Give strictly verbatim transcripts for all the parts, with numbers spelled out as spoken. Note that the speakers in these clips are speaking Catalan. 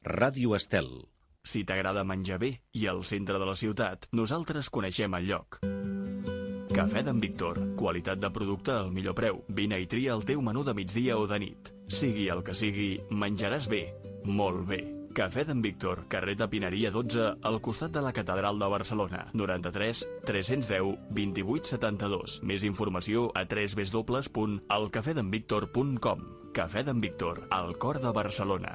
Ràdio Estel. Si t'agrada menjar bé i al centre de la ciutat, nosaltres coneixem el lloc. Cafè d'en Víctor. Qualitat de producte al millor preu. Vine i tria el teu menú de migdia o de nit. Sigui el que sigui, menjaràs bé. Molt bé. Cafè d'en Víctor, carrer de Pineria dotze, al costat de la Catedral de Barcelona. noranta-tres tres-cents deu vint-i-vuit setanta-dos. Més informació a w w w punt el cafè d'en víctor punt com. Cafè d'en Víctor, al cor de Barcelona.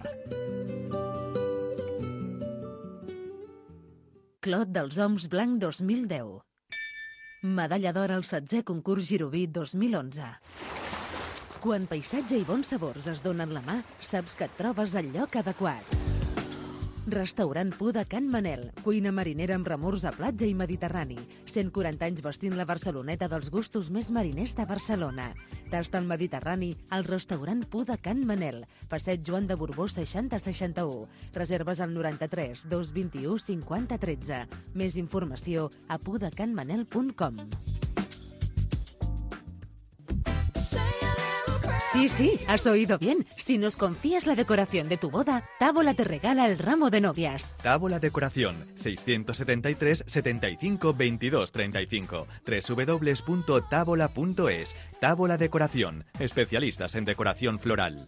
Clot dels Oms Blanc dos mil deu. Medalla d'or al setzè concurs Giroví dos mil onze. Quan paisatge i bons sabors es donen la mà, saps que et trobes al lloc adequat. Restaurant Pu de Can Manel, cuina marinera amb remors a platja i mediterrani. cent quaranta anys vestint la Barceloneta dels gustos més mariners de Barcelona. Tasta el Mediterrani al restaurant Pu de Can Manel, passeig Joan de Borbó seixanta seixanta-u. Reserves al noranta-tres dos vint-i-u cinquanta tretze. Més informació a pudecanmanel punt com. Sí, sí, has oído bien. Si nos confías la decoración de tu boda, Tábola te regala el ramo de novias. Tábola Decoración, seiscientos setenta y tres, setenta y cinco, veintidós, treinta y cinco. doble u doble u doble u punto tábola punto es. Tábola Decoración, especialistas en decoración floral.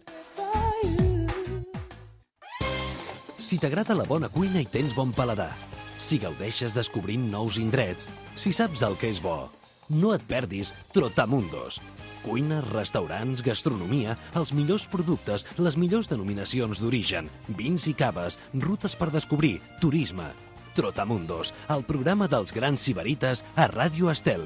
Si t'agrada la bona cuina i tens bon paladar, si gaudeixes descobrint nous indrets, si saps el que és bo, no et perdis Trotamundos. Cuina, restaurants, gastronomia, els millors productes, les millors denominacions d'origen, vins i caves, rutes per descobrir, turisme. Trotamundos, el programa dels grans sibarites a Ràdio Estel.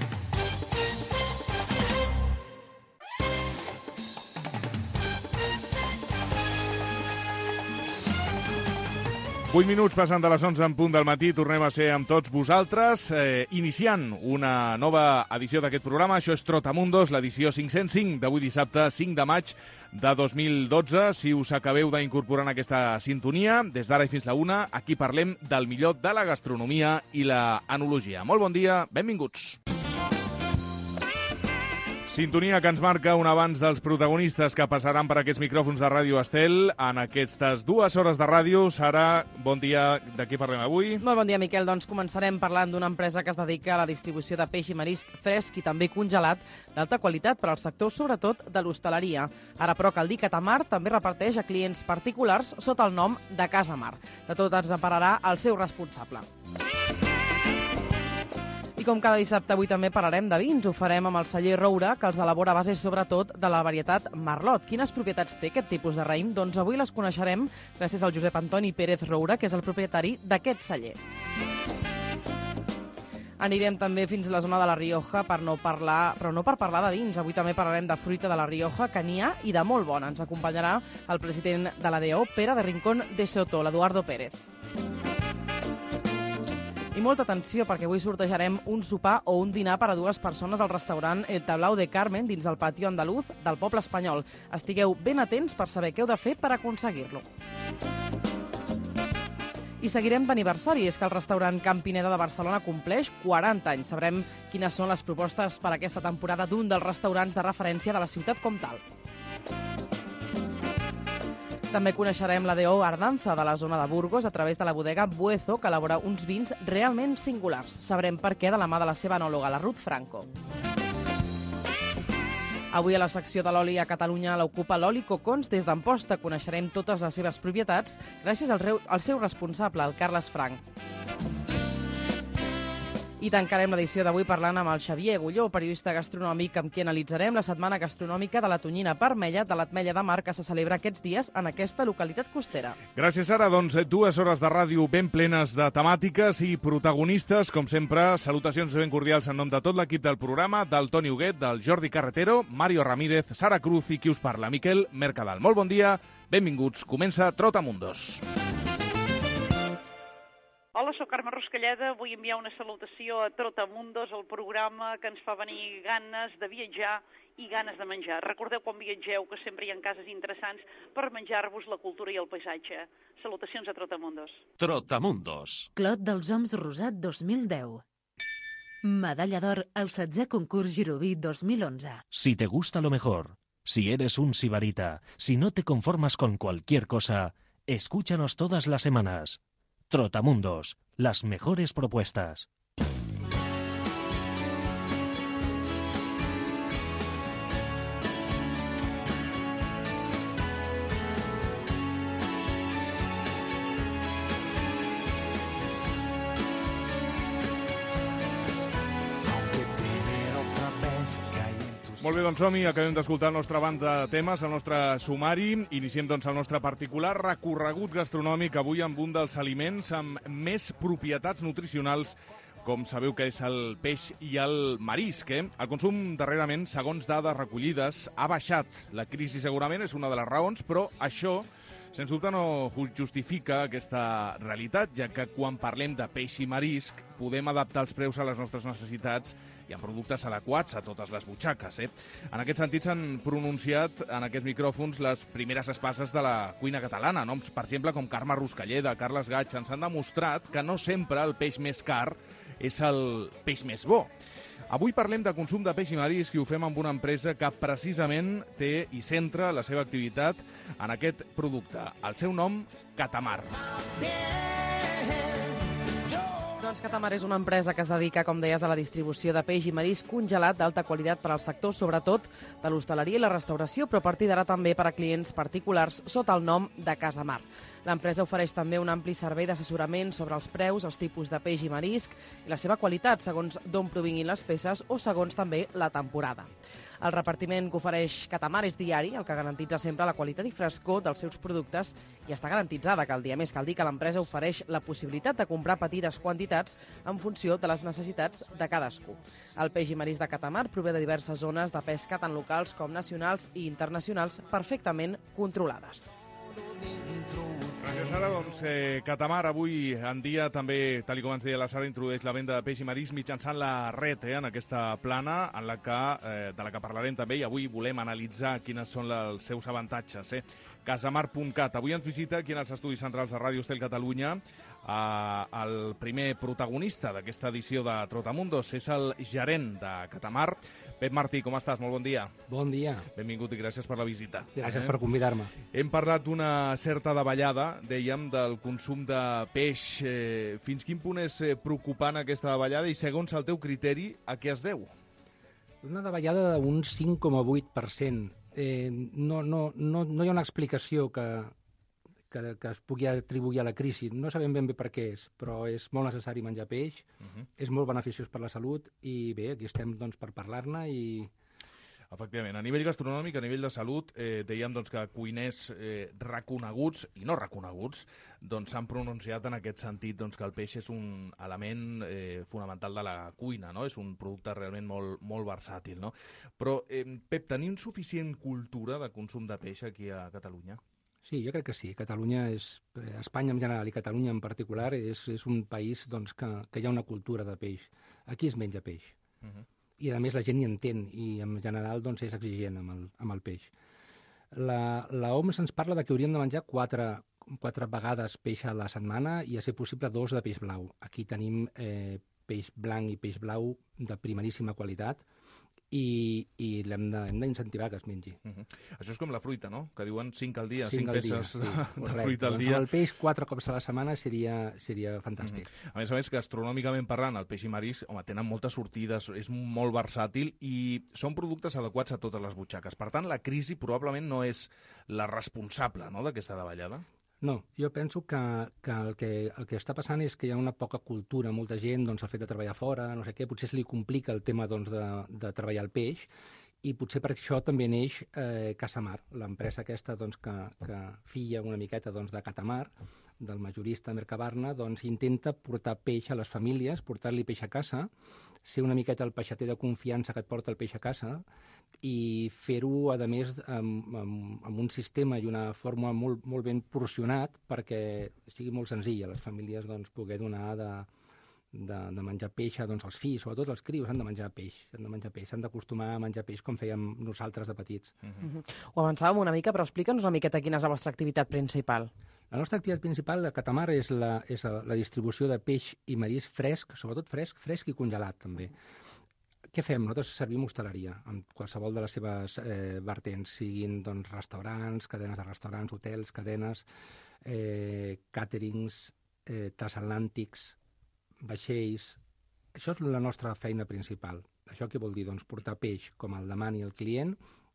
vuit minuts passant de les onze en punt del matí, tornem a ser amb tots vosaltres, eh, iniciant una nova edició d'aquest programa. Això és Trotamundos, l'edició cinc-cents cinc d'avui dissabte, cinc de maig de dos mil dotze. Si us acabeu d'incorporar en aquesta sintonia, des d'ara i fins la una, aquí parlem del millor de la gastronomia i la enologia. Molt bon dia, benvinguts. Sintonia que ens marca un abans dels protagonistes que passaran per aquests micròfons de Ràdio Estel en aquestes dues hores de ràdio. Sara, bon dia. De què parlem avui? Molt bon dia, Miquel. Doncs començarem parlant d'una empresa que es dedica a la distribució de peix i marisc fresc i també congelat d'alta qualitat per al sector, sobretot, de l'hostaleria. Ara, però, cal dir que Tamar també reparteix a clients particulars sota el nom de Casa Mar. De tot ens en parlarà el seu responsable. I com cada dissabte, avui també parlarem de vins. Ho farem amb el celler Roura, que els elabora a base sobretot de la varietat Merlot. Quines propietats té aquest tipus de raïm? Doncs avui les coneixerem gràcies al Josep Antoni Pérez Roura, que és el propietari d'aquest celler. Anirem també fins a la zona de la Rioja, per no parlar, però no per parlar de vins. Avui també parlarem de fruita de la Rioja, que n'hi ha i de molt bona. Ens acompanyarà el president de l'A D O, Pere de Rincón de Soto, l'Eduardo Pérez. I molta atenció, perquè avui sortejarem un sopar o un dinar per a dues persones al restaurant El Tablao de Carmen dins el patio andaluz del poble espanyol. Estigueu ben atents per saber què heu de fer per aconseguir-lo. I seguirem d'aniversari. És que el restaurant Can Pineda de Barcelona compleix quaranta anys. Sabrem quines són les propostes per a aquesta temporada d'un dels restaurants de referència de la ciutat com tal. També coneixerem la D O Ardanza de la zona de Burgos a través de la bodega Buezo, que elabora uns vins realment singulars. Sabrem per què de la mà de la seva enòloga, la Ruth Franco. Avui a la secció de l'oli a Catalunya l'ocupa l'oli Cocons des d'Amposta. Coneixerem totes les seves propietats gràcies al, reu, al seu responsable, el Carles Frank. I tancarem l'edició d'avui parlant amb el Xavier Agulló, periodista gastronòmic, amb qui analitzarem la setmana gastronòmica de la tonyina vermella de l'Ametlla de Mar que se celebra aquests dies en aquesta localitat costera. Gràcies, Sara. Doncs dues hores de ràdio ben plenes de temàtiques i protagonistes. Com sempre, salutacions ben cordials en nom de tot l'equip del programa, del Toni Huguet, del Jordi Carretero, Mario Ramírez, Sara Cruz i qui us parla, Miquel Mercadal. Molt bon dia, benvinguts. Comença Trotamundos. Hola, soc Carme Ruscalleda. Vull enviar una salutació a Trotamundos, el programa que ens fa venir ganes de viatjar i ganes de menjar. Recordeu quan viatgeu que sempre hi ha cases interessants per menjar-vos la cultura i el paisatge. Salutacions a Trotamundos. Trotamundos. Clot dels Oms Rosat dos mil deu. Medalla d'or al setzè concurs Giroví dos mil onze. Si te gusta lo mejor, si eres un sibarita, si no te conformas con cualquier cosa, Escúchanos todas las semanas. Trotamundos, las mejores propuestas. Molt bé, doncs som-hi, acabem d'escoltar el nostre banc de temes, el nostre sumari. Iniciem doncs el nostre particular recorregut gastronòmic avui amb un dels aliments amb més propietats nutricionals, com sabeu que és el peix i el marisc. Eh? El consum darrerament, segons dades recollides, ha baixat. La crisi segurament és una de les raons, però això, sens dubte, no justifica aquesta realitat, ja que quan parlem de peix i marisc podem adaptar els preus a les nostres necessitats i amb productes adequats a totes les butxaques. Eh? En aquest sentit s'han pronunciat en aquests micròfons les primeres espases de la cuina catalana. Noms, per exemple, com Carme Ruscalleda, Carles Gaig, ens han demostrat que no sempre el peix més car és el peix més bo. Avui parlem de consum de peix i marisc i ho fem amb una empresa que precisament té i centra la seva activitat en aquest producte. El seu nom, Catamar. Doncs Catamar és una empresa que es dedica, com deies, a la distribució de peix i marisc congelat d'alta qualitat per al sector, sobretot de l'hostaleria i la restauració, però a partir d'ara també per a clients particulars sota el nom de Casamar. L'empresa ofereix també un ampli servei d'assessorament sobre els preus, els tipus de peix i marisc i la seva qualitat, segons d'on provinguin les peces o segons també la temporada. El repartiment que ofereix Catamar és diari, el que garantitza sempre la qualitat i frescor dels seus productes i està garantitzada cal dir. A més, cal dir que l'empresa ofereix la possibilitat de comprar petites quantitats en funció de les necessitats de cadascú. El peix i marisc de Catamar prové de diverses zones de pesca, tant locals com nacionals i internacionals, perfectament controlades. Gràcies, Sara. Doncs eh, Catamar avui en dia també, tal com ens deia la Sara, introdueix la venda de peix i marisc mitjançant la red, eh, en aquesta plana en la que, eh, de la que parlarem també, i avui volem analitzar quines són la, els seus avantatges. Eh. Casamar punt cat. Avui ens visita aquí en els estudis centrals de Ràdio Estel Catalunya eh, el primer protagonista d'aquesta edició de Trotamundos. És el gerent de Catamar, Pep Martí. Com estàs? Molt bon dia. Bon dia. Benvingut i gràcies per la visita. Gràcies eh? per convidar-me. Hem parlat d'una certa davallada, dèiem, del consum de peix. Eh, fins quin punt és eh, preocupant aquesta davallada i, segons el teu criteri, a què es deu? Una davallada d'un cinc coma vuit per cent. Eh, no, no, no, no hi ha una explicació que, que, que es pugui atribuir a la crisi. No sabem ben bé per què és, però és molt necessari menjar peix, uh-huh. és molt beneficiós per la salut i bé, aquí estem doncs, per parlar-ne i... Efectivament, a nivell gastronòmic, a nivell de salut, eh, dèiem doncs, que cuiners eh, reconeguts i no reconeguts doncs, s'han pronunciat en aquest sentit doncs, que el peix és un element eh, fonamental de la cuina, no? És un producte realment molt, molt versàtil. No? Però, eh, Pep, tenim suficient cultura de consum de peix aquí a Catalunya? Sí, jo crec que sí. Catalunya és, Espanya en general i Catalunya en particular és, és un país doncs, que, que hi ha una cultura de peix. Aquí es menja peix. Uh-huh. I, a més, la gent hi entén i, en general, doncs, és exigent amb el, amb el peix. La, la O M S ens parla de que hauríem de menjar quatre, quatre vegades peix a la setmana i, a ser possible, dos de peix blau. Aquí tenim eh, peix blanc i peix blau de primeríssima qualitat i, i l'hem d'incentivar que es mengi. Uh-huh. Això és com la fruita, no? Que diuen cinc al dia, cinc, cinc peces dia, sí, de fruita al doncs dia. El peix quatre cops a la setmana seria, seria fantàstic. Uh-huh. A més a més, gastronòmicament parlant, el peix i marisc, home, tenen moltes sortides, és molt versàtil i són productes adequats a totes les butxaques. Per tant, la crisi probablement no és la responsable, no?, d'aquesta davallada. No, jo penso que, que, el que el que està passant és que hi ha una poca cultura, molta gent, doncs, el fet de treballar fora, no sé què, potser se li complica el tema doncs, de, de treballar el peix, i potser per això també neix eh, Casamar, l'empresa aquesta doncs, que, que filla una miqueta doncs, de Catamar, del majorista Mercabarna, doncs intenta portar peix a les famílies, portar-li peix a casa, ser una miqueta el peixater de confiança que et porta el peix a casa i fer-ho, a més, amb, amb, amb un sistema i una fórmula molt, molt ben porcionat perquè sigui molt senzill a les famílies doncs, poder donar de, de, de menjar peix doncs, als fills, sobretot els crios han de menjar peix, han de menjar peix, s'han d'acostumar a menjar peix com fèiem nosaltres de petits. Uh-huh. Uh-huh. Ho avançàvem una mica, però explica'ns una miqueta quina és la vostra activitat principal. La nostra activitat principal de Catamar és la, és la distribució de peix i marisc fresc, sobretot fresc, fresc i congelat també. Què fem? Nosaltres servim hostaleria, amb qualsevol de les seves eh, vertents, siguin doncs, restaurants, cadenes de restaurants, hotels, cadenes... eh, càterings, eh, transatlàntics, vaixells... Això és la nostra feina principal. Això què vol dir? Doncs portar peix com el demani el client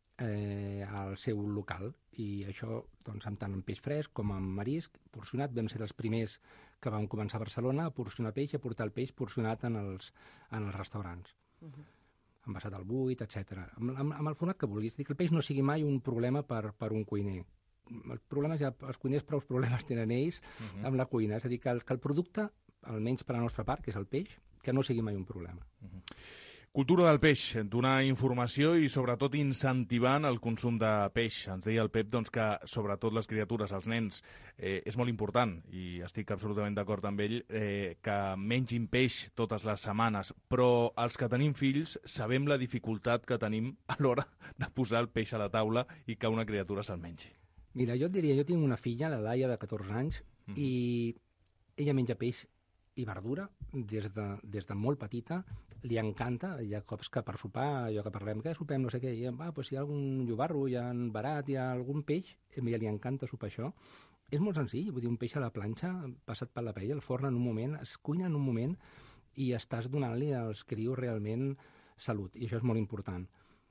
eh, al seu local. I això, doncs, tant en peix fresc com en marisc, porcionat. Vam ser els primers que vam començar a Barcelona a porcionar peix i a portar el peix porcionat en els, en els restaurants. Uh-huh. Envasat al buit, etcètera. Amb, amb, amb el format que vulguis. Dic que el peix no sigui mai un problema per, per un cuiner. Els problemes ja, els cuiners prou problemes tenen ells uh-huh. amb la cuina. És a dir, que el, que el producte, almenys per a la nostra part, que és el peix, que no sigui mai un problema. Uh-huh. Cultura del peix, donar informació i sobretot incentivant el consum de peix. Ens deia el Pep doncs, que sobretot les criatures, els nens, eh, és molt important, i estic absolutament d'acord amb ell, eh, que mengin peix totes les setmanes, però els que tenim fills sabem la dificultat que tenim a l'hora de posar el peix a la taula i que una criatura se'l mengi. Mira, jo et diria, jo tinc una filla, la Laia, de catorze anys, mm. i ella menja peix i verdura des de, des de molt petita, li encanta, hi ha cops que per sopar, allò que parlem, què sopem, no sé què, i ah, pues, si hi ha algun llobarro, hi ha un barat, hi ha algun peix, a ella li encanta sopar això. És molt senzill, vull dir, un peix a la planxa, passat per la paella, el forn en un moment, es cuina en un moment i estàs donant-li als crios realment salut, i això és molt important.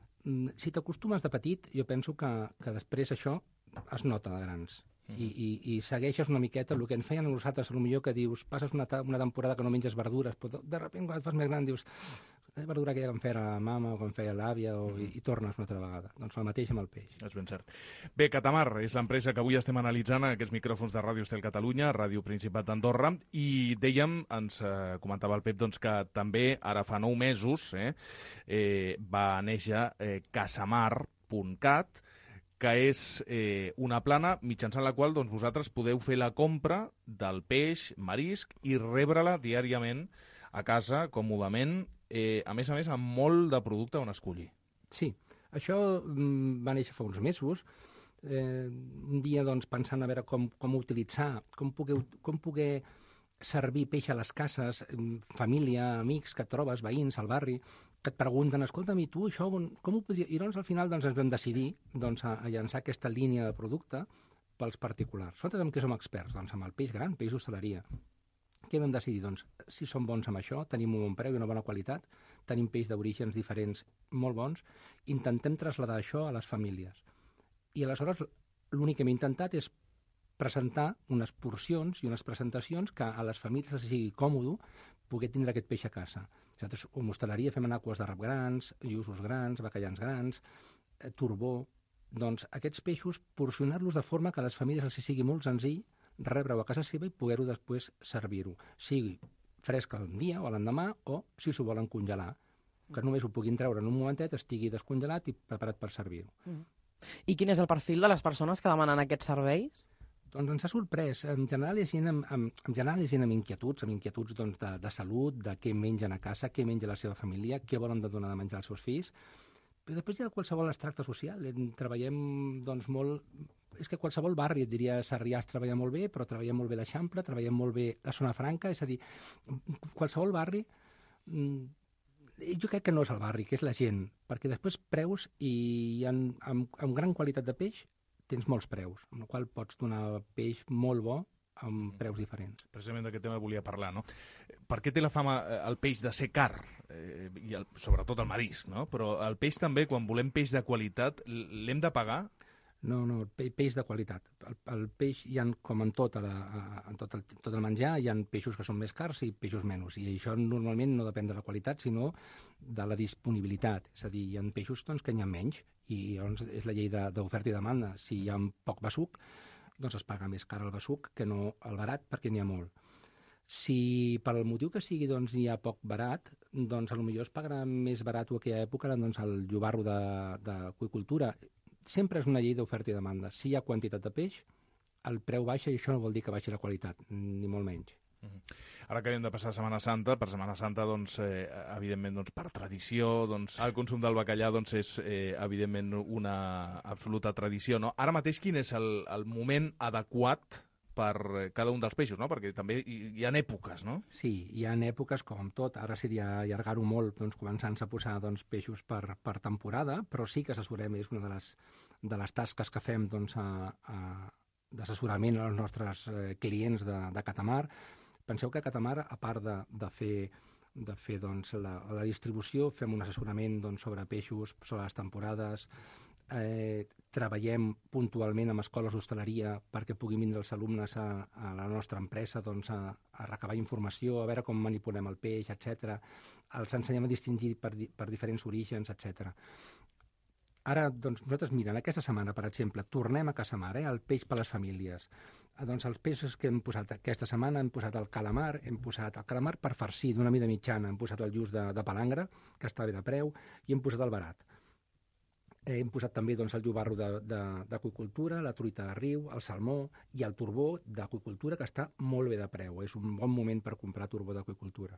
Si t'acostumes de petit, jo penso que, que després això es nota de grans. I, i, i segueixes una miqueta el que ens feien a nosaltres, potser que dius, passes una, una temporada que no menges verdures, però de sobte quan et fas més gran dius, és verdura aquella que em feia la mama o que em feia l'àvia, o, mm. i, i tornes una altra vegada. Doncs el mateix amb el peix. És ben cert. Bé, Catamar és l'empresa que avui estem analitzant en aquests micròfons de Ràdio Estel Catalunya, Ràdio Principat d'Andorra, i dèiem, ens eh, comentava el Pep, doncs, que també ara fa nou mesos eh, eh, va néixer eh, casamar punt cat, que és eh, una plana mitjançant la qual doncs, vosaltres podeu fer la compra del peix, marisc, i rebre-la diàriament a casa, còmodament, eh, a més a més, amb molt de producte on escollir. Sí, això mm, va néixer fa uns mesos, eh, un dia doncs, pensant a veure com, com utilitzar, com poder, com poder servir peix a les cases, família, amics que et trobes, veïns al barri, que et pregunten, escolta'm, i tu això, com ho podria... I doncs al final doncs, ens vam decidir doncs, a, a llançar aquesta línia de producte pels particulars. Nosaltres amb què som experts? Doncs amb el peix gran, peix d'hostaleria. Què vam decidir? Doncs si som bons amb això, tenim un bon preu i una bona qualitat, tenim peix d'orígens diferents molt bons, intentem traslladar això a les famílies. I aleshores l'únic que hem intentat és presentar unes porcions i unes presentacions que a les famílies els sigui còmode poder tindre aquest peix a casa. Nosaltres, com hostaleria, fem anacues de rap grans, lluços grans, bacallans grans, eh, turbó... Doncs aquests peixos, porcionar-los de forma que a les famílies els sigui molt senzill rebre-ho a casa seva i poder-ho després servir-ho. Sigui fresc el dia o l'endemà, o si s'ho volen congelar, que només ho puguin treure en un momentet, estigui descongelat i preparat per servir-ho. Mm. I quin és el perfil de les persones que demanen aquests serveis? Doncs ens ha sorprès. En general és gent amb, amb, en general és gent amb inquietuds, amb inquietuds doncs, de, de salut, de què mengen a casa, què menja la seva família, què volen de donar de menjar als seus fills. Però després hi ha qualsevol extracte social. Treballem doncs, molt... És que qualsevol barri, et diria, Sarrià es treballa molt bé, però treballem molt bé l'Eixample, treballem molt bé la Zona Franca, és a dir, qualsevol barri... Jo crec que no és el barri, que és la gent, perquè després preus i amb, amb, amb gran qualitat de peix tens molts preus, amb el qual pots donar peix molt bo amb preus diferents. Precisament d'aquest tema volia parlar, no? Per què té la fama el peix de ser car? Eh, i el, sobretot el marisc, no? Però el peix també, quan volem peix de qualitat, l'hem de pagar? No, no, peix de qualitat. El, el peix, hi ha, com en tot, la, en tot el, tot el menjar, hi ha peixos que són més cars i peixos menys. I això normalment no depèn de la qualitat, sinó de la disponibilitat. És a dir, hi ha peixos doncs, que n'hi ha menys, i llavors és la llei d'oferta i demanda. Si hi ha poc besuc, doncs es paga més car el besuc que no el barat, perquè n'hi ha molt. Si per el motiu que sigui doncs, hi ha poc barat, doncs potser es pagarà més barat o a aquella època doncs, el llobarro d'aqüicultura. Sempre és una llei d'oferta i demanda. Si hi ha quantitat de peix, el preu baixa i això no vol dir que baixi la qualitat, ni molt menys. Uh-huh. Ara que hem de passar Setmana Santa, per Setmana Santa, doncs, eh, evidentment, doncs, per tradició, doncs, el consum del bacallà doncs, és, eh, evidentment, una absoluta tradició. No? Ara mateix, quin és el, el moment adequat per cada un dels peixos, no? Perquè també hi, hi ha èpoques, no? Sí, hi ha èpoques com tot. Ara seria allargar-ho molt, doncs, començant a posar doncs, peixos per, per temporada, però sí que assessorem, és una de les, de les tasques que fem doncs, a, a, d'assessorament als nostres eh, clients de, de Catamar. Penseu que Catamar, a part de, de fer, de fer doncs, la, la distribució, fem un assessorament doncs, sobre peixos, sobre les temporades, eh, treballem puntualment amb escoles d'hostaleria perquè puguin vindre els alumnes a, a la nostra empresa doncs, a, a recabar informació, a veure com manipulem el peix, etcètera. Els ensenyem a distingir per, per diferents orígens, etcètera. Ara, doncs, nosaltres, mira, aquesta setmana, per exemple, tornem a Casamar, eh, el peix per les famílies. Eh, doncs els peixos que hem posat aquesta setmana, hem posat el calamar, hem posat el calamar per farcir d'una mida mitjana, hem posat el lluç de, de palangre, que està bé de preu, i hem posat el barat. Eh, hem posat també doncs, el llobarro d'aqüicultura, la truita de riu, el salmó i el turbó d'aqüicultura, que està molt bé de preu. És un bon moment per comprar turbó d'aqüicultura.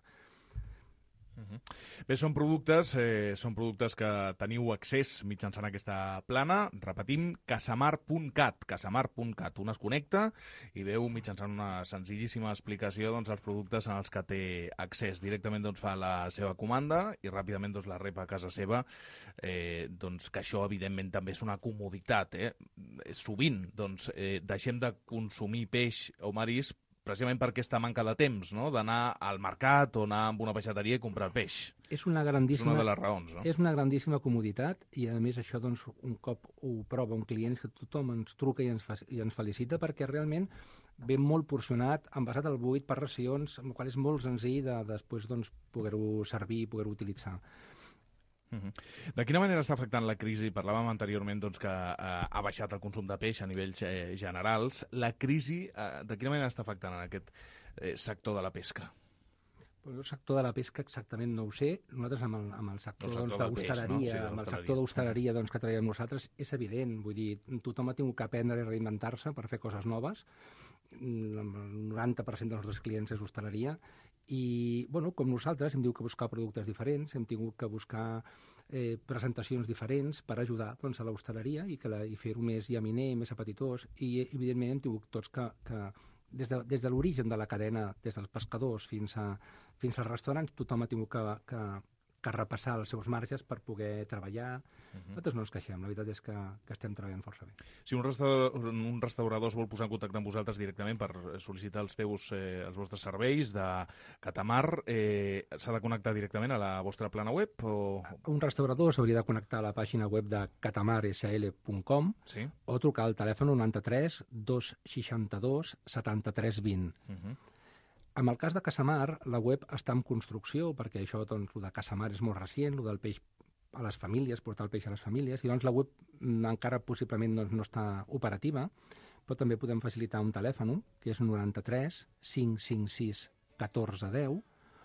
Uh-huh. Bé, són productes, eh, són productes que teniu accés mitjançant aquesta plana. Repetim, casamar punt cat, casamar punt cat. Un es connecta i veu mitjançant una senzillíssima explicació doncs, els productes en els que té accés. Directament doncs, fa la seva comanda i ràpidament doncs, la rep a casa seva, eh, doncs, que això evidentment també és una comoditat. Eh? Sovint doncs, eh, deixem de consumir peix o marisc precisament per aquesta manca de temps, no? D'anar al mercat o anar a una peixateria i comprar peix. És una grandíssima, és una de les raons, no? És una grandíssima comoditat i, a més, això, doncs, un cop ho prova un client, és que tothom ens truca i ens, fa, i ens felicita perquè realment ve molt porcionat, envasat al buit per racions, amb el qual és molt senzill de després doncs, poder-ho servir i poder-ho utilitzar. Uh-huh. De quina manera està afectant la crisi? Parlàvem anteriorment doncs, que eh, ha baixat el consum de peix a nivells eh, generals. La crisi, eh, de quina manera està afectant en aquest eh, sector de la pesca? El sector de la pesca exactament no ho sé. Nosaltres amb el, amb el sector, el sector doncs, d'hostaleria, no? Sí, amb el sector d'hostaleria doncs, que treballem nosaltres, és evident. Vull dir, tothom ha tingut que aprendre a reinventar-se per fer coses noves. El noranta per cent dels nostres clients és hostaleria i, bueno, com nosaltres, hem tingut que buscar productes diferents, hem tingut que buscar eh, presentacions diferents per ajudar doncs, a l'hostaleria i, que la, i fer-ho més llaminer, més apetitós, i evidentment hem tingut tots que, que des de, des de l'origen de la cadena, des dels pescadors fins, a, fins als restaurants, tothom ha tingut que, que, que repassar els seus marges per poder treballar. Uh-huh. Nosaltres no ens queixem, la veritat és que, que estem treballant força bé. Si un restaurador, un restaurador es vol posar en contacte amb vosaltres directament per sol·licitar els teus, eh, els vostres serveis de Catamar, eh, s'ha de connectar directament a la vostra plana web? O... Un restaurador s'hauria de connectar a la pàgina web de catamar s l punt com, sí, o trucar al telèfon noranta-tres dos seixanta-dos setanta-tres vint. Uh-huh. En el cas de Casamar, la web està en construcció, perquè això, doncs, el de Casamar és molt recient, el del peix a les famílies, portar el peix a les famílies, i doncs la web encara possiblement doncs, no està operativa, però també podem facilitar un telèfon, que és noranta-tres cinc cinc sis catorze deu,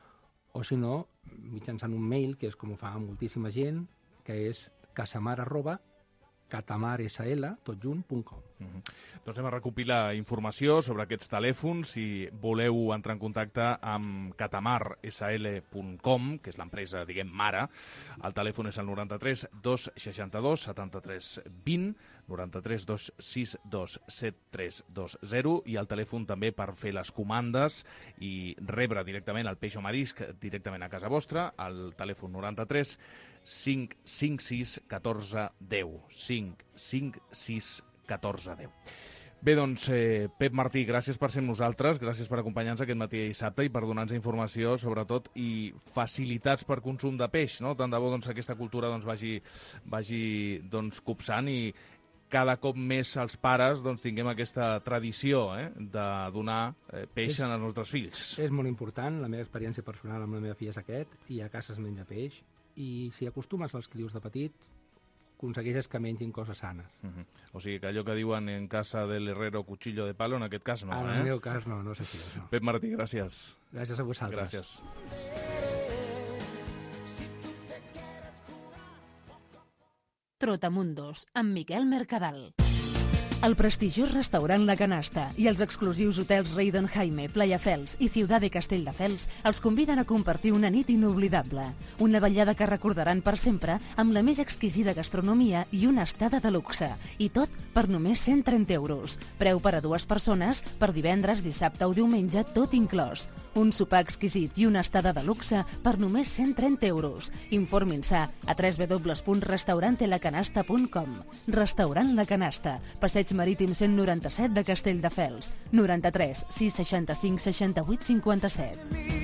o si no, mitjançant un mail, que és com ho fa moltíssima gent, que és casamar arroba catamarsl, tot junt, punt com. Uh-huh. Doncs anem a recopilar informació sobre aquests telèfons. Si voleu entrar en contacte amb catamar s l punt com, que és l'empresa, diguem, mare, el telèfon és el noranta-tres dos seixanta-dos setanta-tres vint, noranta-tres dos seixanta-dos setanta-tres vint, i el telèfon també per fer les comandes i rebre directament el peix o marisc directament a casa vostra, el telèfon noranta-tres cinc cinc sis catorze deu, cinc cinc sis catorze deu. Bé, doncs, eh, Pep Martí, gràcies per ser amb nosaltres, gràcies per acompanyar-nos aquest matí de dissabte i per donar-nos informació, sobretot, i facilitats per consum de peix, no? Tant de bo doncs, aquesta cultura doncs, vagi, vagi doncs, copsant i cada cop més els pares doncs, tinguem aquesta tradició eh, de donar eh, peix és, als nostres fills. És molt important, la meva experiència personal amb la meva filla és aquest, i a casa es menja peix, i si acostumes als crios de petit, aconsegueixes que mengin coses sanes. Uh-huh. O sigui que allò que diuen en casa del herrero cuchillo de palo, en aquest cas no, en eh? En el meu cas no, no sé si és, no. Pep Martí, gràcies. Gràcies a vosaltres. Gràcies. Trotamundos, amb Miquel Mercadal. El prestigiós restaurant La Canasta i els exclusius hotels Rei Don Jaime, Playa Fels i Ciutat de Castelldefels els conviden a compartir una nit inoblidable. Una vetllada que recordaran per sempre amb la més exquisida gastronomia i una estada de luxe. I tot per només cent trenta euros. Preu per a dues persones per divendres, dissabte o diumenge, tot inclòs. Un sopar exquisit i una estada de luxe per només cent trenta euros. Informin-se a w w w punt restaurante la canasta punt com. Restaurant La Canasta, passeig Passeig Marítim cent noranta-set de Castelldefels. noranta-tres sis seixanta-cinc seixanta-vuit cinquanta-set.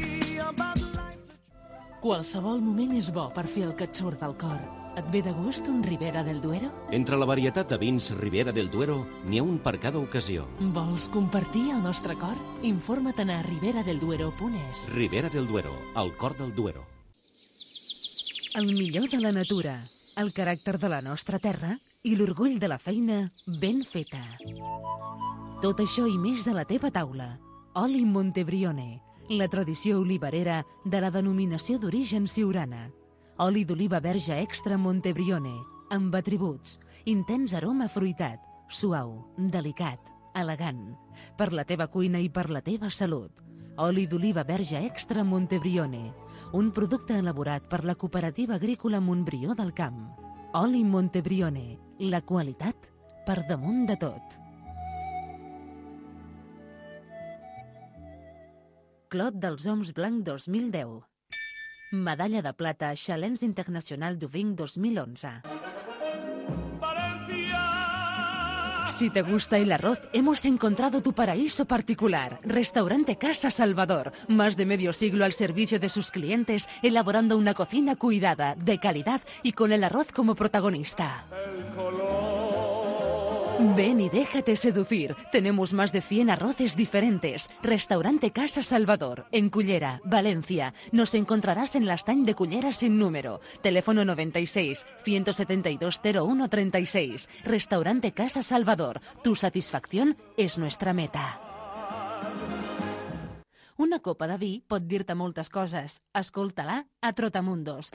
Qualsevol moment és bo per fer el que et surt del cor. Et ve de gust un Ribera del Duero? Entre la varietat de vins Ribera del Duero, n'hi ha un per cada ocasió. Vols compartir el nostre cor? Informa't a ribera del duero punt es. Ribera del Duero, el cor del Duero. El millor de la natura, el caràcter de la nostra terra i l'orgull de la feina ben feta. Tot això i més a la teva taula. Oli Montebrione, la tradició olivarera de la denominació d'origen siurana. Oli d'oliva verge extra Montebrione, amb atributs, intens aroma fruitat, suau, delicat, elegant, per la teva cuina i per la teva salut. Oli d'oliva verge extra Montebrione, un producte elaborat per la Cooperativa Agrícola Montbrió del Camp. Oli Montebrione, la qualitat per damunt de tot. Clot dels Oms Blanc dos mil deu. Medalla de plata Challenge Internacional d'Uving dos mil once. Si te gusta el arroz, hemos encontrado tu paraíso particular. Restaurante Casa Salvador. Más de medio siglo al servicio de sus clientes, elaborando una cocina cuidada, de calidad y con el arroz como protagonista. Ven y déjate seducir. Tenemos más de cien arroces diferentes. Restaurante Casa Salvador, en Cullera, Valencia. Nos encontrarás en la estany de Cullera sin número. Teléfono noventa y seis, ciento setenta y dos, cero uno treinta y seis. Restaurante Casa Salvador. Tu satisfacción es nuestra meta. Una copa de vi pot dir-te moltes coses. Escolta-la a Trotamundos.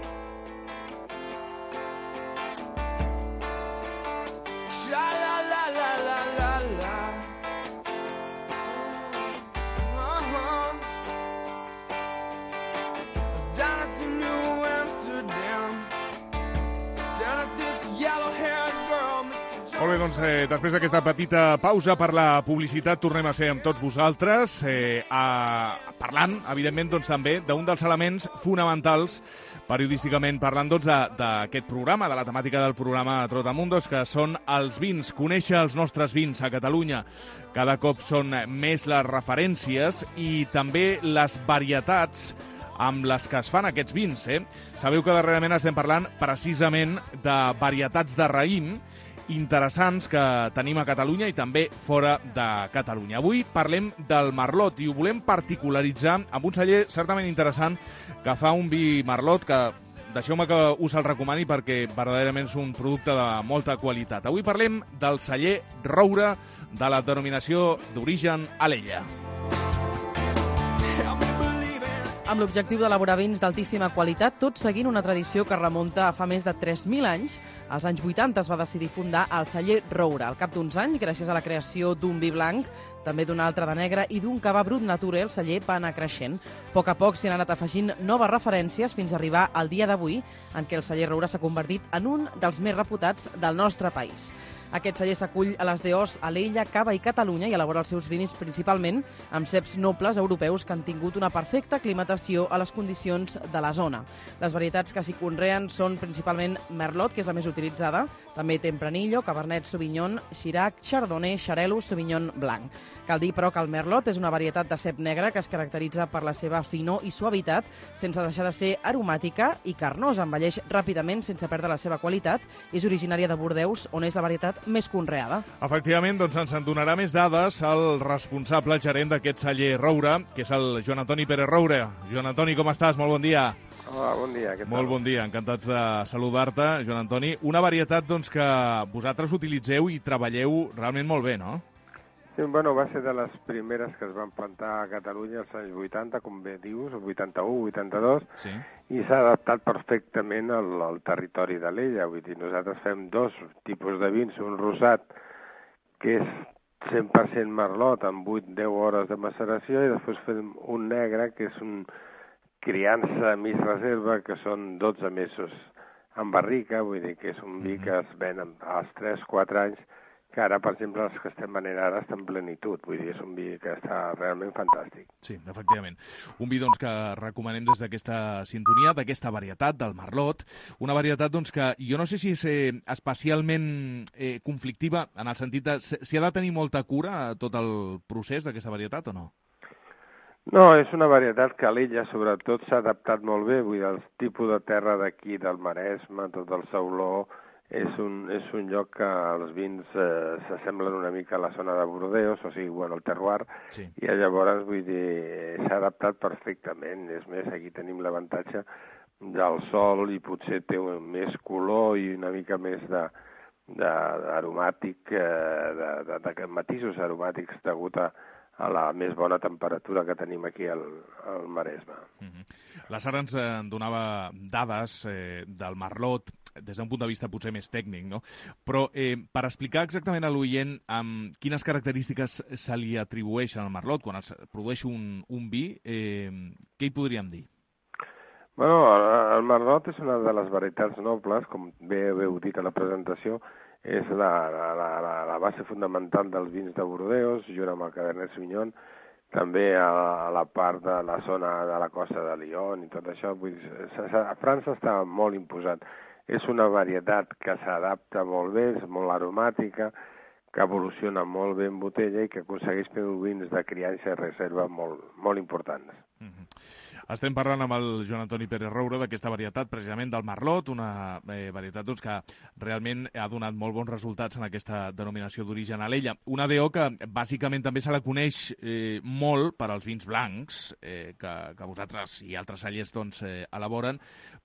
Molt bé, doncs, eh, després d'aquesta petita pausa per la publicitat, tornem a ser amb tots vosaltres, eh, a, parlant, evidentment, doncs, també d'un dels elements fonamentals, periodísticament parlant, doncs, d'aquest programa, de la temàtica del programa Trotamundos, que són els vins. Conèixer els nostres vins a Catalunya. Cada cop són més les referències i també les varietats amb les que es fan aquests vins. Eh? Sabeu que darrerament estem parlant precisament de varietats de raïm interessants que tenim a Catalunya i també fora de Catalunya. Avui parlem del Merlot i ho volem particularitzar amb un celler certament interessant que fa un vi Merlot que deixeu-me que us el recomani perquè verdaderament és un producte de molta qualitat. Avui parlem del celler Roure de la denominació d'origen Alella. Amb l'objectiu d'elaborar vins d'altíssima qualitat, tot seguint una tradició que remunta a fa més de tres mil anys. Als anys vuitanta es va decidir fundar el celler Roure. Al cap d'uns anys, gràcies a la creació d'un vi blanc, també d'un altre de negre i d'un cava brut nature, el celler va anar creixent. A poc a poc s'hi han anat afegint noves referències fins a arribar al dia d'avui, en què el celler Roure s'ha convertit en un dels més reputats del nostre país. Aquest celler s'acull a les D Os Alella, Cava i Catalunya i elabora els seus vins principalment amb ceps nobles europeus que han tingut una perfecta aclimatació a les condicions de la zona. Les varietats que s'hi conreen són principalment Merlot, que és la més utilitzada, també Tempranillo, Cabernet Sauvignon, Shiraz, Chardonnay, Xarel·lo, Sauvignon Blanc. Cal dir, però, que el Merlot és una varietat de cep negre que es caracteritza per la seva finor i suavitat, sense deixar de ser aromàtica i carnosa. Envelleix ràpidament sense perdre la seva qualitat. És originària de Bordeus, on és la varietat més conreada. Efectivament, doncs ens en donarà més dades el responsable gerent d'aquest celler Roure, que és el Joan Antoni Pérez Roure. Joan Antoni, com estàs? Molt bon dia. Hola, bon dia. Què tal? Molt bon dia, encantats de saludar-te, Joan Antoni. Una varietat doncs, que vosaltres utilitzeu i treballeu realment molt bé, no? Sí, bueno, va ser de les primeres que es van plantar a Catalunya als anys vuitanta, com bé dius, el vuitanta-u, vuitanta-dos, sí. I s'ha adaptat perfectament al, al territori d'Alella. Vull dir, nosaltres fem dos tipus de vins, un rosat, que és cent per cent Merlot, amb vuit a deu hores de maceració, i després fem un negre, que és un criança mig reserva, que són dotze mesos en barrica, vull dir que és un vi que es ven als tres a quatre anys, que ara, per exemple, els que estem venent ara estan en plenitud. Vull dir, és un vi que està realment fantàstic. Sí, efectivament. Un vi doncs, que recomanem des d'aquesta sintonia, d'aquesta varietat, del Merlot. Una varietat doncs, que jo no sé si és eh, especialment eh, conflictiva, en el sentit de si ha de tenir molta cura tot el procés d'aquesta varietat o no? No, és una varietat que a l'Ella, sobretot, s'ha adaptat molt bé. Vull dir, el tipus de terra d'aquí, del Maresme, tot el sauló, és un, és un lloc que els vins eh, s'assemblen una mica a la zona de Bordeus, o sigui, bueno, el terroir, sí. I llavors, vull dir, s'ha adaptat perfectament. És més, aquí tenim l'avantatge del sol i potser té un, més color i una mica més de, de, aromàtic, eh, de, de, de matisos aromàtics degut a, a la més bona temperatura que tenim aquí al, al Maresme. Mm-hmm. La Sara ens eh, donava dades eh, del Merlot des d'un punt de vista potser més tècnic, no? Però eh, per explicar exactament a l'oient um, quines característiques se li atribueixen al Merlot quan es produeix un, un vi, eh, què hi podríem dir? Bueno, el Merlot és una de les varietats nobles, com bé heu dit a la presentació, és la, la, la, la base fonamental dels vins de Bordeus, junt amb el Cabernet Sauvignon, també a, a la part de la zona de la costa de Lyon i tot això. Vull dir, a França està molt imposat. És una varietat que s'adapta molt bé, és molt aromàtica, que evoluciona molt bé en botella i que aconsegueix fer vins de criança i reserva molt, molt importants. Mm-hmm. Estem parlant amb el Joan Antoni Pérez Roura d'aquesta varietat, precisament del Merlot, una eh, varietat doncs, que realment ha donat molt bons resultats en aquesta denominació d'origen a l'Ella. Una D O que bàsicament també se la coneix eh, molt per als vins blancs, eh, que, que vosaltres i altres cellers doncs, eh, elaboren,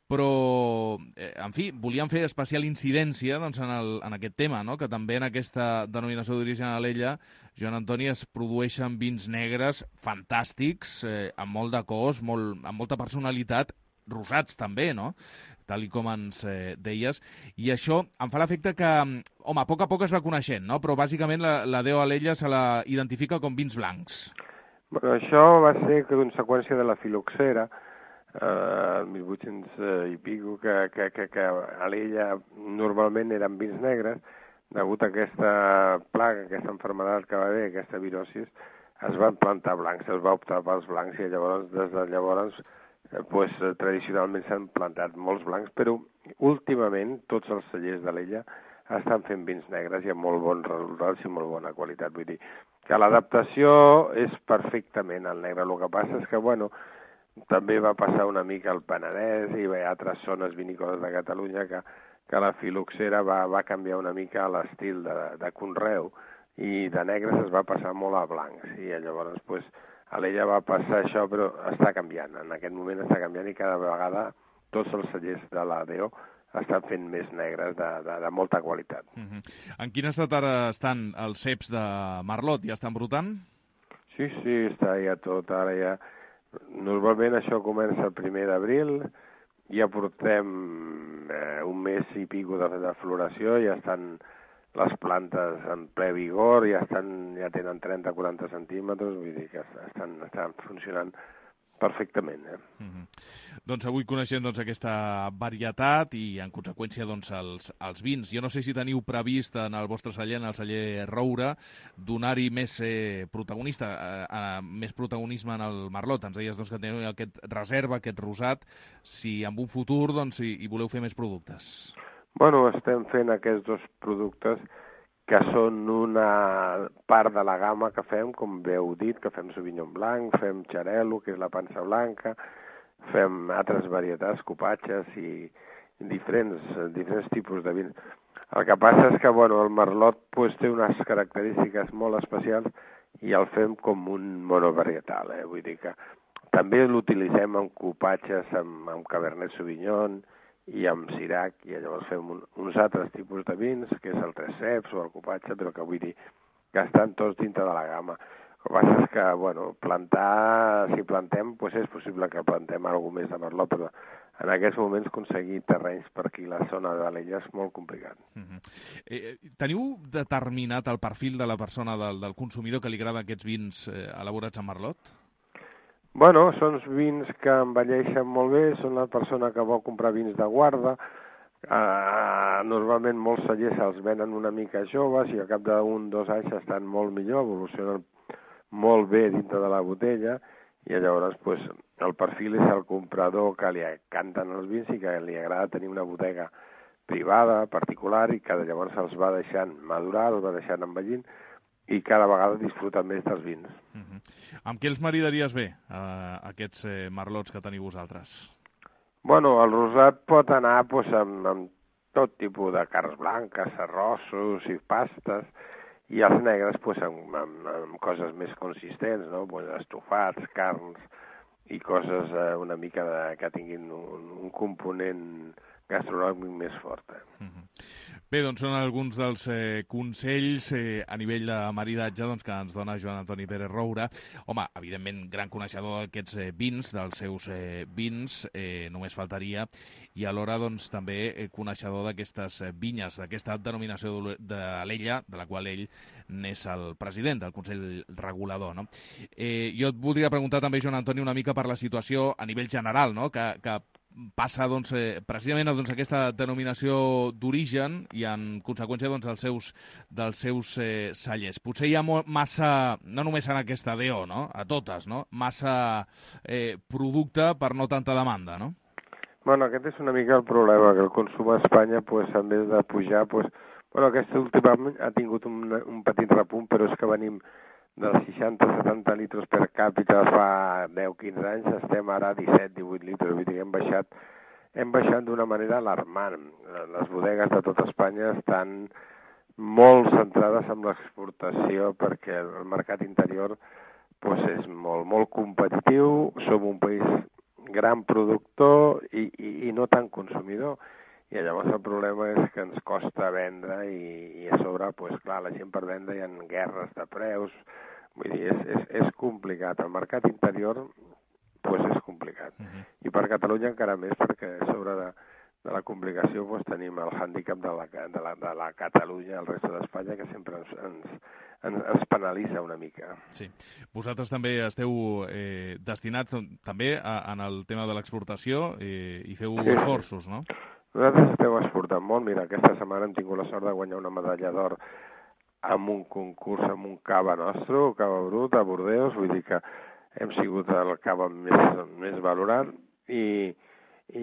però, eh, en fi, volíem fer especial incidència doncs, en, el, en aquest tema, no? Que també en aquesta denominació d'origen a l'Ella, Joan Antoni, es produeixen vins negres fantàstics, eh, amb molt de cos, molt, amb molta personalitat, rosats també, no? Tal i com ens eh, deies. I això em fa l'efecte que, home, a poc a poc es va coneixent, no? Però bàsicament la, la D O a l'Ella se la identifica com vins blancs. Bueno, això va ser conseqüència de la filoxera, eh, el mil vuit-cents i pico, que, que, que, que a l'Ella normalment eren vins negres. Degut a aquesta plaga, aquesta malaltia que va haver, aquesta virosis, es van plantar blancs, es va optar pels blancs i llavors, des de llavors, eh, pues, tradicionalment s'han plantat molts blancs, però últimament tots els cellers de l'Ella estan fent vins negres i amb molt bons resultats i molt bona qualitat. Vull dir que l'adaptació és perfectament al negre. El que passa és que, bueno, també va passar una mica al Penedès i hi ha altres zones vinícoles de Catalunya que que la filoxera va, va canviar una mica l'estil de, de conreu i de negres es va passar molt a blancs i llavors pues, a l'Ella va passar això, però està canviant, en aquest moment està canviant i cada vegada tots els cellers de la D O estan fent més negres de, de, de molta qualitat. Mm-hmm. En quin estat ara estan els ceps de Merlot? Ja estan brotant? Sí, sí, està ja tot, ara ja... Normalment això comença el primer d'abril, ja portem eh, un mes i pico de, de floració, ja estan les plantes en ple vigor, ja, estan, ja tenen trenta a quaranta centímetres, vull dir que estan, estan funcionant perfectament. Eh? Mm-hmm. Doncs avui coneixem doncs, aquesta varietat i, en conseqüència, doncs, els, els vins. Jo no sé si teniu previst en el vostre celler, en el celler Roura, donar-hi més eh, protagonista, eh, eh, més protagonisme en el Merlot. Ens deies doncs, que teniu aquest reserva, aquest rosat, si en un futur doncs, hi, hi voleu fer més productes. Bueno, estem fent aquests dos productes que són una part de la gamma que fem, com bé heu dit, que fem Sauvignon Blanc, fem Xarel·lo, que és la pansa blanca, fem altres varietats, copatges i diferents, diferents tipus de vins. El que passa és que bueno, el Merlot pues, té unes característiques molt especials i el fem com un monovarietal. Eh? Vull dir que també l'utilitzem en copatges, amb, amb Cabernet Sauvignon i amb Sirac, i llavors fem un, uns altres tipus de vins, que és el tres ceps o el copatge, però que vull dir que estan tots dintre de la gamma. El que passa és que, bueno, plantar, si plantem, pues és possible que plantem alguna més de Merlot, però en aquests moments aconseguir terrenys per aquí, la zona de l'Ella, és molt complicat. Uh-huh. eh, teniu determinat el perfil de la persona, del, del consumidor, que li agrada aquests vins eh, elaborats amb Merlot? Bueno, són vins que envelleixen molt bé, són la persona que vol comprar vins de guarda, Uh, normalment molts cellers se'ls venen una mica joves i al cap d'un o dos anys estan molt millor, evolucionen molt bé dintre de la botella i llavors pues, el perfil és el comprador que li encanten els vins i que li agrada tenir una bodega privada, particular, i que llavors els va deixant madurar, els va deixant envellint i cada vegada disfruta més dels vins. Uh-huh. Amb què els maridaries bé, uh, aquests eh, merlots que teniu vosaltres? Bueno, el rosat pot anar pues, amb, amb tot tipus de carns blanques, arrossos i pastes, i els negres pues, amb, amb, amb coses més consistents, no? Pues, estofats, carns i coses eh, una mica de, que tinguin un, un component gastronòmic més fort. Eh? Uh-huh. Bé, doncs són alguns dels eh, consells eh, a nivell de maridatge doncs, que ens dona Joan Antoni Pérez Roura. Home, evidentment, gran coneixedor d'aquests eh, vins, dels seus eh, vins, eh, només faltaria, i alhora doncs, també eh, coneixedor d'aquestes eh, vinyes, d'aquesta denominació de l'Ella, de la qual ell n'és el president del Consell Regulador. No? Eh, jo et voldria preguntar també, Joan Antoni, una mica per la situació a nivell general, no? que, que passa doncs, eh, precisament doncs, aquesta denominació d'origen i en conseqüència doncs, dels seus, dels seus eh, cellers. Potser hi ha massa, no només en aquesta D O, no? A totes, no? Massa eh, producte per no tanta demanda, no? Bueno, aquest és una mica el problema, que el consum a Espanya, pues, en vez de pujar, pues, bueno, aquesta última ha tingut un, un petit repunt, però és que venim dels seixanta a setanta litres per càpita fa deu a quinze anys, estem ara a disset a divuit litres, vull dir que hem baixat, hem baixat d'una manera alarmant. Les bodegues de tota Espanya estan molt centrades en l'exportació perquè el mercat interior pues, és molt, molt competitiu, som un país gran productor i, i, i no tan consumidor. I llavors el problema és que ens costa vendre i, i a sobre, pues, clar, la gent per vendre hi ha guerres de preus. Vull dir, és, és, és complicat. El mercat interior pues, és complicat. Uh-huh. I per Catalunya encara més, perquè a sobre de, de la complicació pues, tenim el hàndicap de la, de la, de la Catalunya, el resto d'Espanya, que sempre ens, ens, ens, ens penalitza una mica. Sí. Vosaltres també esteu eh, destinats també a, en el tema de l'exportació eh, i feu sí, esforços, no? Nosaltres estem exportant molt. Mira, aquesta setmana hem tingut la sort de guanyar una medalla d'or amb un concurs, amb un cava nostre, un cava brut, a Bordeus, vull dir que hem sigut el cava més, més valorat i, i,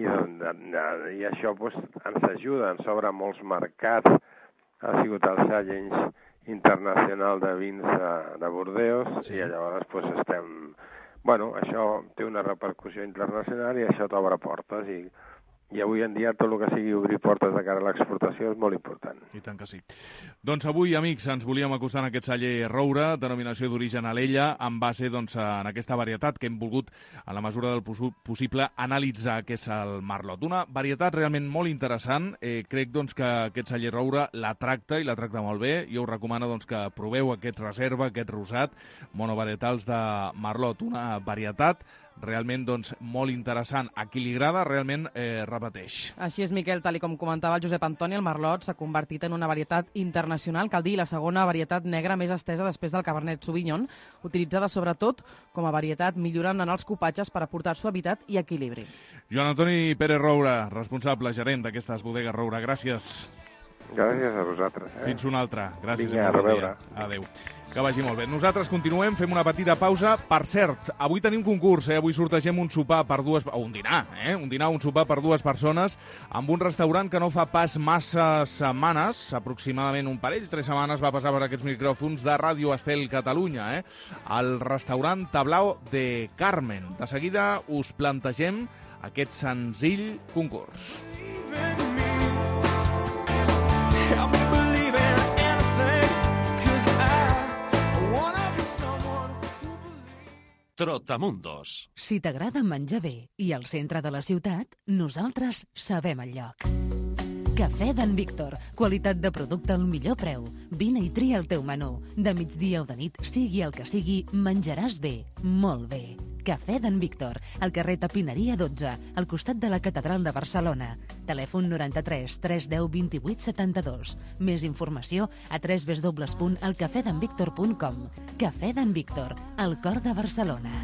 i això pues, ens ajuda, ens obre molts mercats. Ha sigut el Challenge Internacional de Vins de, de Bordeus sí. I llavors pues, estem... Bueno, això té una repercussió internacional i això t'obre portes i I avui en dia tot el que sigui obrir portes de cara a l'exportació és molt important. I tant que sí. Doncs avui, amics, ens volíem acostar en aquest celler Roura, denominació d'origen Alella, en base doncs, en aquesta varietat que hem volgut, en la mesura del possible, analitzar què és el Merlot. Una varietat realment molt interessant. Eh, crec doncs, que aquest celler Roura la tracta, i la tracta molt bé. Jo us recomano doncs, que proveu aquest reserva, aquest rosat, monovarietals de Merlot. Una varietat realment doncs, molt interessant. A qui li agrada, realment eh, repeteix. Així és, Miquel, tal com comentava el Josep Antoni, el Merlot s'ha convertit en una varietat internacional, cal dir, la segona varietat negra més estesa després del Cabernet Sauvignon, utilitzada sobretot com a varietat millorant en els cupatges per aportar suavitat i equilibri. Joan Antoni Pérez Roura, responsable gerent d'aquestes bodegues Roura, gràcies. Gràcies a vosaltres. Eh? Fins una altra. Gràcies. Vinga, a reveure. Adéu. Que vagi molt bé. Nosaltres continuem, fem una petita pausa. Per cert, avui tenim concurs, eh? Avui sortegem un sopar per dues... o un dinar, eh? Un dinar, un sopar per dues persones amb un restaurant que no fa pas massa setmanes, aproximadament un parell, tres setmanes, va passar per aquests micròfons de Ràdio Estel Catalunya, eh? El restaurant Tablao de Carmen. De seguida us plantegem aquest senzill concurs. Trotamundos. Si t'agrada menjar bé i al centre de la ciutat, nosaltres sabem el lloc. Cafè d'en Víctor. Qualitat de producte al millor preu. Vine i tria el teu menú. De migdia o de nit, sigui el que sigui, menjaràs bé, molt bé. Cafè d'en Víctor, al carrer Tapineria dotze, al costat de la Catedral de Barcelona. Telèfon noranta-tres tres deu vint-i-vuit setanta-dos. Més informació a w w w punt el cafè d'en víctor punt com. Cafè d'en Víctor, al cor de Barcelona.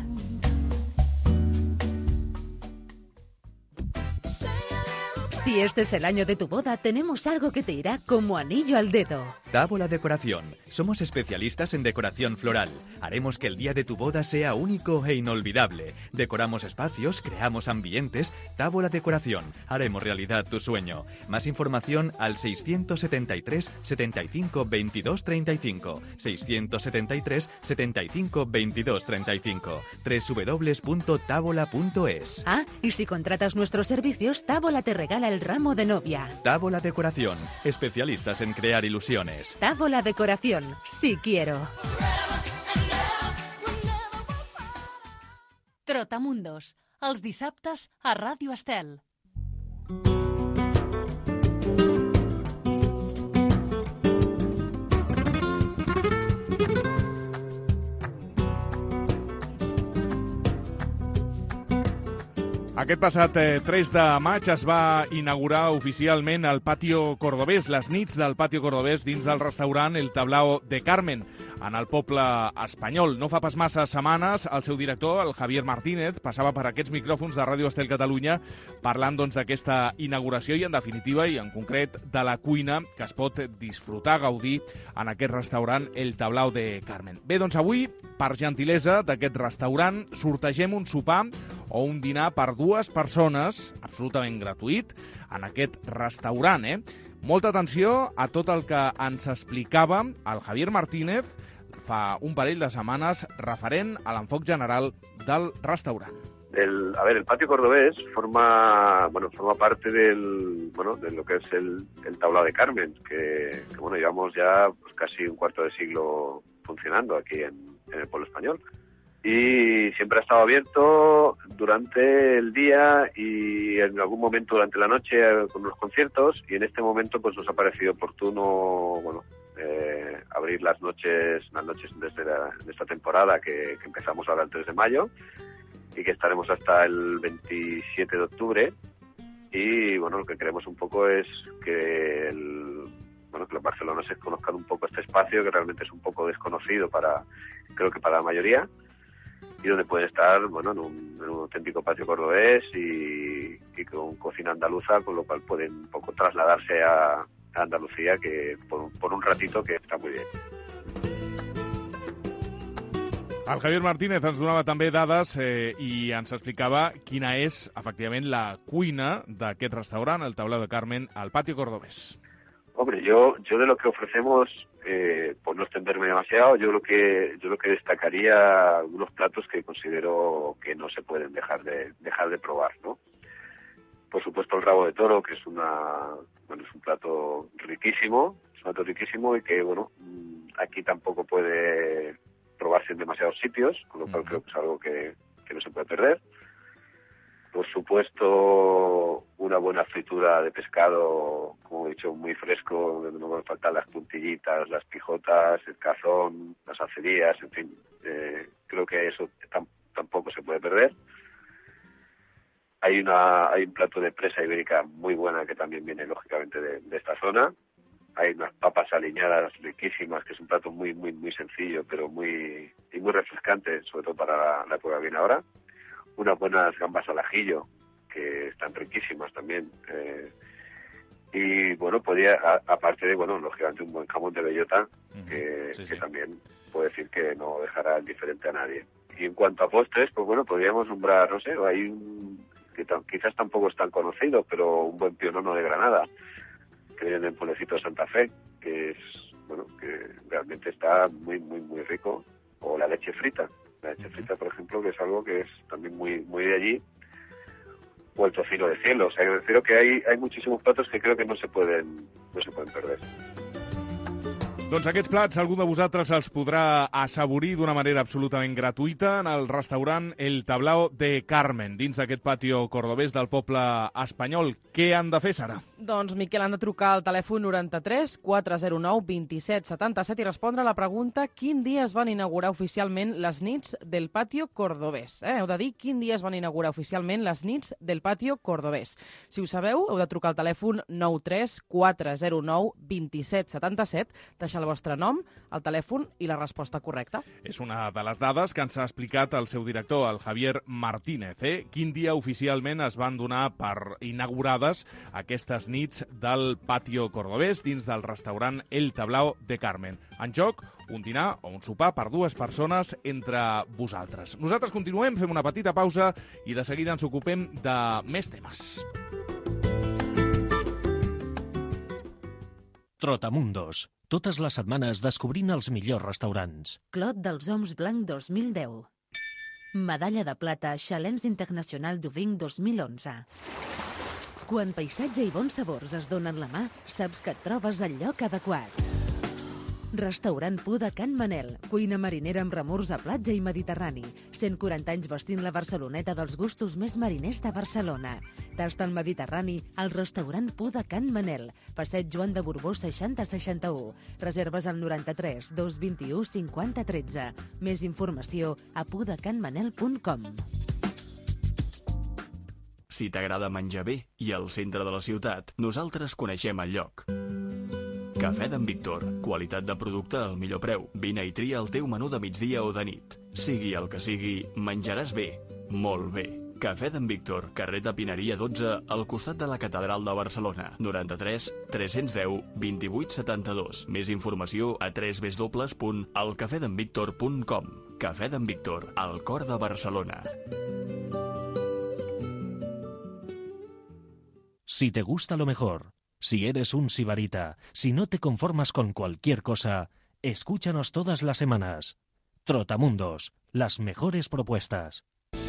Si este es el año de tu boda, tenemos algo que te irá como anillo al dedo. Tábola Decoración. Somos especialistas en decoración floral. Haremos que el día de tu boda sea único e inolvidable. Decoramos espacios, creamos ambientes. Tábola Decoración. Haremos realidad tu sueño. Más información al seiscientos setenta y tres, setenta y cinco, veintidós, treinta y cinco. seiscientos setenta y tres, setenta y cinco, veintidós, treinta y cinco. doble u doble u doble u punto tábola punto es. Ah, y si contratas nuestros servicios, Tábola te regala el ramo de novia. Tábola Decoración. Especialistas en crear ilusiones. Tábola Decoración. Sí quiero. Trotamundos. Els dissabtes a Ràdio Estel. Aquest passat eh, tres de maig es va inaugurar oficialment el Patio Cordobés, les nits del Patio Cordobés dins del restaurant El Tablao de Carmen, en el poble espanyol. No fa pas massa setmanes, el seu director, el Javier Martínez, passava per aquests micròfons de Ràdio Estel Catalunya parlant doncs, d'aquesta inauguració i, en definitiva, i en concret, de la cuina que es pot disfrutar, gaudir en aquest restaurant El Tablao de Carmen. Bé, doncs avui, per gentilesa d'aquest restaurant, sortegem un sopar o un dinar per dues persones, absolutament gratuït, en aquest restaurant. Eh? Molta atenció a tot el que ens explicava el Javier Martínez fa un parell de setmanes referent a l'enfoc general del restaurant. El, a ver, el Patio Cordobés forma, bueno, forma parte del, bueno, de lo que es el, el Tablao de Carmen, que, que bueno, llevamos ya pues, casi un cuarto de siglo funcionando aquí en, en el pueblo español. Y siempre ha estado abierto durante el día y en algún momento durante la noche con unos conciertos, y en este momento pues nos ha parecido oportuno, bueno, eh, abrir las noches, las noches desde la, de esta temporada que, que empezamos ahora el tres de mayo y que estaremos hasta el veintisiete de octubre. Y bueno, lo que queremos un poco es que el, bueno, que los barceloneses conozcan un poco este espacio, que realmente es un poco desconocido para, creo que para la mayoría, y donde pueden estar, bueno, en un, en un auténtico patio cordobés y, y con cocina andaluza, con lo cual pueden un poco trasladarse a, a Andalucía, que por, por un ratito, que está muy bien. El Javier Martínez ens donava també dades eh, i ens explicava quina és, efectivament, la cuina d'aquest restaurant, el Tablao de Carmen, al Patio Cordobés. Hombre, yo, yo de lo que ofrecemos, eh, por no extenderme demasiado, yo lo que yo lo que destacaría algunos platos que considero que no se pueden dejar de dejar de probar, ¿no? Por supuesto el rabo de toro, que es una bueno es un plato riquísimo, es un plato riquísimo y que bueno aquí tampoco puede probarse en demasiados sitios, con lo cual uh-huh. creo que es algo que, que no se puede perder. Por supuesto, una buena fritura de pescado, como he dicho, muy fresco, donde no van a faltar las puntillitas, las pijotas, el cazón, las acerías, en fin. Eh, creo que eso tam- tampoco se puede perder. Hay una hay un plato de presa ibérica muy buena que también viene, lógicamente, de, de esta zona. Hay unas papas aliñadas riquísimas, que es un plato muy, muy, muy sencillo, pero muy y muy refrescante, sobre todo para la, la época que viene ahora. Unas buenas gambas al ajillo, que están riquísimas también. Eh, y bueno, podría, a, aparte de, bueno, lógicamente un buen jamón de bellota, uh-huh. que, sí, que sí. también puedo decir que no dejará indiferente a nadie. Y en cuanto a postres, pues bueno, podríamos nombrar, no sé, hay un que t- quizás tampoco es tan conocido, pero un buen pionono de Granada, que viene en Pueblecito de Santa Fe, que es, bueno, que realmente está muy, muy, muy rico. O la leche frita. La leche frita, por ejemplo, que es algo que es también muy muy de allí, o el tocino de cielo. O sea, yo creo que hay hay muchísimos platos que creo que no se pueden no se pueden perder. Doncs aquests plats algú de vosaltres els podrà assaborir d'una manera absolutament gratuïta en el restaurant El Tablao de Carmen, dins d'aquest patio cordobès del poble espanyol. Què han de fer, Sara? Doncs, Miquel, han de trucar al telèfon noranta-tres quatre zero nou vint-i-set setanta-set i respondre a la pregunta quin dia es van inaugurar oficialment les nits del patio cordobès. Eh? Heu de dir quin dia es van inaugurar oficialment les nits del patio cordobès. Si ho sabeu, heu de trucar al telèfon nou tres quatre zero nou vint-i-set setanta-set, deixar deixar el vostre nom, el telèfon i la resposta correcta. És una de les dades que ens ha explicat el seu director, el Javier Martínez. Eh? Quin dia oficialment es van donar per inaugurades aquestes nits del patio cordobès dins del restaurant El Tablao de Carmen. En joc, un dinar o un sopar per dues persones entre vosaltres. Nosaltres continuem, fem una petita pausa i de seguida ens ocupem de més temes. Trotamundos. Totes les setmanes descobrint els millors restaurants. Clot dels Oms Blanc dos mil deu. Medalla de plata Xalens Internacional d'Uving dos mil onze. Quan paisatge i bons sabors es donen la mà, saps que et trobes al lloc adequat. Restaurant Pu de Can Manel, cuina marinera amb remors a platja i mediterrani. cent quaranta anys vestint la Barceloneta dels gustos més mariners de Barcelona. Tasta el Mediterrani al restaurant Pu de Can Manel, passeig Joan de Borbó seixanta seixanta-u. Reserves al noranta-tres dos vint-i-u cinquanta tretze. Més informació a pudecanmanel punt com. Si t'agrada menjar bé i al centre de la ciutat, nosaltres coneixem el lloc. Cafè d'en Víctor. Qualitat de producte al millor preu. Vine i tria el teu menú de migdia o de nit. Sigui el que sigui, menjaràs bé. Molt bé. Cafè d'en Víctor, carrer de Pineria dotze, al costat de la Catedral de Barcelona. noranta-tres tres-cents deu vint-i-vuit setanta-dos. Més informació a w w w punt el cafè d'en víctor punt com. Cafè d'en Víctor, al cor de Barcelona. Si te gusta lo mejor, si eres un sibarita, si no te conformas con cualquier cosa, escúchanos todas las semanas. Trotamundos, las mejores propuestas.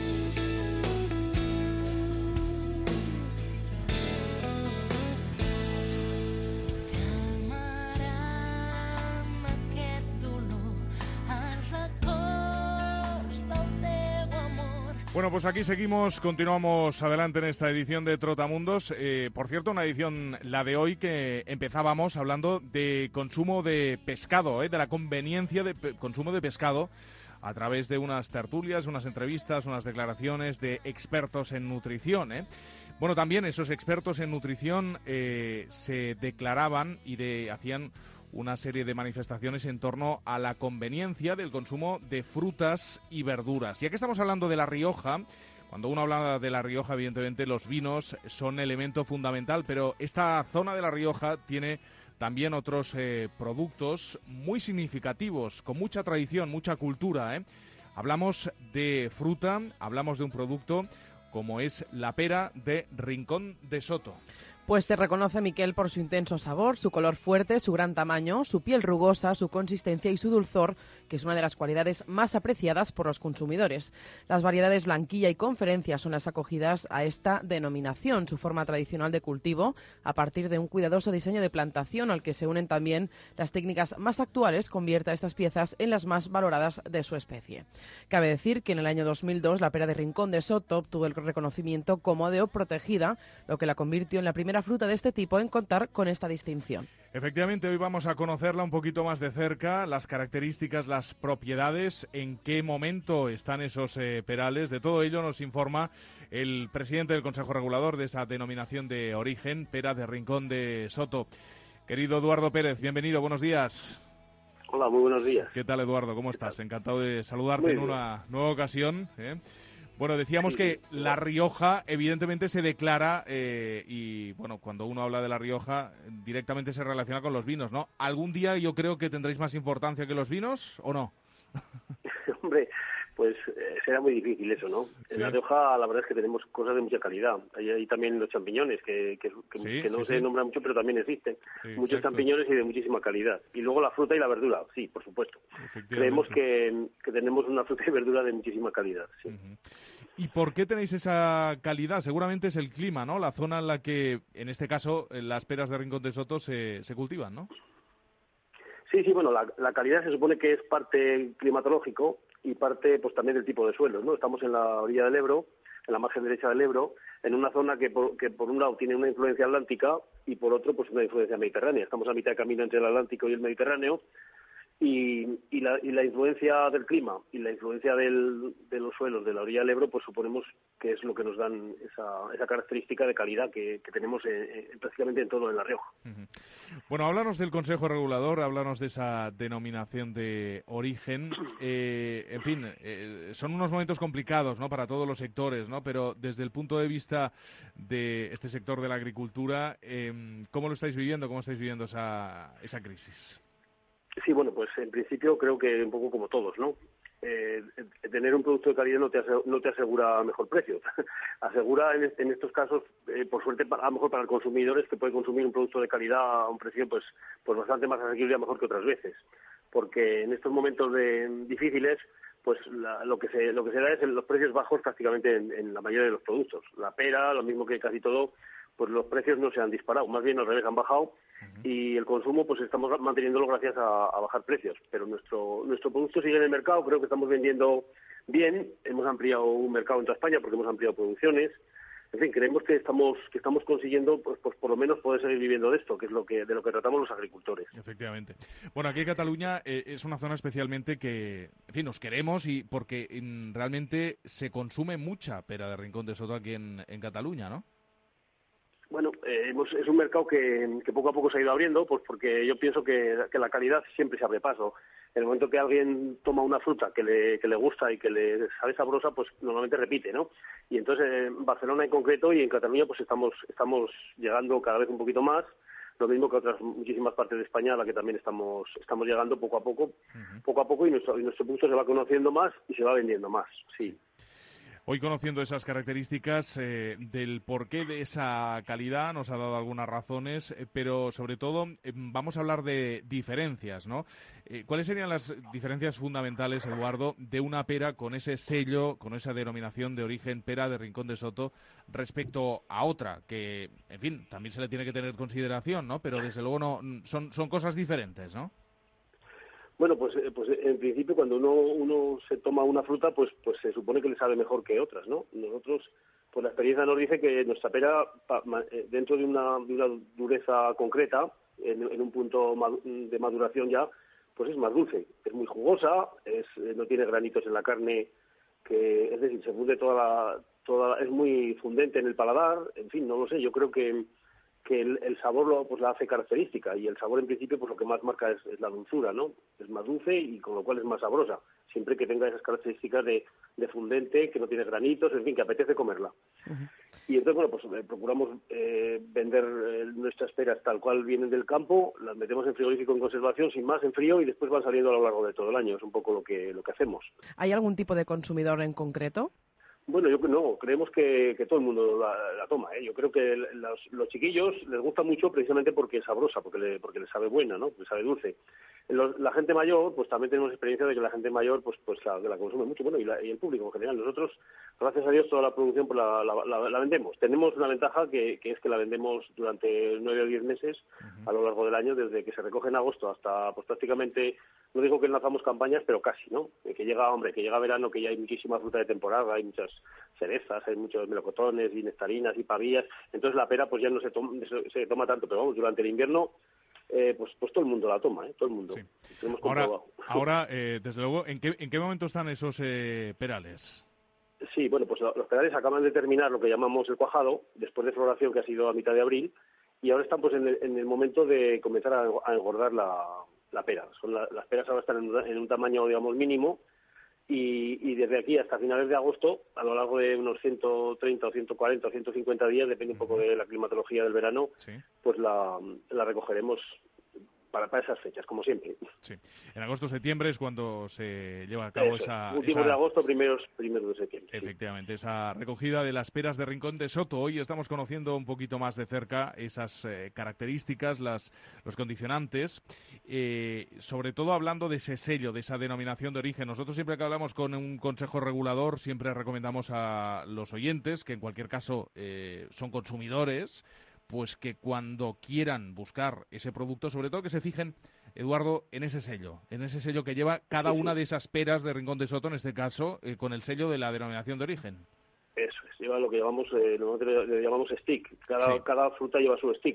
Bueno, pues aquí seguimos, continuamos adelante en esta edición de Trotamundos. Eh, por cierto, una edición, la de hoy, que empezábamos hablando de consumo de pescado, eh, de la conveniencia de pe- consumo de pescado a través de unas tertulias, unas entrevistas, unas declaraciones de expertos en nutrición. Eh. Bueno, también esos expertos en nutrición eh, se declaraban y de, hacían una serie de manifestaciones en torno a la conveniencia del consumo de frutas y verduras. Ya que estamos hablando de La Rioja, cuando uno habla de La Rioja, evidentemente los vinos son elemento fundamental, pero esta zona de La Rioja tiene también otros eh, productos muy significativos, con mucha tradición, mucha cultura, ¿eh? Hablamos de fruta, hablamos de un producto como es la pera de Rincón de Soto. Pues se reconoce a Miquel por su intenso sabor, su color fuerte, su gran tamaño, su piel rugosa, su consistencia y su dulzor, que es una de las cualidades más apreciadas por los consumidores. Las variedades Blanquilla y Conferencia son las acogidas a esta denominación, su forma tradicional de cultivo, a partir de un cuidadoso diseño de plantación al que se unen también las técnicas más actuales, convierte a estas piezas en las más valoradas de su especie. Cabe decir que en el año dos mil dos la pera de Rincón de Soto obtuvo el reconocimiento como D O protegida, lo que la convirtió en la primera fruta de este tipo en contar con esta distinción. Efectivamente, hoy vamos a conocerla un poquito más de cerca, las características, las propiedades, en qué momento están esos eh, perales. De todo ello nos informa el presidente del Consejo Regulador de esa denominación de origen, pera de Rincón de Soto. Querido Eduardo Pérez, bienvenido, buenos días. Hola, muy buenos días. ¿Qué tal, Eduardo? ¿Cómo estás? Encantado de saludarte en una nueva ocasión, ¿eh? Bueno, decíamos que La Rioja evidentemente se declara eh, y, bueno, cuando uno habla de La Rioja directamente se relaciona con los vinos, ¿no? ¿Algún día yo creo que tendréis más importancia que los vinos o no? Hombre, pues eh, será muy difícil eso, ¿no? En Sí. La Rioja la verdad es que tenemos cosas de mucha calidad. Hay, hay también los champiñones, que, que, que, Sí, que no sí, se sí. nombran mucho, pero también existen. Sí, Muchos exacto. champiñones y de muchísima calidad. Y luego la fruta y la verdura, sí, por supuesto. Creemos que, que tenemos una fruta y verdura de muchísima calidad, sí. ¿Y por qué tenéis esa calidad? Seguramente es el clima, ¿no? La zona en la que, en este caso, eh, las peras de Rincón de Soto se, se cultivan, ¿no? Sí, sí, bueno, la, la calidad se supone que es parte climatológico y parte pues también del tipo de suelos, ¿no? Estamos en la orilla del Ebro, en la margen derecha del Ebro, en una zona que por, que por un lado tiene una influencia atlántica y por otro pues una influencia mediterránea. Estamos a mitad de camino entre el Atlántico y el Mediterráneo Y, y, la, y la influencia del clima y la influencia del, de los suelos de la orilla del Ebro, pues suponemos que es lo que nos dan esa, esa característica de calidad que, que tenemos en, en, prácticamente en todo en La Rioja. Uh-huh. Bueno, háblanos del Consejo Regulador, háblanos de esa denominación de origen. Eh, en fin, eh, son unos momentos complicados, ¿no?, para todos los sectores, ¿no? Pero desde el punto de vista de este sector de la agricultura, eh, ¿cómo lo estáis viviendo? ¿Cómo estáis viviendo esa, esa crisis? Sí, bueno, pues en principio creo que un poco como todos, ¿no? Eh, tener un producto de calidad no te asegura, no te asegura mejor precio. Asegura en, en estos casos, eh, por suerte, para, a lo mejor para el consumidor es que puede consumir un producto de calidad a un precio pues, pues bastante más asequible, a lo mejor que otras veces. Porque en estos momentos de, difíciles, pues la, lo que se lo que se da es en los precios bajos prácticamente en, en la mayoría de los productos. La pera, lo mismo que casi todo, pues los precios no se han disparado, más bien al revés han bajado. Uh-huh. Y el consumo pues estamos manteniéndolo gracias a, a bajar precios, pero nuestro nuestro producto sigue en el mercado, creo que estamos vendiendo bien, hemos ampliado un mercado en toda España porque hemos ampliado producciones. En fin, creemos que estamos que estamos consiguiendo pues, pues por lo menos poder seguir viviendo de esto, que es lo que de lo que tratamos los agricultores. Efectivamente. Bueno, aquí en Cataluña eh, es una zona especialmente que, en fin, nos queremos y porque in, realmente se consume mucha pera de Rincón de Soto aquí en, en Cataluña, ¿no? Bueno, eh, hemos, es un mercado que, que poco a poco se ha ido abriendo, pues porque yo pienso que, que la calidad siempre se abre paso. En el momento que alguien toma una fruta que le, que le gusta y que le sabe sabrosa, pues normalmente repite, ¿no? Y entonces en Barcelona en concreto y en Cataluña pues estamos estamos llegando cada vez un poquito más, lo mismo que otras muchísimas partes de España a la que también estamos estamos llegando poco a poco, uh-huh. poco a poco y nuestro, y nuestro producto se va conociendo más y se va vendiendo más, sí. Hoy, conociendo esas características eh, del porqué de esa calidad, nos ha dado algunas razones, eh, pero sobre todo eh, vamos a hablar de diferencias, ¿no? Eh, ¿Cuáles serían las diferencias fundamentales, Eduardo, de una pera con ese sello, con esa denominación de origen pera de Rincón de Soto respecto a otra que, en fin, también se le tiene que tener en consideración, ¿no? Pero desde luego no son, son cosas diferentes, ¿no? Bueno, pues, pues en principio cuando uno uno se toma una fruta, pues pues se supone que le sabe mejor que otras, ¿no? Nosotros, pues la experiencia nos dice que nuestra pera, dentro de una, de una dureza concreta, en, en un punto de maduración ya, pues es más dulce, es muy jugosa, es no tiene granitos en la carne, que es decir, se funde toda la, toda es muy fundente en el paladar, en fin, no lo sé, yo creo que que el, el sabor lo, pues la hace característica y el sabor en principio pues lo que más marca es, es la dulzura, ¿no? Es más dulce y con lo cual es más sabrosa, siempre que tenga esas características de, de fundente, que no tiene granitos, en fin, que apetece comerla. Uh-huh. Y entonces, bueno, pues eh, procuramos eh, vender eh, nuestras peras tal cual vienen del campo, las metemos en frigorífico en conservación, sin más, en frío, y después van saliendo a lo largo de todo el año, es un poco lo que, lo que hacemos. ¿Hay algún tipo de consumidor en concreto? Bueno, yo no, creemos que, que todo el mundo la, la toma, ¿eh? Yo creo que los, los chiquillos les gusta mucho precisamente porque es sabrosa, porque le, porque les sabe buena, ¿no? Porque sabe dulce. Los, la gente mayor, pues también tenemos experiencia de que la gente mayor, pues pues la, la consume mucho, bueno, y, la, y el público en general. Nosotros, gracias a Dios, toda la producción pues la, la, la, la vendemos. Tenemos una ventaja que, que es que la vendemos durante nueve o diez meses uh-huh. a lo largo del año, desde que se recoge en agosto hasta, pues prácticamente, no digo que lanzamos campañas, pero casi, ¿no? Que llega, hombre, que llega verano, que ya hay muchísima fruta de temporada, hay muchas cerezas, hay muchos melocotones y nectarinas y pavillas, entonces la pera pues ya no se toma, se, se toma tanto, pero vamos, durante el invierno eh, pues pues todo el mundo la toma, ¿eh? Todo el mundo. Sí. Ahora, ahora eh, desde luego, ¿en qué, ¿en qué momento están esos eh, perales? Sí, bueno, pues los perales acaban de terminar lo que llamamos el cuajado, después de floración que ha sido a mitad de abril, y ahora están pues en el, en el momento de comenzar a, a engordar la, la pera. Son la, las peras ahora están en, en un tamaño, digamos, mínimo, Y, y desde aquí hasta finales de agosto, a lo largo de unos ciento treinta o ciento cuarenta o ciento cincuenta días, depende un poco de la climatología del verano, sí. pues la, la recogeremos para, para esas fechas, como siempre. Sí. En agosto o septiembre es cuando se lleva a cabo Eso, esa... últimos esa... de agosto, primeros, primeros de septiembre. Efectivamente, sí. Esa recogida de las peras de Rincón de Soto. Hoy estamos conociendo un poquito más de cerca esas eh, características, las, los condicionantes, eh, sobre todo hablando de ese sello, de esa denominación de origen. Nosotros siempre que hablamos con un consejo regulador, siempre recomendamos a los oyentes, que en cualquier caso eh, son consumidores, pues que cuando quieran buscar ese producto, sobre todo que se fijen, Eduardo, en ese sello, en ese sello que lleva cada una de esas peras de Rincón de Soto, en este caso, eh, con el sello de la denominación de origen. Eso es, lleva lo que llamamos, eh, nosotros le llamamos stick, cada, sí. cada fruta lleva su stick.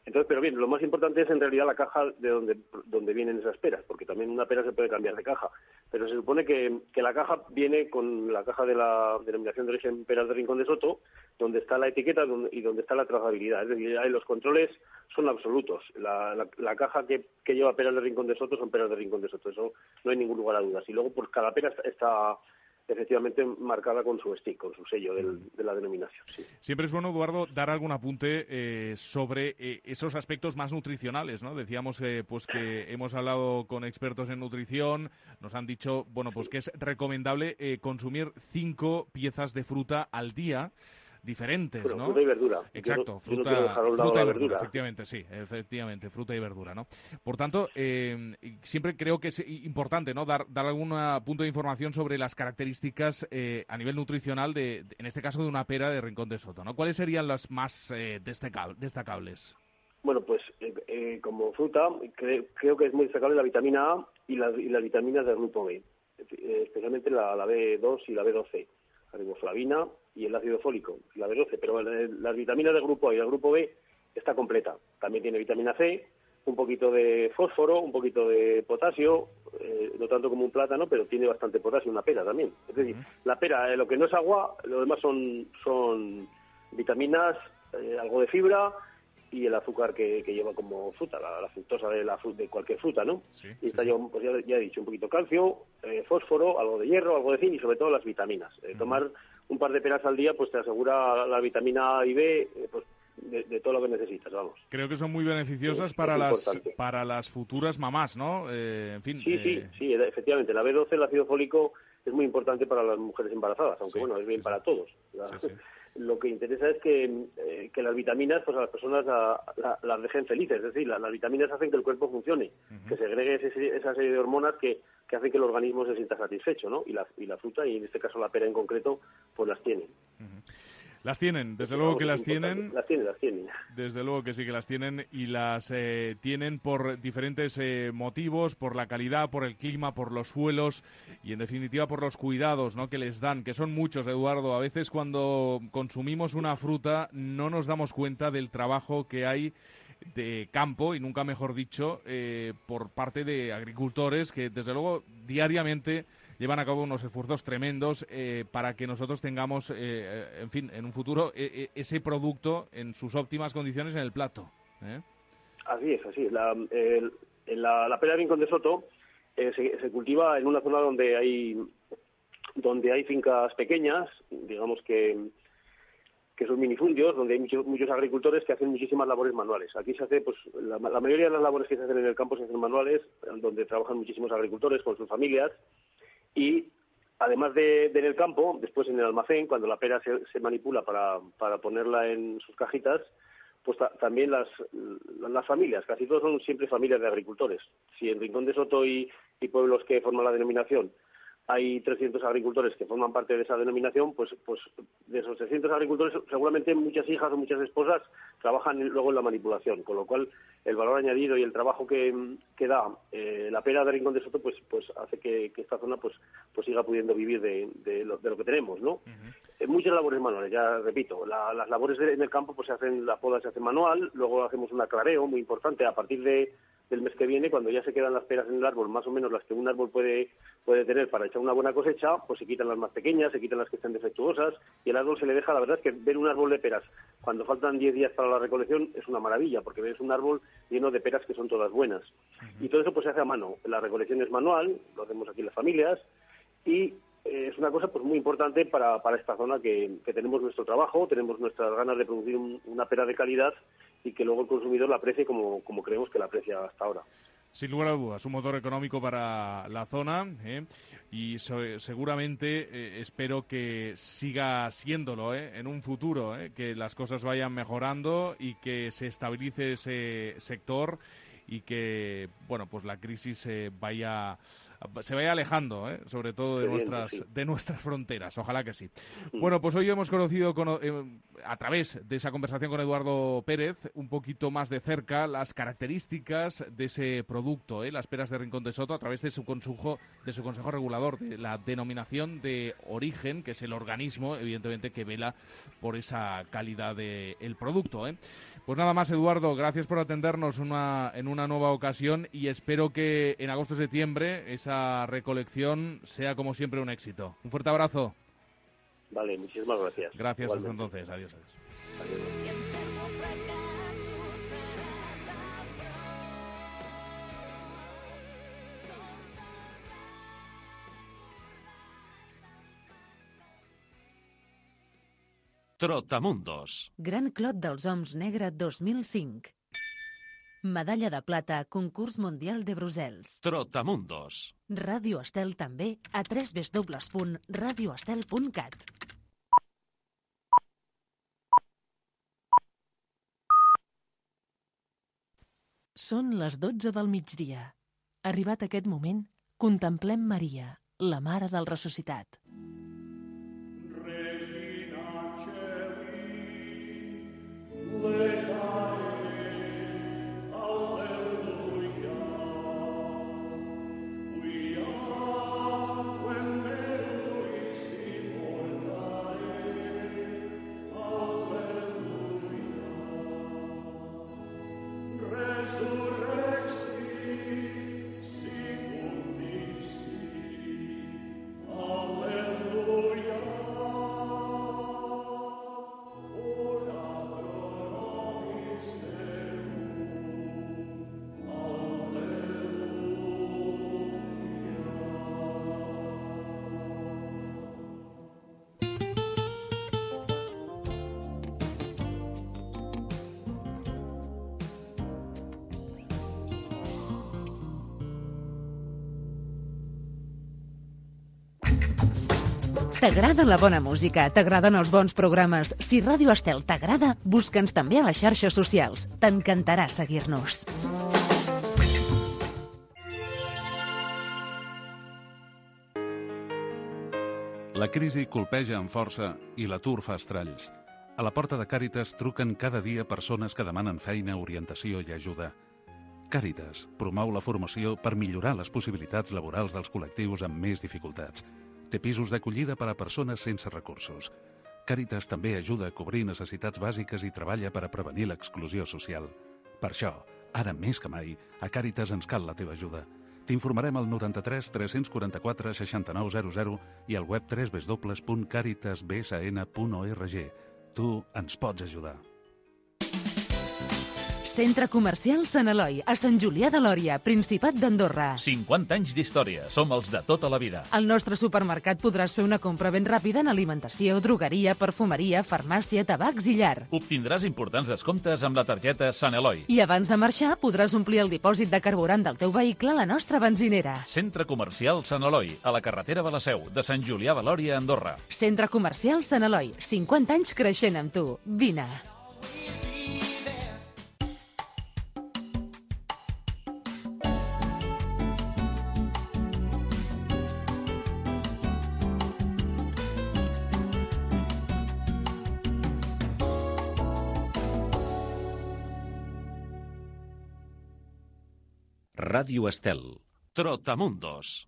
Entonces, pero bien, lo más importante es en realidad la caja de donde, donde vienen esas peras, porque también una pera se puede cambiar de caja. Pero se supone que, que la caja viene con la caja de la denominación de origen Peras de Rincón de Soto, donde está la etiqueta donde, y donde está la trazabilidad. Es decir, ahí los controles son absolutos. La, la, la caja que, que lleva Peras de Rincón de Soto son Peras de Rincón de Soto. Eso no hay ningún lugar a dudas. Y luego, pues cada pera está, está efectivamente marcada con su stick, con su sello del, de la denominación. Sí. Siempre es bueno, Eduardo, dar algún apunte eh, sobre eh, esos aspectos más nutricionales, ¿no? Decíamos eh, pues que hemos hablado con expertos en nutrición, nos han dicho, bueno, pues que es recomendable eh, consumir cinco piezas de fruta al día, diferentes, bueno, ¿no? Fruta y verdura. Exacto, yo no, fruta, yo no dejar a un lado fruta la y verdura. verdura, efectivamente, sí, efectivamente, fruta y verdura, ¿no? Por tanto, eh, siempre creo que es importante, ¿no? Dar, dar algún punto de información sobre las características eh, a nivel nutricional de, de, en este caso, de una pera de Rincón de Soto, ¿no? ¿Cuáles serían las más eh, destacables? Bueno, pues eh, eh, como fruta cre, creo que es muy destacable la vitamina A y, la, y las vitaminas del grupo B, eh, especialmente la, la B dos y la B doce, la riboflavina y el ácido fólico, la B doce, pero las vitaminas del grupo A y del grupo B está completa. También tiene vitamina C, un poquito de fósforo, un poquito de potasio, eh, no tanto como un plátano, pero tiene bastante potasio, una pera también. Es decir, uh-huh. la pera, eh, lo que no es agua, lo demás son, son vitaminas, eh, algo de fibra y el azúcar que, que lleva como fruta, la, la fructosa de, la, de cualquier fruta, ¿no? Sí, y está sí, yo, pues ya, ya he dicho, un poquito de calcio, eh, fósforo, algo de hierro, algo de zinc y sobre todo las vitaminas. Eh, uh-huh. Tomar un par de peras al día pues te asegura la vitamina A y B, eh, pues de, de todo lo que necesitas, vamos. Creo que son muy beneficiosas sí, para las para las futuras mamás, ¿no? Eh, en fin. Sí, eh... sí, sí, efectivamente. La B doce, el ácido fólico, es muy importante para las mujeres embarazadas, aunque sí, bueno, es bien sí, para sí. todos. Sí, sí. Lo que interesa es que, eh, que las vitaminas pues a las personas la, la, las dejen felices, es decir, la, las vitaminas hacen que el cuerpo funcione, uh-huh. que segregue ese, esa serie de hormonas que, que hacen que el organismo se sienta satisfecho, ¿no? Y la, y la fruta, y en este caso la pera en concreto, pues las tiene. Uh-huh. Las tienen, desde luego que las tienen. Las tienen, las tienen. Desde luego que sí que las tienen y las eh, tienen por diferentes eh, motivos, por la calidad, por el clima, por los suelos y en definitiva por los cuidados, ¿no? que les dan, que son muchos, Eduardo. A veces cuando consumimos una fruta no nos damos cuenta del trabajo que hay de campo, y nunca mejor dicho, eh, por parte de agricultores que desde luego diariamente llevan a cabo unos esfuerzos tremendos eh, para que nosotros tengamos, eh, en fin, en un futuro, eh, ese producto en sus óptimas condiciones en el plato. ¿eh? Así es, así es. La, el, la, la pera de Rincón de Soto eh, se, se cultiva en una zona donde hay donde hay fincas pequeñas, digamos que que son minifundios, donde hay muchos, muchos agricultores que hacen muchísimas labores manuales. Aquí se hace, pues, la, la mayoría de las labores que se hacen en el campo se hacen manuales, donde trabajan muchísimos agricultores con sus familias. Y además de, de en el campo, después en el almacén, cuando la pera se, se manipula para, para ponerla en sus cajitas, pues ta, también las, las familias, casi todos son siempre familias de agricultores. Si en Rincón de Soto y, y pueblos que forman la denominación hay trescientos agricultores que forman parte de esa denominación, pues, pues de esos trescientos agricultores seguramente muchas hijas o muchas esposas trabajan luego en la manipulación, con lo cual el valor añadido y el trabajo que, que da eh, la pera de Rincón de Soto pues, pues hace que, que esta zona pues, pues siga pudiendo vivir de, de, lo, de lo que tenemos, ¿no? Uh-huh. Eh, muchas labores manuales, ya repito, la, las labores de, en el campo pues se hacen, la poda se hace manual, luego hacemos un aclareo muy importante a partir de del mes que viene, cuando ya se quedan las peras en el árbol, más o menos las que un árbol puede puede tener para echar una buena cosecha, pues se quitan las más pequeñas, se quitan las que estén defectuosas, y el árbol se le deja, la verdad es que ver un árbol de peras cuando faltan diez días para la recolección es una maravilla, porque ves un árbol lleno de peras que son todas buenas. Uh-huh. Y todo eso pues se hace a mano. La recolección es manual, lo hacemos aquí las familias, y eh, es una cosa pues muy importante para, para esta zona que, que tenemos nuestro trabajo, tenemos nuestras ganas de producir un, una pera de calidad, y que luego el consumidor la aprecie como, como creemos que la aprecia hasta ahora. Sin lugar a dudas, un motor económico para la zona ¿eh? y so, seguramente eh, espero que siga siéndolo ¿eh? en un futuro, ¿eh? que las cosas vayan mejorando y que se estabilice ese sector y que bueno pues la crisis eh, vaya se vaya alejando, ¿eh? sobre todo de nuestras, sí. de nuestras fronteras. Ojalá que sí. Bueno, pues hoy hemos conocido con, eh, a través de esa conversación con Eduardo Pérez un poquito más de cerca las características de ese producto, ¿eh? las peras de Rincón de Soto, a través de su consejo, de su consejo regulador, de la denominación de origen, que es el organismo, evidentemente, que vela por esa calidad del producto, ¿eh? Pues nada más, Eduardo, gracias por atendernos una, en una nueva ocasión y espero que en agosto-septiembre esa recolección sea, como siempre, un éxito. Un fuerte abrazo. Vale, muchísimas gracias. Gracias, Igualmente. hasta entonces. Adiós, adiós. Adiós. Trotamundos. Gran Clot dels Oms Negre dos mil cinc. Medalla de plata, concurs mundial de Brussels. Trotamundos. Ràdio Estel també a w w w punt radio estel punt cat. Són les dotze del migdia. Arribat aquest moment, contemplem Maria, la Mare del Ressuscitat. T'agrada la bona música? T'agraden els bons programes? Si Ràdio Estel t'agrada, busca'ns també a les xarxes socials. T'encantarà seguir-nos. La crisi colpeja amb força i l'atur fa estralls. A la porta de Càritas truquen cada dia persones que demanen feina, orientació i ajuda. Càritas promou la formació per millorar les possibilitats laborals dels col·lectius amb més dificultats. Té pisos d'acollida per a persones sense recursos. Càritas també ajuda a cobrir necessitats bàsiques i treballa per a prevenir l'exclusió social. Per això, ara més que mai, a Càritas ens cal la teva ajuda. T'informarem al noranta-tres tres cents quaranta-quatre seixanta-nou zero zero i al web w w w punt caritas b s n punt org. Tu ens pots ajudar. Centre Comercial Sant Eloi, a Sant Julià de Lòria, Principat d'Andorra. cinquanta anys d'història. Som els de tota la vida. Al nostre supermercat podràs fer una compra ben ràpida en alimentació, drogueria, perfumeria, farmàcia, tabacs i llar. Obtindràs importants descomptes amb la targeta Sant Eloi. I abans de marxar podràs omplir el dipòsit de carburant del teu vehicle a la nostra benzinera. Centre Comercial Sant Eloi, a la carretera de la Seu, de Sant Julià de Lòria, Andorra. Centre Comercial Sant Eloi, cinquanta anys creixent amb tu. Vine. Radio Estel. Trotamundos.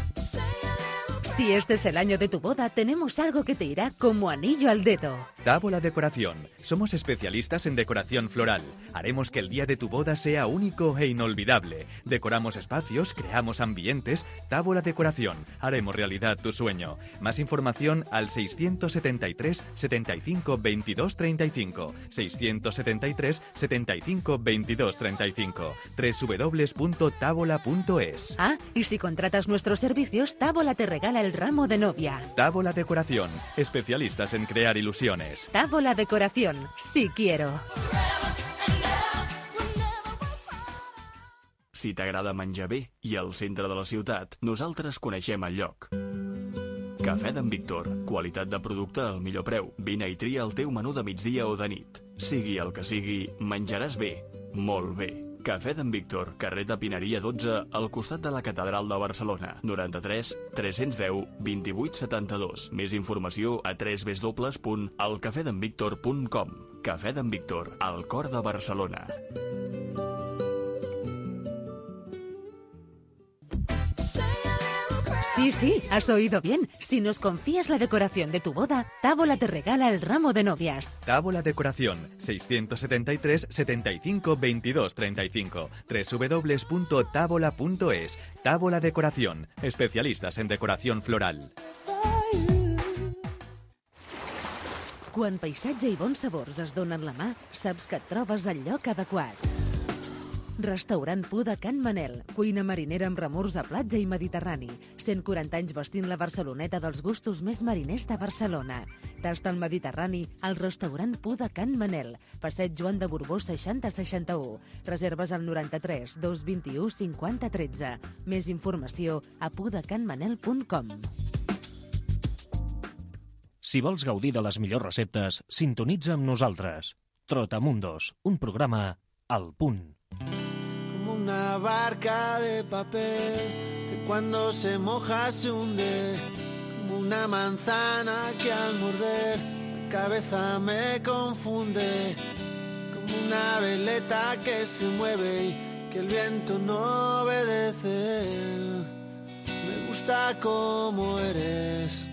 Si este es el año de tu boda, tenemos algo que te irá como anillo al dedo. Tábola Decoración. Somos especialistas en decoración floral. Haremos que el día de tu boda sea único e inolvidable. Decoramos espacios, creamos ambientes. Tábola Decoración. Haremos realidad tu sueño. Más información al seiscientos setenta y tres setenta y cinco veintidós treinta y cinco. seiscientos setenta y tres setenta y cinco veintidós treinta y cinco. doble u doble u doble u punto tábola punto es. Ah, y si contratas nuestros servicios, Tábola te regala el ramo de novia. Tábola Decoración. Especialistas en crear ilusiones. Tábola Decoración. Sí quiero. Si t'agrada menjar bé i al centre de la ciutat, nosaltres coneixem el lloc. Cafè d'en Víctor. Qualitat de producte al millor preu. Vine i tria el teu menú de migdia o de nit. Sigui el que sigui, menjaràs bé. Molt bé. Cafè d'en Víctor, carrer de Pineria dotze, al costat de la Catedral de Barcelona. noranta-tres tres-cents deu vint-i-vuit setanta-dos. Més informació a w w w punt el cafè d'en víctor punt com. Cafè d'en Víctor, al cor de Barcelona. Sí, sí, has oído bien. Si nos confías la decoración de tu boda, Tábola te regala el ramo de novias. Tábola Decoración, seiscientos setenta y tres, setenta y cinco, veintidós, treinta y cinco. doble u doble u doble u punto tábola punto es. Tábola Decoración, especialistas en decoración floral. Quan paisatge i bons sabors es donen la mà, saps que et trobes al lloc adequat. Restaurant Pu de Can Manel, cuina marinera amb remors a platja i mediterrani. cent quaranta anys vestint la Barceloneta dels gustos més mariners de Barcelona. Tasta el Mediterrani al restaurant Pu de Can Manel, passeig Joan de Borbó seixanta seixanta-u. Reserves al noranta-tres dos vint-i-u cinquanta tretze. Més informació a pu de can manel punt com. Si vols gaudir de les millors receptes, sintonitza amb nosaltres. Trotamundos, un programa al punt. Como una barca de papel que cuando se moja se hunde, como una manzana que al morder la cabeza me confunde, como una veleta que se mueve y que el viento no obedece. Me gusta como eres,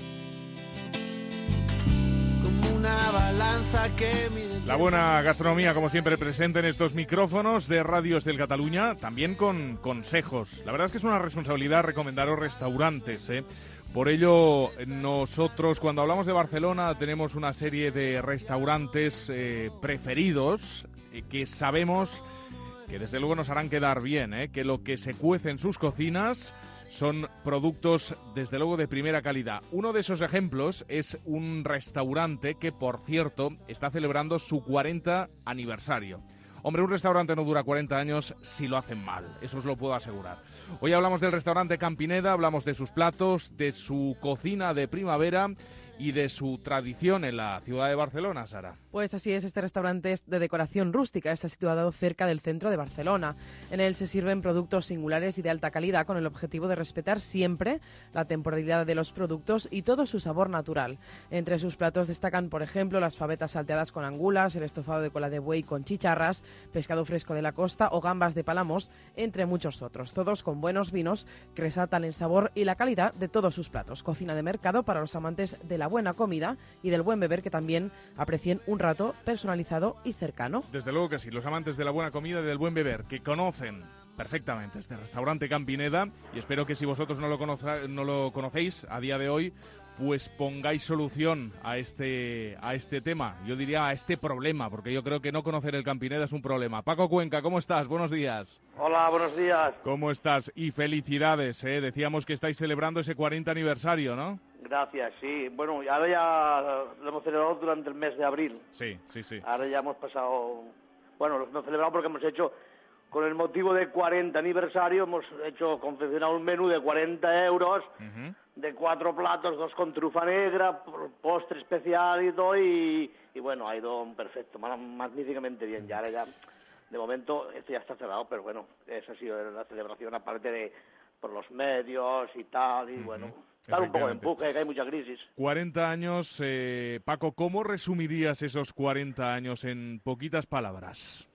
como una balanza que mide. La buena gastronomía, como siempre, presente en estos micrófonos de Radios del Cataluña, también con consejos. La verdad es que es una responsabilidad recomendaros restaurantes, ¿eh? Por ello, nosotros, cuando hablamos de Barcelona, tenemos una serie de restaurantes eh, preferidos eh, que sabemos que desde luego nos harán quedar bien, ¿eh? Que lo que se cuece en sus cocinas son productos, desde luego, de primera calidad. Uno de esos ejemplos es un restaurante que, por cierto, está celebrando su cuarenta aniversario. Hombre, un restaurante no dura cuarenta años si lo hacen mal, eso os lo puedo asegurar. Hoy hablamos del restaurante Campineda, hablamos de sus platos, de su cocina de primavera y de su tradición en la ciudad de Barcelona, Sara. Pues así es, este restaurante es de decoración rústica, está situado cerca del centro de Barcelona. En él se sirven productos singulares y de alta calidad con el objetivo de respetar siempre la temporalidad de los productos y todo su sabor natural. Entre sus platos destacan, por ejemplo, las favetas salteadas con angulas, el estofado de cola de buey con chicharras, pescado fresco de la costa o gambas de Palamos, entre muchos otros, todos con buenos vinos que resaltan el sabor y la calidad de todos sus platos. Cocina de mercado para los amantes de la buena comida y del buen beber, que también aprecien un rato personalizado y cercano. Desde luego que sí, los amantes de la buena comida y del buen beber, que conocen perfectamente este restaurante Campineda, y espero que si vosotros no lo, conoce, no lo conocéis a día de hoy, pues pongáis solución a este, a este tema, yo diría a este problema, porque yo creo que no conocer el Campineda es un problema. Paco Cuenca, ¿cómo estás? Buenos días. Hola, buenos días. ¿Cómo estás? Y felicidades, ¿eh? Decíamos que estáis celebrando ese cuarenta aniversario, ¿no? Gracias, sí. Bueno, ahora ya lo hemos celebrado durante el mes de abril. Sí, sí, sí. Ahora ya hemos pasado... Bueno, lo hemos celebrado porque hemos hecho, con el motivo de cuarenta aniversario, hemos hecho confeccionado un menú de cuarenta euros, uh-huh. de cuatro platos, dos con trufa negra, postre especial y todo, y, y bueno, ha ido perfecto, magníficamente bien. Ya ahora ya, de momento, esto ya está cerrado, pero bueno, esa ha sido la celebración, aparte de por los medios y tal, y uh-huh. bueno... Está un poco de empuje, que hay mucha crisis. cuarenta años, eh, Paco, ¿cómo resumirías esos cuarenta años en poquitas palabras?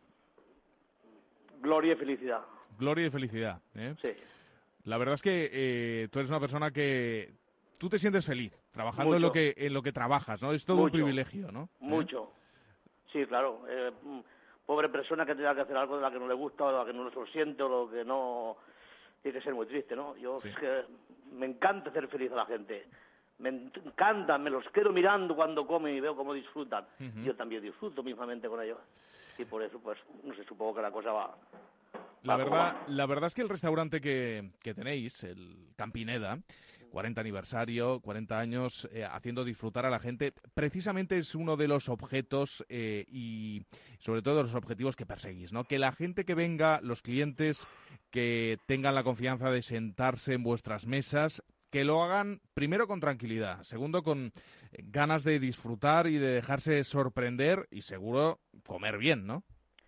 Gloria y felicidad. Gloria y felicidad, ¿eh? Sí. La verdad es que eh, tú eres una persona que... Tú te sientes feliz trabajando en lo que en lo que trabajas, ¿no? Es todo Mucho. un privilegio, ¿no? Mucho. ¿Eh? Sí, claro. Eh, pobre persona que tenga que hacer algo de la que no le gusta, o de la que no lo siente, o lo que no... Tiene que ser muy triste, ¿no? Yo sí. Es que me encanta hacer feliz a la gente. Me encanta, me los quedo mirando cuando comen y veo cómo disfrutan. Uh-huh. Yo también disfruto mismamente con ellos. Y por eso, pues, no sé, supongo que la cosa va... La verdad, la verdad es que el restaurante que, que tenéis, el Campineda, cuarenta aniversario, cuarenta años, eh, haciendo disfrutar a la gente, precisamente es uno de los objetos eh, y sobre todo de los objetivos que perseguís, ¿no? Que la gente que venga, los clientes que tengan la confianza de sentarse en vuestras mesas, que lo hagan primero con tranquilidad, segundo con ganas de disfrutar y de dejarse sorprender y seguro comer bien, ¿no?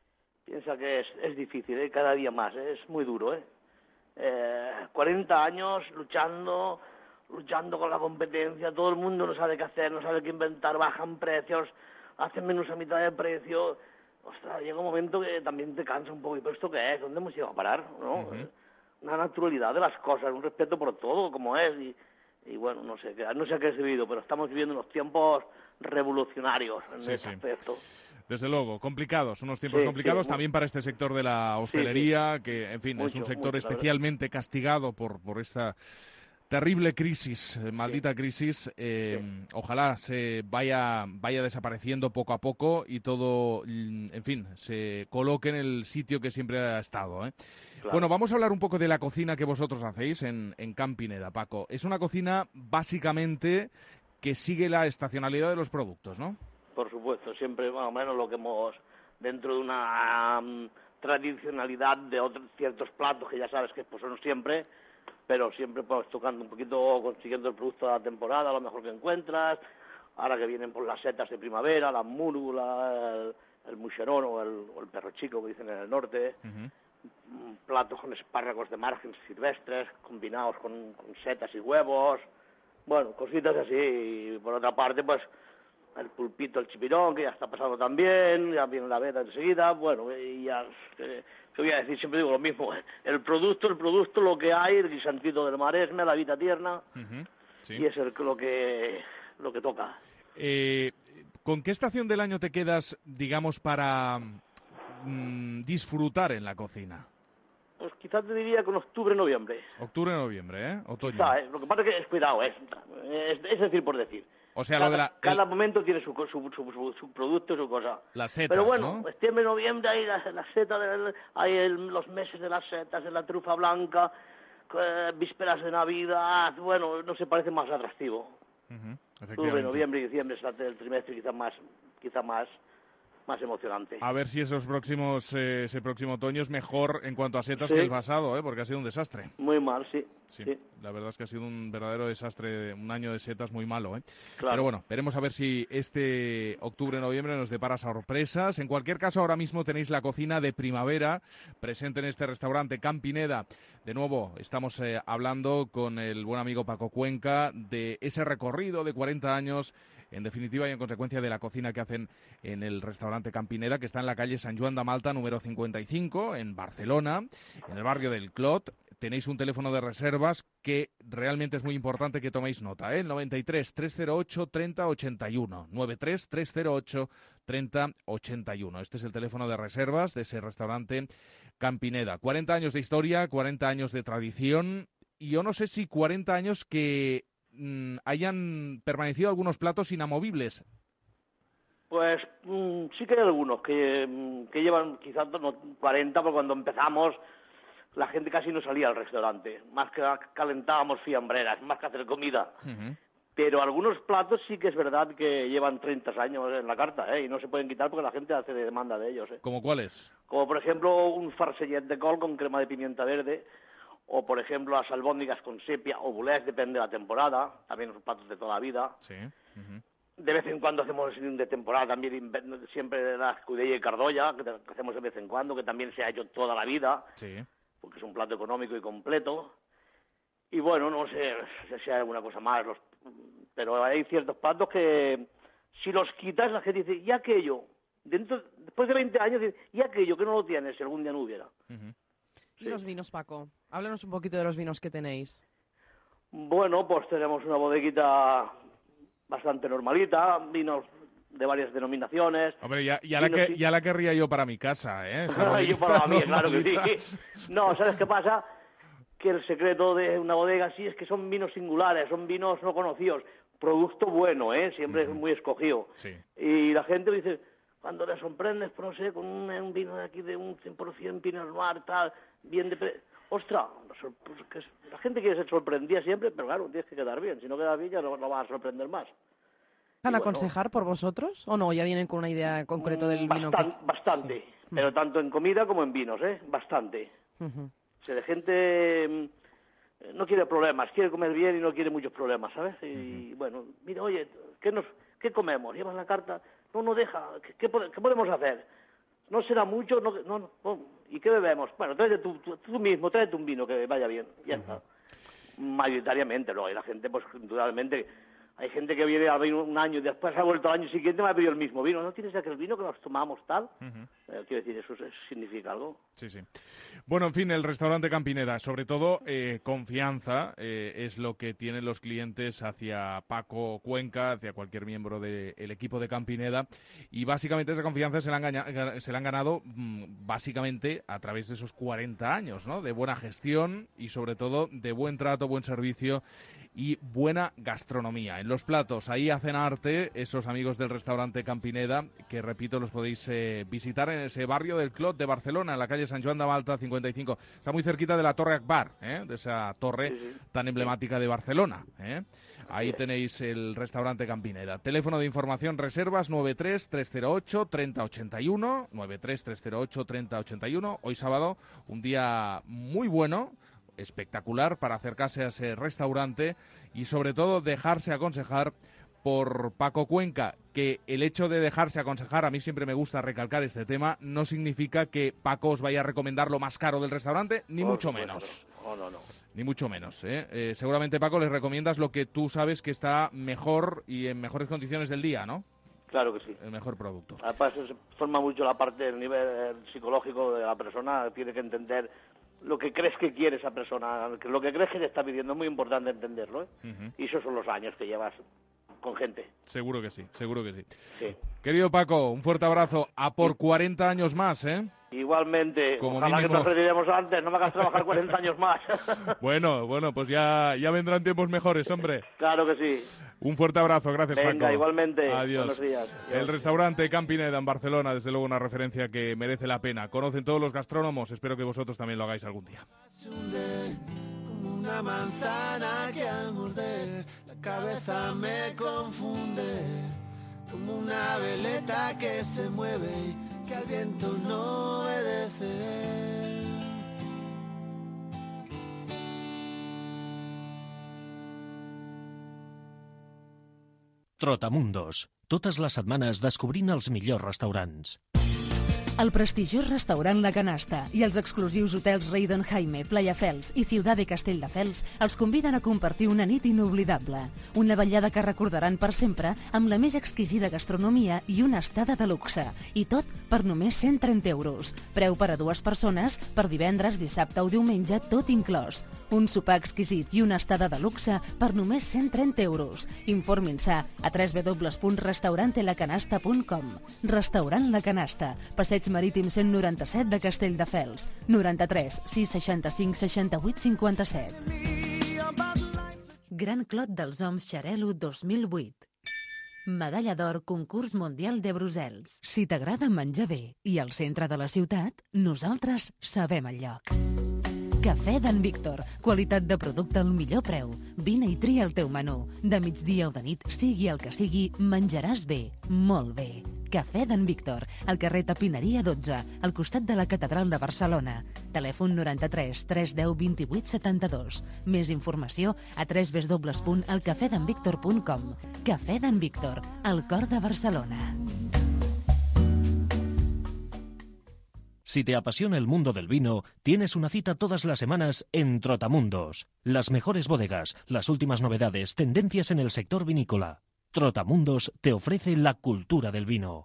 piensa que es, es difícil, ¿eh? Cada día más, ¿eh? Es muy duro, ¿eh? ¿eh? cuarenta años luchando, luchando con la competencia, todo el mundo no sabe qué hacer, no sabe qué inventar, bajan precios, hacen menús a mitad de precio. Ostras, llega un momento que también te cansa un poco. ¿Y pero esto qué es? ¿Dónde hemos llegado a parar? ¿No? Uh-huh. Una naturalidad de las cosas, un respeto por todo, como es, y, y bueno, no sé, no sé a qué es debido, pero estamos viviendo unos tiempos revolucionarios en sí, ese sí. aspecto. Desde luego, complicados, unos tiempos sí, complicados sí, también para este sector de la hostelería, sí, sí. que, en fin, mucho, es un sector mucho, especialmente castigado por, por esta terrible crisis, eh, maldita sí. crisis. Eh, sí. Ojalá se vaya, vaya desapareciendo poco a poco y todo, en fin, se coloque en el sitio que siempre ha estado, ¿eh? Claro. Bueno, vamos a hablar un poco de la cocina que vosotros hacéis en, en Can Pineda, Paco. Es una cocina básicamente que sigue la estacionalidad de los productos, ¿no? Por supuesto, siempre más o menos lo que hemos, dentro de una um, tradicionalidad de otros ciertos platos que ya sabes que pues, son siempre, pero siempre pues tocando un poquito, consiguiendo el producto de la temporada, lo mejor que encuentras. Ahora que vienen por las setas de primavera, la múrula, el, el mucherón o el, o el perro chico que dicen en el norte. Uh-huh. Platos con espárragos de margen silvestres, combinados con, con setas y huevos. Bueno, cositas así. Y por otra parte, pues el pulpito, el chipirón, que ya está pasando también, ya viene la veda enseguida. Bueno, y ya, eh, ¿qué voy a decir? Siempre digo lo mismo. El producto, el producto, lo que hay, el guisantito del Maresme, la vida tierna, uh-huh, sí. y es el, lo que lo que toca. Eh, ¿Con qué estación del año te quedas, digamos, para mmm, disfrutar en la cocina? Pues quizás te diría con octubre, noviembre. Octubre, noviembre, ¿eh? Otoño. Quizá, ¿eh? Lo que pasa es que es cuidado, es, es, es decir por decir. O sea, cada, lo de la, cada el... momento tiene su, su, su, su, su producto, su cosa. Las setas, pero bueno, ¿no? septiembre, noviembre hay las la setas, hay el, los meses de las setas, de la trufa blanca, eh, vísperas de Navidad, bueno, no se parece más atractivo. Uh-huh, octubre, noviembre y diciembre es el trimestre quizá más, quizá más, más emocionante. A ver si esos próximos, eh, ese próximo otoño es mejor en cuanto a setas sí. que el pasado, ¿eh? Porque ha sido un desastre. Muy mal, sí. sí. sí. La verdad es que ha sido un verdadero desastre, un año de setas muy malo, ¿eh? Claro. Pero bueno, veremos a ver si este octubre-noviembre nos depara sorpresas. En cualquier caso, ahora mismo tenéis la cocina de primavera presente en este restaurante Can Pineda. De nuevo, estamos eh, hablando con el buen amigo Paco Cuenca de ese recorrido de cuarenta años, en definitiva y en consecuencia de la cocina que hacen en el restaurante Can Pineda, que está en la calle Sant Joan de Malta, número cincuenta y cinco, en Barcelona, en el barrio del Clot. Tenéis un teléfono de reservas que realmente es muy importante que toméis nota, ¿eh? El noventa y tres, trescientos ocho, treinta ochenta y uno. noventa y tres, trescientos ocho, treinta ochenta y uno. Este es el teléfono de reservas de ese restaurante Can Pineda. cuarenta años de historia, cuarenta años de tradición. Y yo no sé si cuarenta años que mmm, hayan permanecido algunos platos inamovibles. Pues mmm, sí que hay algunos que, que llevan quizás no, cuarenta, porque cuando empezamos la gente casi no salía al restaurante, más que calentábamos fiambreras, más que hacer comida. Uh-huh. Pero algunos platos sí que es verdad que llevan treinta años en la carta, ¿eh? Y no se pueden quitar porque la gente hace demanda de ellos, ¿eh? ¿Cómo cuáles? Como por ejemplo un farcellet de col con crema de pimienta verde, o por ejemplo las albóndigas con sepia o bulés, depende de la temporada, también los platos de toda la vida. Sí. Uh-huh. De vez en cuando hacemos de temporada también siempre la escudella y cardolla, que hacemos de vez en cuando, que también se ha hecho toda la vida. Sí. Porque es un plato económico y completo. Y bueno, no sé si hay alguna cosa más, los, pero hay ciertos platos que si los quitas la gente dice, ¿y aquello? Dentro, después de veinte años, dice, ¿y aquello que no lo tienes si algún día no hubiera? Uh-huh. ¿Y sí. los vinos, Paco? Háblanos un poquito de los vinos que tenéis. Bueno, pues tenemos una bodeguita bastante normalita, vinos de varias denominaciones. Hombre, ya, ya, la, que, ya la querría yo para mi casa, ¿eh? Yo para mí, claro que sí. No, ¿sabes qué pasa? Que el secreto de una bodega sí es que son vinos singulares, son vinos no conocidos, producto bueno, ¿eh? Siempre uh-huh. es muy escogido. Sí. Y la gente dice, cuando le sorprendes, pues no sé, con un, un vino de aquí de un cien por ciento Pinot Noir, tal, bien de... Pre... ¡Ostras! La gente quiere ser sorprendida siempre, pero claro, tienes que quedar bien. Si no quedas bien, ya no, no vas a sorprender más. ¿Van a bueno, aconsejar por vosotros o no? ¿Ya vienen con una idea concreta del vino? Bastan, que... Bastante, sí. Pero uh-huh. tanto en comida como en vinos, ¿eh? Bastante. Uh-huh. O sea, la gente eh, no quiere problemas, quiere comer bien y no quiere muchos problemas, ¿sabes? Y uh-huh. bueno, mira, oye, ¿qué, nos, ¿qué comemos? ¿Llevas la carta? No, no deja, ¿qué, qué, qué podemos hacer? no será mucho, no, no, no. ¿Y qué bebemos? Bueno, tráete tú, tú, tú mismo, tráete un vino que vaya bien, ya uh-huh. está. Mayoritariamente, luego, y la gente, pues, indudablemente, hay gente que viene a venir un año y después ha vuelto al año siguiente y me ha pedido el mismo vino. ¿No tienes aquel vino que nos tomamos tal? Uh-huh. Eh, quiero decir, eso, eso significa algo. Sí, sí. Bueno, en fin, el restaurante Campineda, sobre todo eh, confianza eh, es lo que tienen los clientes hacia Paco Cuenca, hacia cualquier miembro del equipo de Campineda, y básicamente esa confianza se la han, gana, se la han ganado mmm, básicamente a través de esos cuarenta años, ¿no? De buena gestión y sobre todo de buen trato, buen servicio y buena gastronomía. En los platos, ahí hacen arte esos amigos del restaurante Campineda, que repito, los podéis eh, visitar en ese barrio del Clot de Barcelona, en la calle Sant Joan de Malta cincuenta y cinco. Está muy cerquita de la Torre Akbar, ¿eh? De esa torre sí, sí. tan emblemática de Barcelona, ¿eh? Ahí tenéis el restaurante Campineda. Teléfono de información, reservas nueve tres tres cero ocho tres cero ocho uno, nueve tres tres cero ocho tres cero ocho uno. Hoy sábado, un día muy bueno, espectacular para acercarse a ese restaurante y sobre todo dejarse aconsejar por Paco Cuenca, que el hecho de dejarse aconsejar, a mí siempre me gusta recalcar este tema, no significa que Paco os vaya a recomendar lo más caro del restaurante, ni por mucho supuesto, menos. No, no, no. Ni mucho menos, ¿eh? Eh, seguramente, Paco, les recomiendas lo que tú sabes que está mejor y en mejores condiciones del día, ¿no? Claro que sí. El mejor producto. Además, eso forma mucho la parte del nivel psicológico de la persona, tiene que entender lo que crees que quiere esa persona, lo que crees que te está pidiendo, es muy importante entenderlo, ¿eh? Uh-huh. Y esos son los años que llevas con gente. Seguro que sí, seguro que sí. Sí. Querido Paco, un fuerte abrazo. A por cuarenta años más, ¿eh? Igualmente. Como Ojalá mínimo... que nos retiremos antes, no me hagas trabajar cuarenta años más. Bueno, bueno, pues ya, ya vendrán tiempos mejores, hombre. Claro que sí. Un fuerte abrazo, gracias, Venga, Paco. Venga, igualmente. Adiós. Buenos días. Adiós. El restaurante Campineda en Barcelona, desde luego una referencia que merece la pena. Conocen todos los gastrónomos, espero que vosotros también lo hagáis algún día. Como una manzana que al morder la cabeza me confunde, como una veleta que se mueve y que al viento no obedece. Trotamundos. Totes les setmanes descobrint els millors restaurants. El prestigiós restaurant La Canasta i els exclusius hotels Reydon Jaime, Playafels i Ciudad de Castelldefels els conviden a compartir una nit inoblidable. Una vetllada que recordaran per sempre amb la més exquisida gastronomia i una estada de luxe. I tot per només cent trenta euros. Preu per a dues persones per divendres, dissabte o diumenge, tot inclòs. Un sopar exquisit i una estada de luxe per només cent trenta euros. Informin-se a w w w punt restaurante la canasta punt com. Restaurant La Canasta, Passeig Marítim cent noranta-set de Castelldefels. noranta-tres sis seixanta-cinc seixanta-vuit cinquanta-set. Gran Clot dels Oms Xarel·lo dos mil vuit. Medalla d'or Concurs Mundial de Brussels. Si t'agrada menjar bé i al centre de la ciutat, nosaltres sabem el lloc. Cafè d'en Víctor. Qualitat de producte al millor preu. Vine i tria el teu menú. De migdia o de nit, sigui el que sigui, menjaràs bé, molt bé. Cafè d'en Víctor, al carrer Tapineria dotze, al costat de la Catedral de Barcelona. Telèfon noranta-tres tres deu vint-i-vuit setanta-dos. Més informació a w w w punt el cafè d'en víctor punt com. Cafè d'en Víctor, al cor de Barcelona. Si te apasiona el mundo del vino, tienes una cita todas las semanas en Trotamundos. Las mejores bodegas, las últimas novedades, tendencias en el sector vinícola. Trotamundos te ofrece la cultura del vino.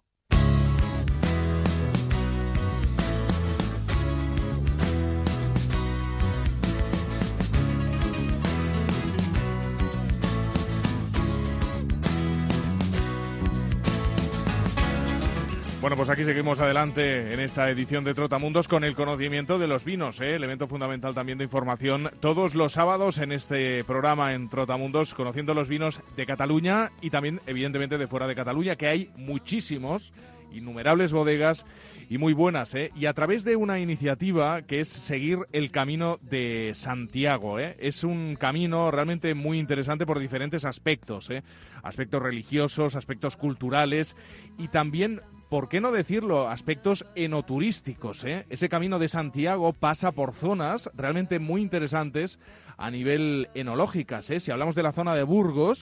Bueno, pues aquí seguimos adelante en esta edición de Trotamundos con el conocimiento de los vinos, ¿eh? Elemento fundamental también de información todos los sábados en este programa en Trotamundos, conociendo los vinos de Cataluña y también, evidentemente, de fuera de Cataluña, que hay muchísimos, innumerables bodegas y muy buenas, ¿eh? Y a través de una iniciativa que es seguir el Camino de Santiago, ¿eh? Es un camino realmente muy interesante por diferentes aspectos, ¿eh? Aspectos religiosos, aspectos culturales y también, ¿por qué no decirlo?, aspectos enoturísticos, ¿eh? Ese Camino de Santiago pasa por zonas realmente muy interesantes a nivel enológicas, ¿eh? Si hablamos de la zona de Burgos,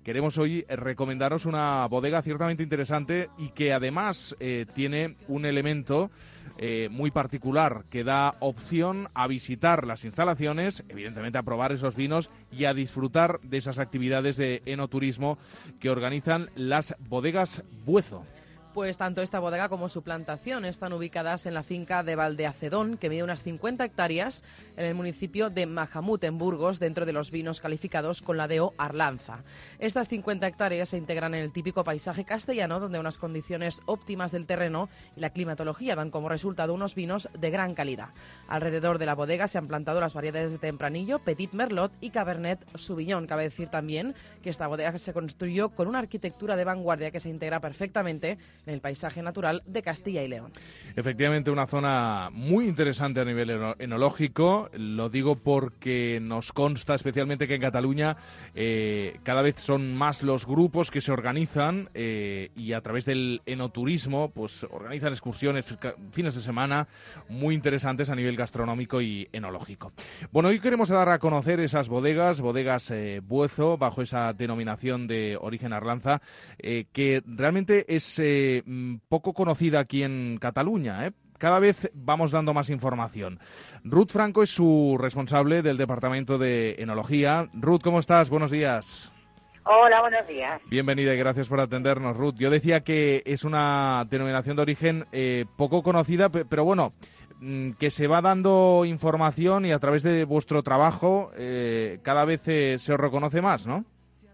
queremos hoy recomendaros una bodega ciertamente interesante y que además eh, tiene un elemento eh, muy particular que da opción a visitar las instalaciones, evidentemente a probar esos vinos y a disfrutar de esas actividades de enoturismo que organizan las bodegas Buezo. Pues tanto esta bodega como su plantación están ubicadas en la finca de Valdeacedón, que mide unas cincuenta hectáreas en el municipio de Majamut, en Burgos, dentro de los vinos calificados con la D O Arlanza. Estas cincuenta hectáreas se integran en el típico paisaje castellano, donde unas condiciones óptimas del terreno y la climatología dan como resultado unos vinos de gran calidad. Alrededor de la bodega se han plantado las variedades de Tempranillo, Petit Merlot y Cabernet Sauvignon. Cabe decir también que esta bodega se construyó con una arquitectura de vanguardia que se integra perfectamente en el paisaje natural de Castilla y León. Efectivamente, una zona muy interesante a nivel enológico. Lo digo porque nos consta especialmente que en Cataluña eh, cada vez son más los grupos que se organizan eh, y a través del enoturismo pues organizan excursiones, fines de semana muy interesantes a nivel gastronómico y enológico. Bueno, hoy queremos dar a conocer esas bodegas, bodegas eh, Buezo, bajo esa denominación de origen Arlanza, eh, que realmente es eh, poco conocida aquí en Cataluña, ¿eh? Cada vez vamos dando más información. Ruth Franco es su responsable del Departamento de Enología. Ruth, ¿cómo estás? Buenos días. Hola, buenos días. Bienvenida y gracias por atendernos, Ruth. Yo decía que es una denominación de origen eh, poco conocida, pero bueno, que se va dando información y a través de vuestro trabajo eh, cada vez eh, se os reconoce más, ¿no?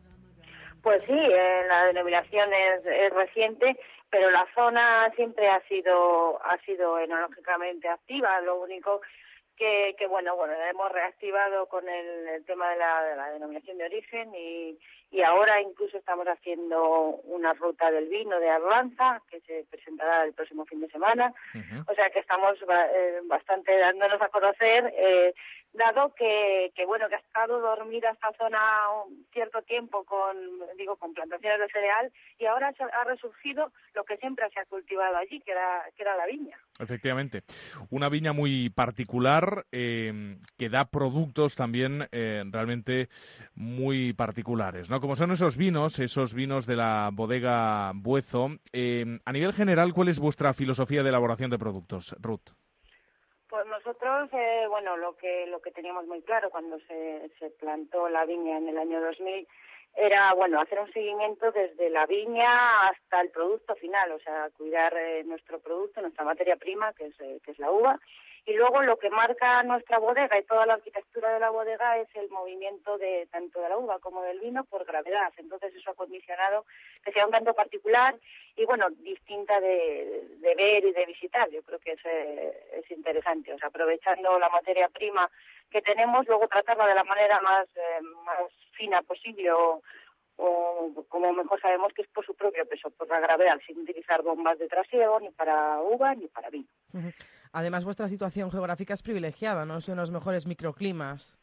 Pues sí, eh, la denominación es, es reciente, pero la zona siempre ha sido ha sido enológicamente activa. Lo único que, que bueno, bueno, hemos reactivado con el, el tema de la, de la denominación de origen y, y ahora incluso estamos haciendo una ruta del vino de Arlanza que se presentará el próximo fin de semana. Uh-huh. O sea que estamos eh, bastante dándonos a conocer, eh, dado que, que bueno que ha estado dormida esta zona un cierto tiempo con digo con plantaciones de cereal y ahora se ha resurgido lo que siempre se ha cultivado allí, que era que era la viña. Efectivamente, una viña muy particular eh, que da productos también eh, realmente muy particulares, ¿no? Como son esos vinos, esos vinos de la bodega Buezo. Eh, a nivel general, ¿cuál es vuestra filosofía de elaboración de productos, Ruth? Pues nosotros, eh, bueno, lo que lo que teníamos muy claro cuando se, se plantó la viña en el año dos mil era, bueno, hacer un seguimiento desde la viña hasta el producto final, o sea, cuidar eh, nuestro producto, nuestra materia prima, que es, eh, que es la uva. Y luego lo que marca nuestra bodega y toda la arquitectura de la bodega es el movimiento de tanto de la uva como del vino por gravedad. Entonces eso ha condicionado que sea un tanto particular y, bueno, distinta de, de ver y de visitar. Yo creo que es, eh, es interesante. O sea, aprovechando la materia prima que tenemos, luego tratarla de la manera más, eh, más fina posible o, o como mejor sabemos que es por su propio peso, por la gravedad, sin utilizar bombas de trasiego ni para uva ni para vino. Uh-huh. Además, vuestra situación geográfica es privilegiada, ¿no? Son los mejores microclimas.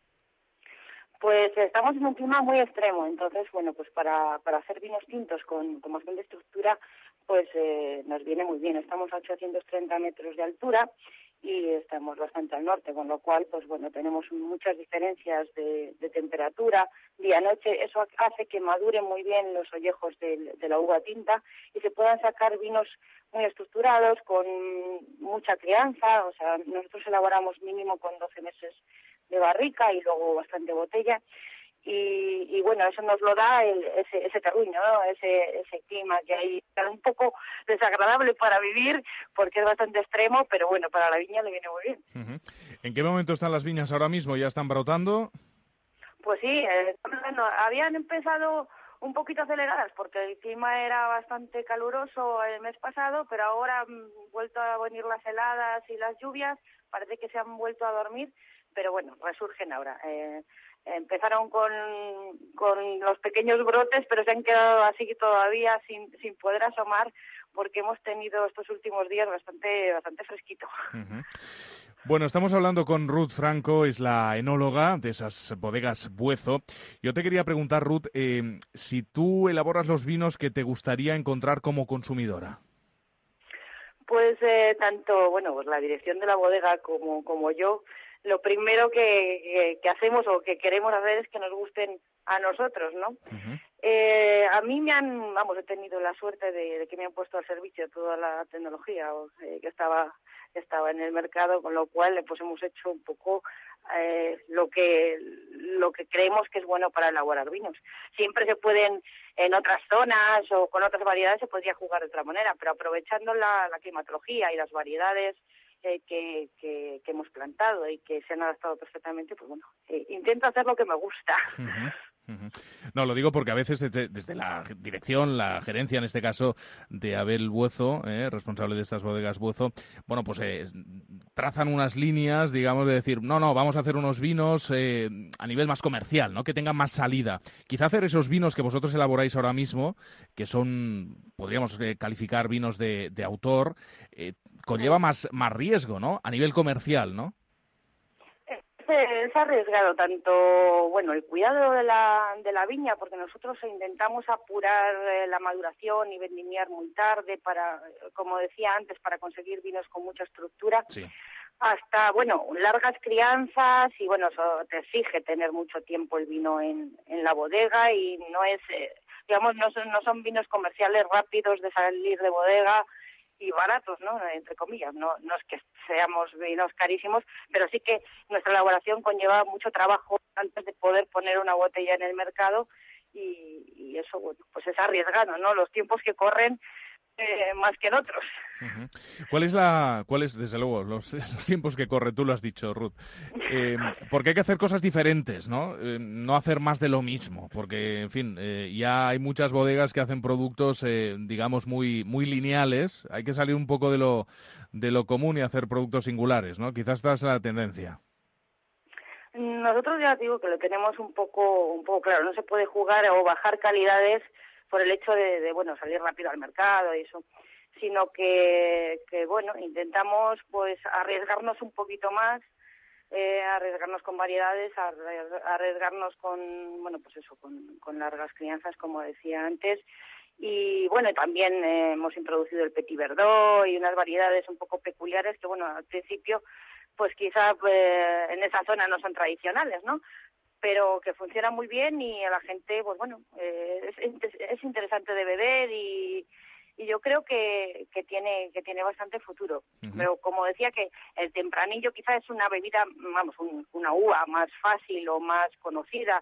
Pues estamos en un clima muy extremo, entonces, bueno, pues para, para hacer vinos tintos con, con bastante estructura, pues eh, nos viene muy bien. Estamos a ochocientos treinta metros de altura y estamos bastante al norte, con lo cual, pues bueno, tenemos muchas diferencias de, de temperatura día-noche. Eso hace que maduren muy bien los ollejos de, de la uva tinta y se puedan sacar vinos muy estructurados, con mucha crianza. O sea, nosotros elaboramos mínimo con doce meses de barrica y luego bastante botella. Y, y bueno, eso nos lo da el, ese, ese terruño, ¿no? ese, ese clima que hay, un poco desagradable para vivir porque es bastante extremo, pero bueno, para la viña le viene muy bien. Uh-huh. ¿En qué momento están las viñas ahora mismo? ¿Ya están brotando? Pues sí, eh, bueno, habían empezado un poquito aceleradas porque el clima era bastante caluroso el mes pasado, pero ahora han vuelto a venir las heladas y las lluvias, parece que se han vuelto a dormir, pero bueno, resurgen ahora. Eh, Empezaron con, con los pequeños brotes, pero se han quedado así todavía sin, sin poder asomar porque hemos tenido estos últimos días bastante bastante fresquito. Uh-huh. Bueno, estamos hablando con Ruth Franco, es la enóloga de esas bodegas Buezo. Yo te quería preguntar, Ruth, eh, si tú elaboras los vinos que te gustaría encontrar como consumidora. Pues eh, tanto, bueno, pues la dirección de la bodega como, como yo, lo primero que, que, que hacemos o que queremos hacer es que nos gusten a nosotros, ¿no? Uh-huh. Eh, a mí me han, vamos, he tenido la suerte de, de que me han puesto al servicio toda la tecnología eh, que estaba que estaba en el mercado, con lo cual pues hemos hecho un poco eh, lo que lo que creemos que es bueno para elaborar vinos. Siempre se pueden, en otras zonas o con otras variedades se podría jugar de otra manera, pero aprovechando la, la climatología y las variedades eh, que, que, que hemos plantado y que se han adaptado perfectamente, pues bueno, eh, intento hacer lo que me gusta. Uh-huh. Uh-huh. No, lo digo porque a veces desde, desde la dirección, la gerencia en este caso de Abel Buezo, eh, responsable de estas bodegas Buezo, bueno, pues eh, trazan unas líneas, digamos, de decir, no, no, vamos a hacer unos vinos eh, a nivel más comercial, ¿no? Que tengan más salida. Quizá hacer esos vinos que vosotros elaboráis ahora mismo, que son, podríamos eh, calificar vinos de, de autor, eh, conlleva más, más riesgo, ¿no? A nivel comercial, ¿no? Es arriesgado tanto, bueno, el cuidado de la, de la viña, porque nosotros intentamos apurar eh, la maduración y vendimiar muy tarde para, como decía antes, para conseguir vinos con mucha estructura. Sí. Hasta, bueno, largas crianzas y, bueno, eso te exige tener mucho tiempo el vino en, en la bodega y no es, eh, digamos, no son, no son vinos comerciales rápidos de salir de bodega y baratos, ¿no? Entre comillas, no, no es que seamos vinos carísimos, pero sí que nuestra elaboración conlleva mucho trabajo antes de poder poner una botella en el mercado y, y eso, bueno, pues es arriesgado, ¿no? Los tiempos que corren eh, más que en otros. Uh-huh. ¿Cuál es la, cuál es, desde luego, los, los tiempos que corren? Tú lo has dicho, Ruth. Eh, porque hay que hacer cosas diferentes, ¿no? Eh, no hacer más de lo mismo, porque, en fin, eh, ya hay muchas bodegas que hacen productos, eh, digamos, muy, muy lineales. Hay que salir un poco de lo, de lo común y hacer productos singulares, ¿no? Quizás esta es la tendencia. Nosotros ya digo que lo tenemos un poco, un poco claro. No se puede jugar o bajar calidades por el hecho de, de bueno, salir rápido al mercado y eso, sino que, que bueno, intentamos pues arriesgarnos un poquito más, eh, arriesgarnos con variedades, arriesgarnos con, bueno, pues eso, con, con largas crianzas, como decía antes, y bueno, también eh, hemos introducido el Petit Verdot y unas variedades un poco peculiares que, bueno, al principio, pues quizá eh, en esa zona no son tradicionales, ¿no?, pero que funciona muy bien y a la gente, pues bueno, eh, es, es interesante de beber y, y yo creo que, que tiene que tiene bastante futuro. Uh-huh. Pero como decía, que el tempranillo quizás es una bebida, vamos, un, una uva más fácil o más conocida.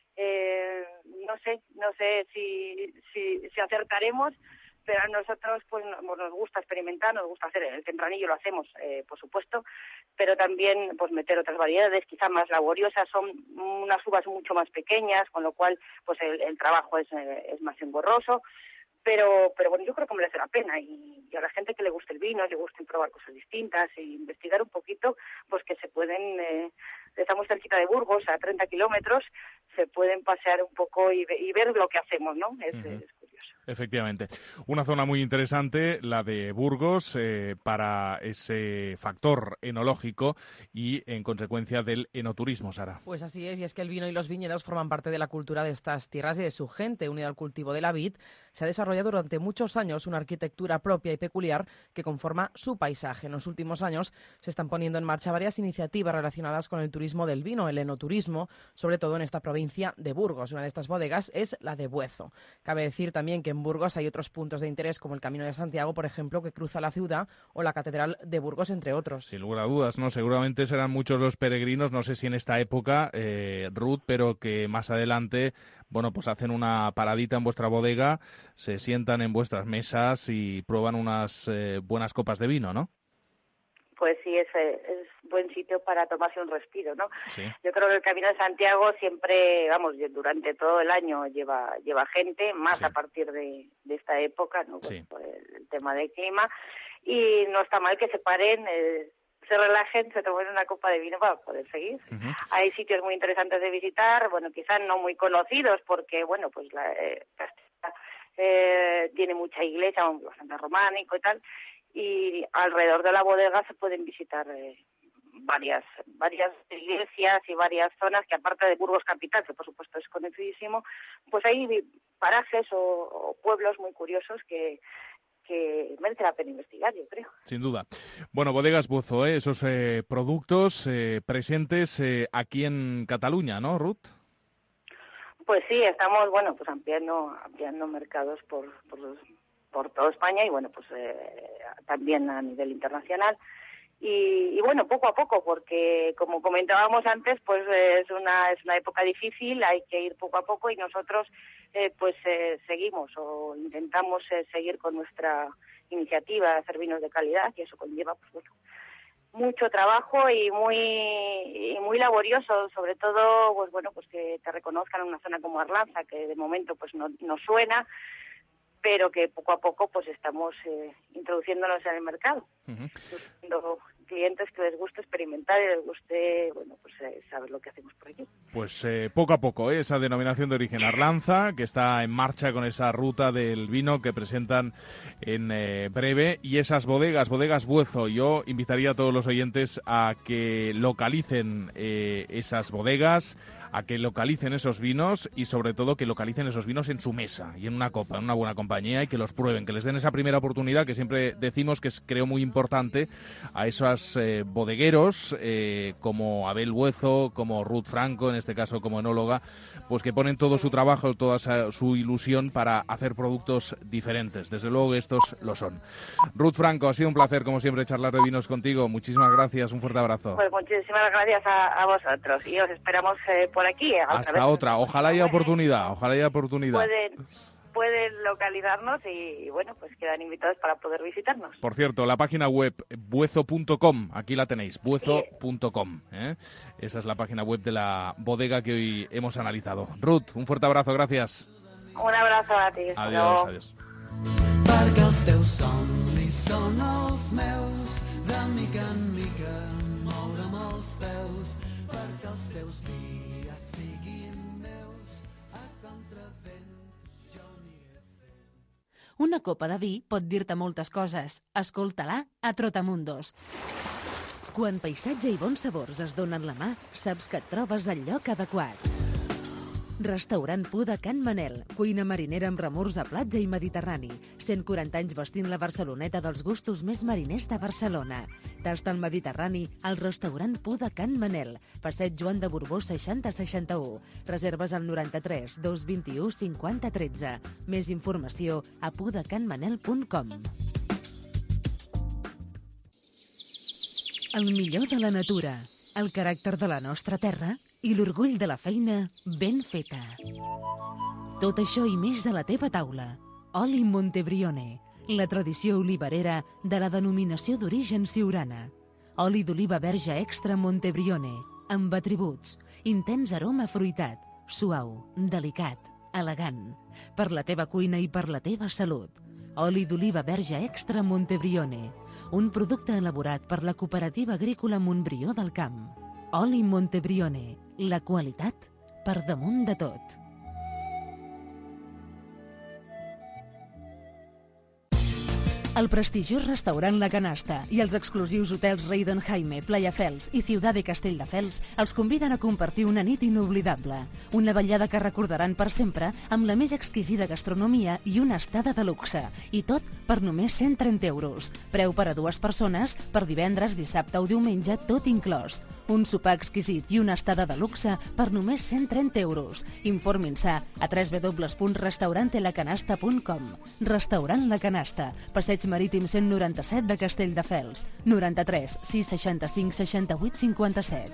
Eh, no sé, no sé si, si, si acertaremos, pero a nosotros pues nos gusta experimentar, nos gusta hacer el tempranillo, lo hacemos, eh, por supuesto, pero también pues meter otras variedades, quizá más laboriosas, son unas uvas mucho más pequeñas, con lo cual pues el, el trabajo es, eh, es más engorroso, pero pero bueno, yo creo que merece la pena y, y a la gente que le guste el vino, le guste probar cosas distintas e investigar un poquito, pues que se pueden, eh, estamos cerquita de Burgos, a treinta kilómetros, se pueden pasear un poco y, y ver lo que hacemos, ¿no? Es, uh-huh. es curioso. Efectivamente. Una zona muy interesante, la de Burgos, eh, para ese factor enológico y, en consecuencia, del enoturismo, Sara. Pues así es, y es que el vino y los viñedos forman parte de la cultura de estas tierras y de su gente. Unida al cultivo de la vid, se ha desarrollado durante muchos años una arquitectura propia y peculiar que conforma su paisaje. En los últimos años se están poniendo en marcha varias iniciativas relacionadas con el turismo del vino, el enoturismo, sobre todo en esta provincia de Burgos. Una de estas bodegas es la de Buezo. Cabe decir también que en Burgos hay otros puntos de interés como el Camino de Santiago, por ejemplo, que cruza la ciudad, o la Catedral de Burgos, entre otros. Sin lugar a dudas, ¿no? Seguramente serán muchos los peregrinos, no sé si en esta época, eh, Ruth, pero que más adelante, bueno, pues hacen una paradita en vuestra bodega, se sientan en vuestras mesas y prueban unas eh, buenas copas de vino, ¿no? Pues sí, es, es buen sitio para tomarse un respiro, ¿no? Sí. Yo creo que el Camino de Santiago siempre, vamos, durante todo el año lleva lleva gente, más sí. a partir de, de esta época, ¿no? Pues sí. por el, el tema del clima, y no está mal que se paren, eh, se relajen, se tomen una copa de vino para poder seguir. Uh-huh. Hay sitios muy interesantes de visitar, bueno, quizás no muy conocidos porque, bueno, pues la eh, eh, tiene mucha iglesia, bastante románico y tal, y alrededor de la bodega se pueden visitar eh, varias varias iglesias y varias zonas que, aparte de Burgos capital, que por supuesto es conocidísimo, pues hay parajes o, o pueblos muy curiosos que que merece la pena investigar, yo creo. Sin duda. Bueno, Bodegas Buezo, ¿eh? esos eh, productos eh, presentes eh, aquí en Cataluña, ¿no, Ruth? Pues sí, estamos, bueno, pues ampliando, ampliando mercados por, por, por toda España y, bueno, pues eh, también a nivel internacional. Y, y bueno, poco a poco, porque como comentábamos antes, pues eh, es una es una época difícil, hay que ir poco a poco y nosotros eh, pues eh, seguimos o intentamos eh, seguir con nuestra iniciativa de hacer vinos de calidad, y eso conlleva, pues bueno, mucho trabajo y muy y muy laborioso, sobre todo, pues bueno, pues que te reconozcan en una zona como Arlanza, que de momento pues no, no suena, pero que poco a poco pues estamos eh, introduciéndonos en el mercado, uh-huh. buscando clientes que les guste experimentar y les guste, bueno, pues eh, saber lo que hacemos por aquí. Pues eh, poco a poco, ¿eh? Esa denominación de origen Arlanza, que está en marcha con esa ruta del vino que presentan en eh, breve, y esas bodegas, bodegas Buezo. Yo invitaría a todos los oyentes a que localicen eh, esas bodegas, a que localicen esos vinos y sobre todo que localicen esos vinos en su mesa y en una copa, en una buena compañía, y que los prueben, que les den esa primera oportunidad que siempre decimos que es, creo, muy importante a esos eh, bodegueros eh, como Abel Buezo, como Ruth Franco, en este caso como enóloga, pues que ponen todo su trabajo, toda esa, su ilusión para hacer productos diferentes. Desde luego estos lo son. Ruth Franco, ha sido un placer como siempre charlar de vinos contigo. Muchísimas gracias, un fuerte abrazo. Pues muchísimas gracias a, a vosotros y os esperamos eh, por aquí. Hasta otra. Ojalá haya oportunidad. Ojalá haya oportunidad. Pueden, pueden localizarnos y, bueno, pues quedan invitados para poder visitarnos. Por cierto, la página web buezo punto com, aquí la tenéis, buezo punto com. ¿eh? Esa es la página web de la bodega que hoy hemos analizado. Ruth, un fuerte abrazo, gracias. Un abrazo a ti. Adiós, adiós. Perquè els teus somnis són els meus, de mica en mica moure'm els peus, perquè els teus dies siguin meus, a contravent jo aniré fent. Una copa de vi pot dir-te moltes coses. Escolta-la a Trotamundos. Quan paisatge i bons sabors es donen la mà, saps que et trobes al lloc adequat. Restaurant Pu de Can Manel, cuina marinera amb remors a platja i mediterrani. cent quaranta anys vestint la Barceloneta dels gustos més mariners de Barcelona. Tasta el Mediterrani al restaurant Pu de Can Manel, passeig Joan de Borbó seixanta seixanta-u. Reserves al noranta-tres dos vint-i-u cinquanta tretze. Més informació a pu de can manel punt com. El millor de la natura, el caràcter de la nostra terra i l'orgull de la feina ben feta. Tot això i més a la teva taula. Oli Montebrione, la tradició olivarera de la denominació d'origen siurana. Oli d'oliva verge extra Montebrione, amb atributs, intens aroma fruitat, suau, delicat, elegant, per la teva cuina i per la teva salut. Oli d'oliva verge extra Montebrione, un producte elaborat per la Cooperativa Agrícola Montbrió del Camp. Oli Montebrione, la qualitat per damunt de tot. El prestigiós restaurant La Canasta i els exclusius hotels Reydon Jaime, Playa Fels i Ciutat de Castelldefels els conviden a compartir una nit inoblidable. Una vetllada que recordaran per sempre amb la més exquisida gastronomia i una estada de luxe. I tot per només cent trenta euros. Preu per a dues persones per divendres, dissabte o diumenge, tot inclòs. Un sopar exquisit i una estada de luxe per només cent trenta euros. Informin-se a w w w punt restaurante la canasta punt com. Restaurant La Canasta, passeig marítim cent noranta-set de Castelldefels, noranta-tres sis seixanta-cinc seixanta-vuit cinquanta-set.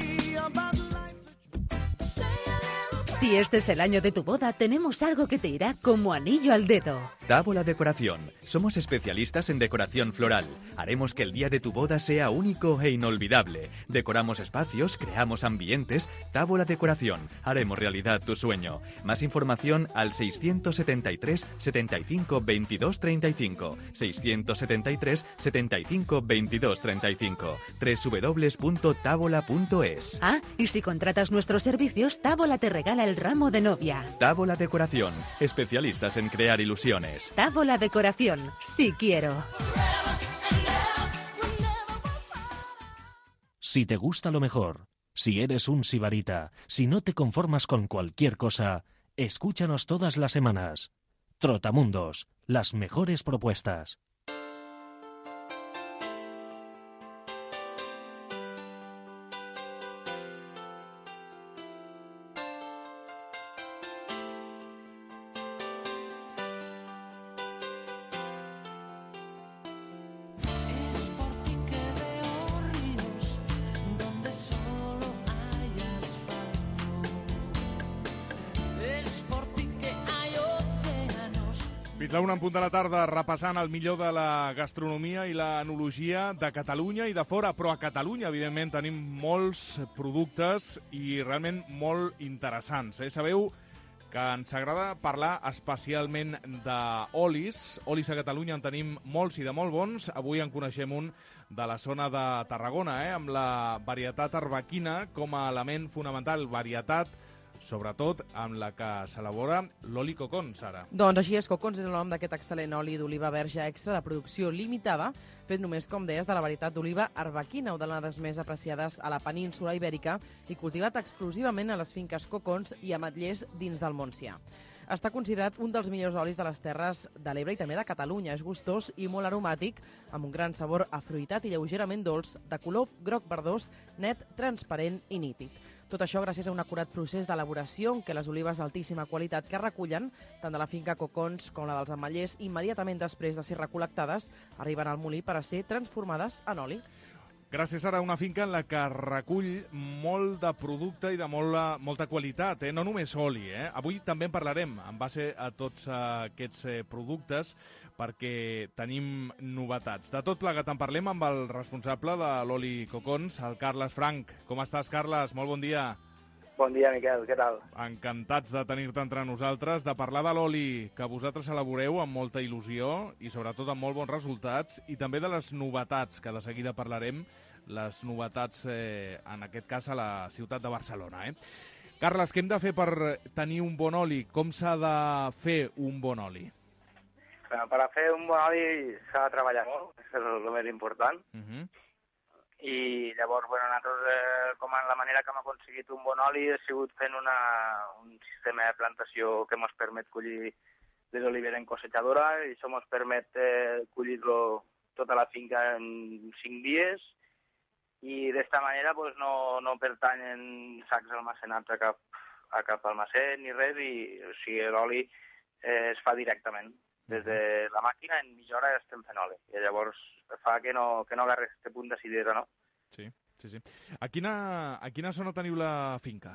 Si este es el año de tu boda, tenemos algo que te irá como anillo al dedo. Tábola Decoración. Somos especialistas en decoración floral. Haremos que el día de tu boda sea único e inolvidable. Decoramos espacios, creamos ambientes. Tábola Decoración. Haremos realidad tu sueño. Más información al seiscientos setenta y tres setenta y cinco veintidós treinta y cinco. seiscientos setenta y tres setenta y cinco veintidós treinta y cinco. doble u doble u doble u punto tábola punto es. Ah, y si contratas nuestros servicios, Tábola te regala el ramo de novia. Tábola Decoración. Especialistas en crear ilusiones. Tábola Decoración. Sí quiero. Si te gusta lo mejor, si eres un sibarita, si no te conformas con cualquier cosa, escúchanos todas las semanas. Trotamundos, las mejores propuestas. Fins a una en punt de la tarda, repassant el millor de la gastronomia i l'enologia de Catalunya i de fora. Però a Catalunya, evidentment, tenim molts productes i realment molt interessants. Eh? Sabeu que ens agrada parlar especialment d'olis. Olis a Catalunya en tenim molts i de molt bons. Avui en coneixem un de la zona de Tarragona, eh? Amb la varietat arbequina com a element fonamental. Varietat sobretot amb la que s'elabora l'oli Cocons, Sara. Doncs així és, Cocons és el nom d'aquest excel·lent oli d'oliva verge extra de producció limitada, fet només, com deies, de la varietat d'oliva arbequina, una de les més apreciades a la península Ibèrica i cultivat exclusivament a les finques Cocons i ametllers dins del Montsià. Està considerat un dels millors olis de les terres de l'Ebre i també de Catalunya. És gustós i molt aromàtic, amb un gran sabor afruitat i lleugerament dolç, de color groc verdós, net, transparent i nítid. Tot això gràcies a un acurat procés d'elaboració en què les olives d'altíssima qualitat que recullen, tant de la finca Cocons com la dels ametllers, immediatament després de ser recol·lectades, arriben al molí per a ser transformades en oli. Gràcies, Sara, a una finca en la que recull molt de producte i de molta, molta qualitat, eh? No només oli. Eh? Avui també en parlarem en base a tots uh, aquests eh, productes perquè tenim novetats. De tot plegat en parlem amb el responsable de l'oli Cocons, el Carles Frank. Com estàs, Carles? Molt bon dia. Bon dia, Miquel. Què tal? Encantats de tenir-te entre nosaltres, de parlar de l'oli que vosaltres elaboreu amb molta il·lusió i sobretot amb molt bons resultats, i també de les novetats, que de seguida parlarem, les novetats, eh, en aquest cas, a la ciutat de Barcelona. Eh? Carles, què hem de fer per tenir un bon oli? Com s'ha de fer un bon oli? Bueno, per a fer un bon oli s'ha de treballar molt, és el, el més important. Uh -huh. I llavors, bueno, nosaltres, eh, com en la manera que hem aconseguit un bon oli, ha sigut fent una, un sistema de plantació que ens permet collir les oliveres en cosechadora, i això ens permet eh, collir-lo tota la finca en cinc dies, i d'esta manera pues, no, no pertanyen sacs almacenats a cap, a cap almacén ni res, i o sigui, l'oli eh, es fa directament. Des de la màquina en mitja hora ja estem fent oli, i llavors fa que no, que no agarres aquest punt d'acidesa, no? Sí, sí, sí. A quina, a quina zona teniu la finca?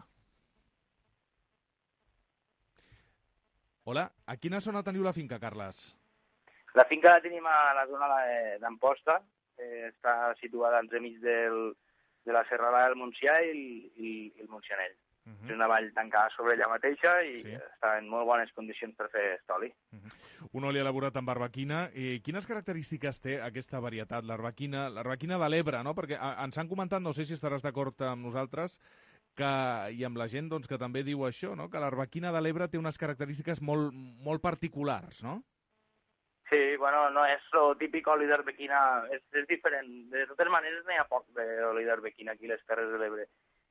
Hola, a quina zona teniu la finca, Carles? La finca la tenim a la zona d'Amposta, eh, està situada entremig del, de la serralada del Montsià i, i, i el Montsianell. Uh -huh. És una vall tancada sobre ella mateixa i sí. Està en molt bones condicions per fer aquest oli. Uh -huh. Un oli elaborat amb arbequina. I quines característiques té aquesta varietat, l'arbequina, l'arbequina de l'Ebre, no? Perquè ens han comentat, no sé si estaràs d'acord amb nosaltres, que, i amb la gent doncs, que també diu això, no? Que l'arbequina de l'Ebre té unes característiques molt, molt particulars, no? Sí, bueno, no és el típic oli d'arbequina, és, és diferent. De totes maneres, n'hi ha poc d'oli d'arbequina aquí a les Terres de l'Ebre.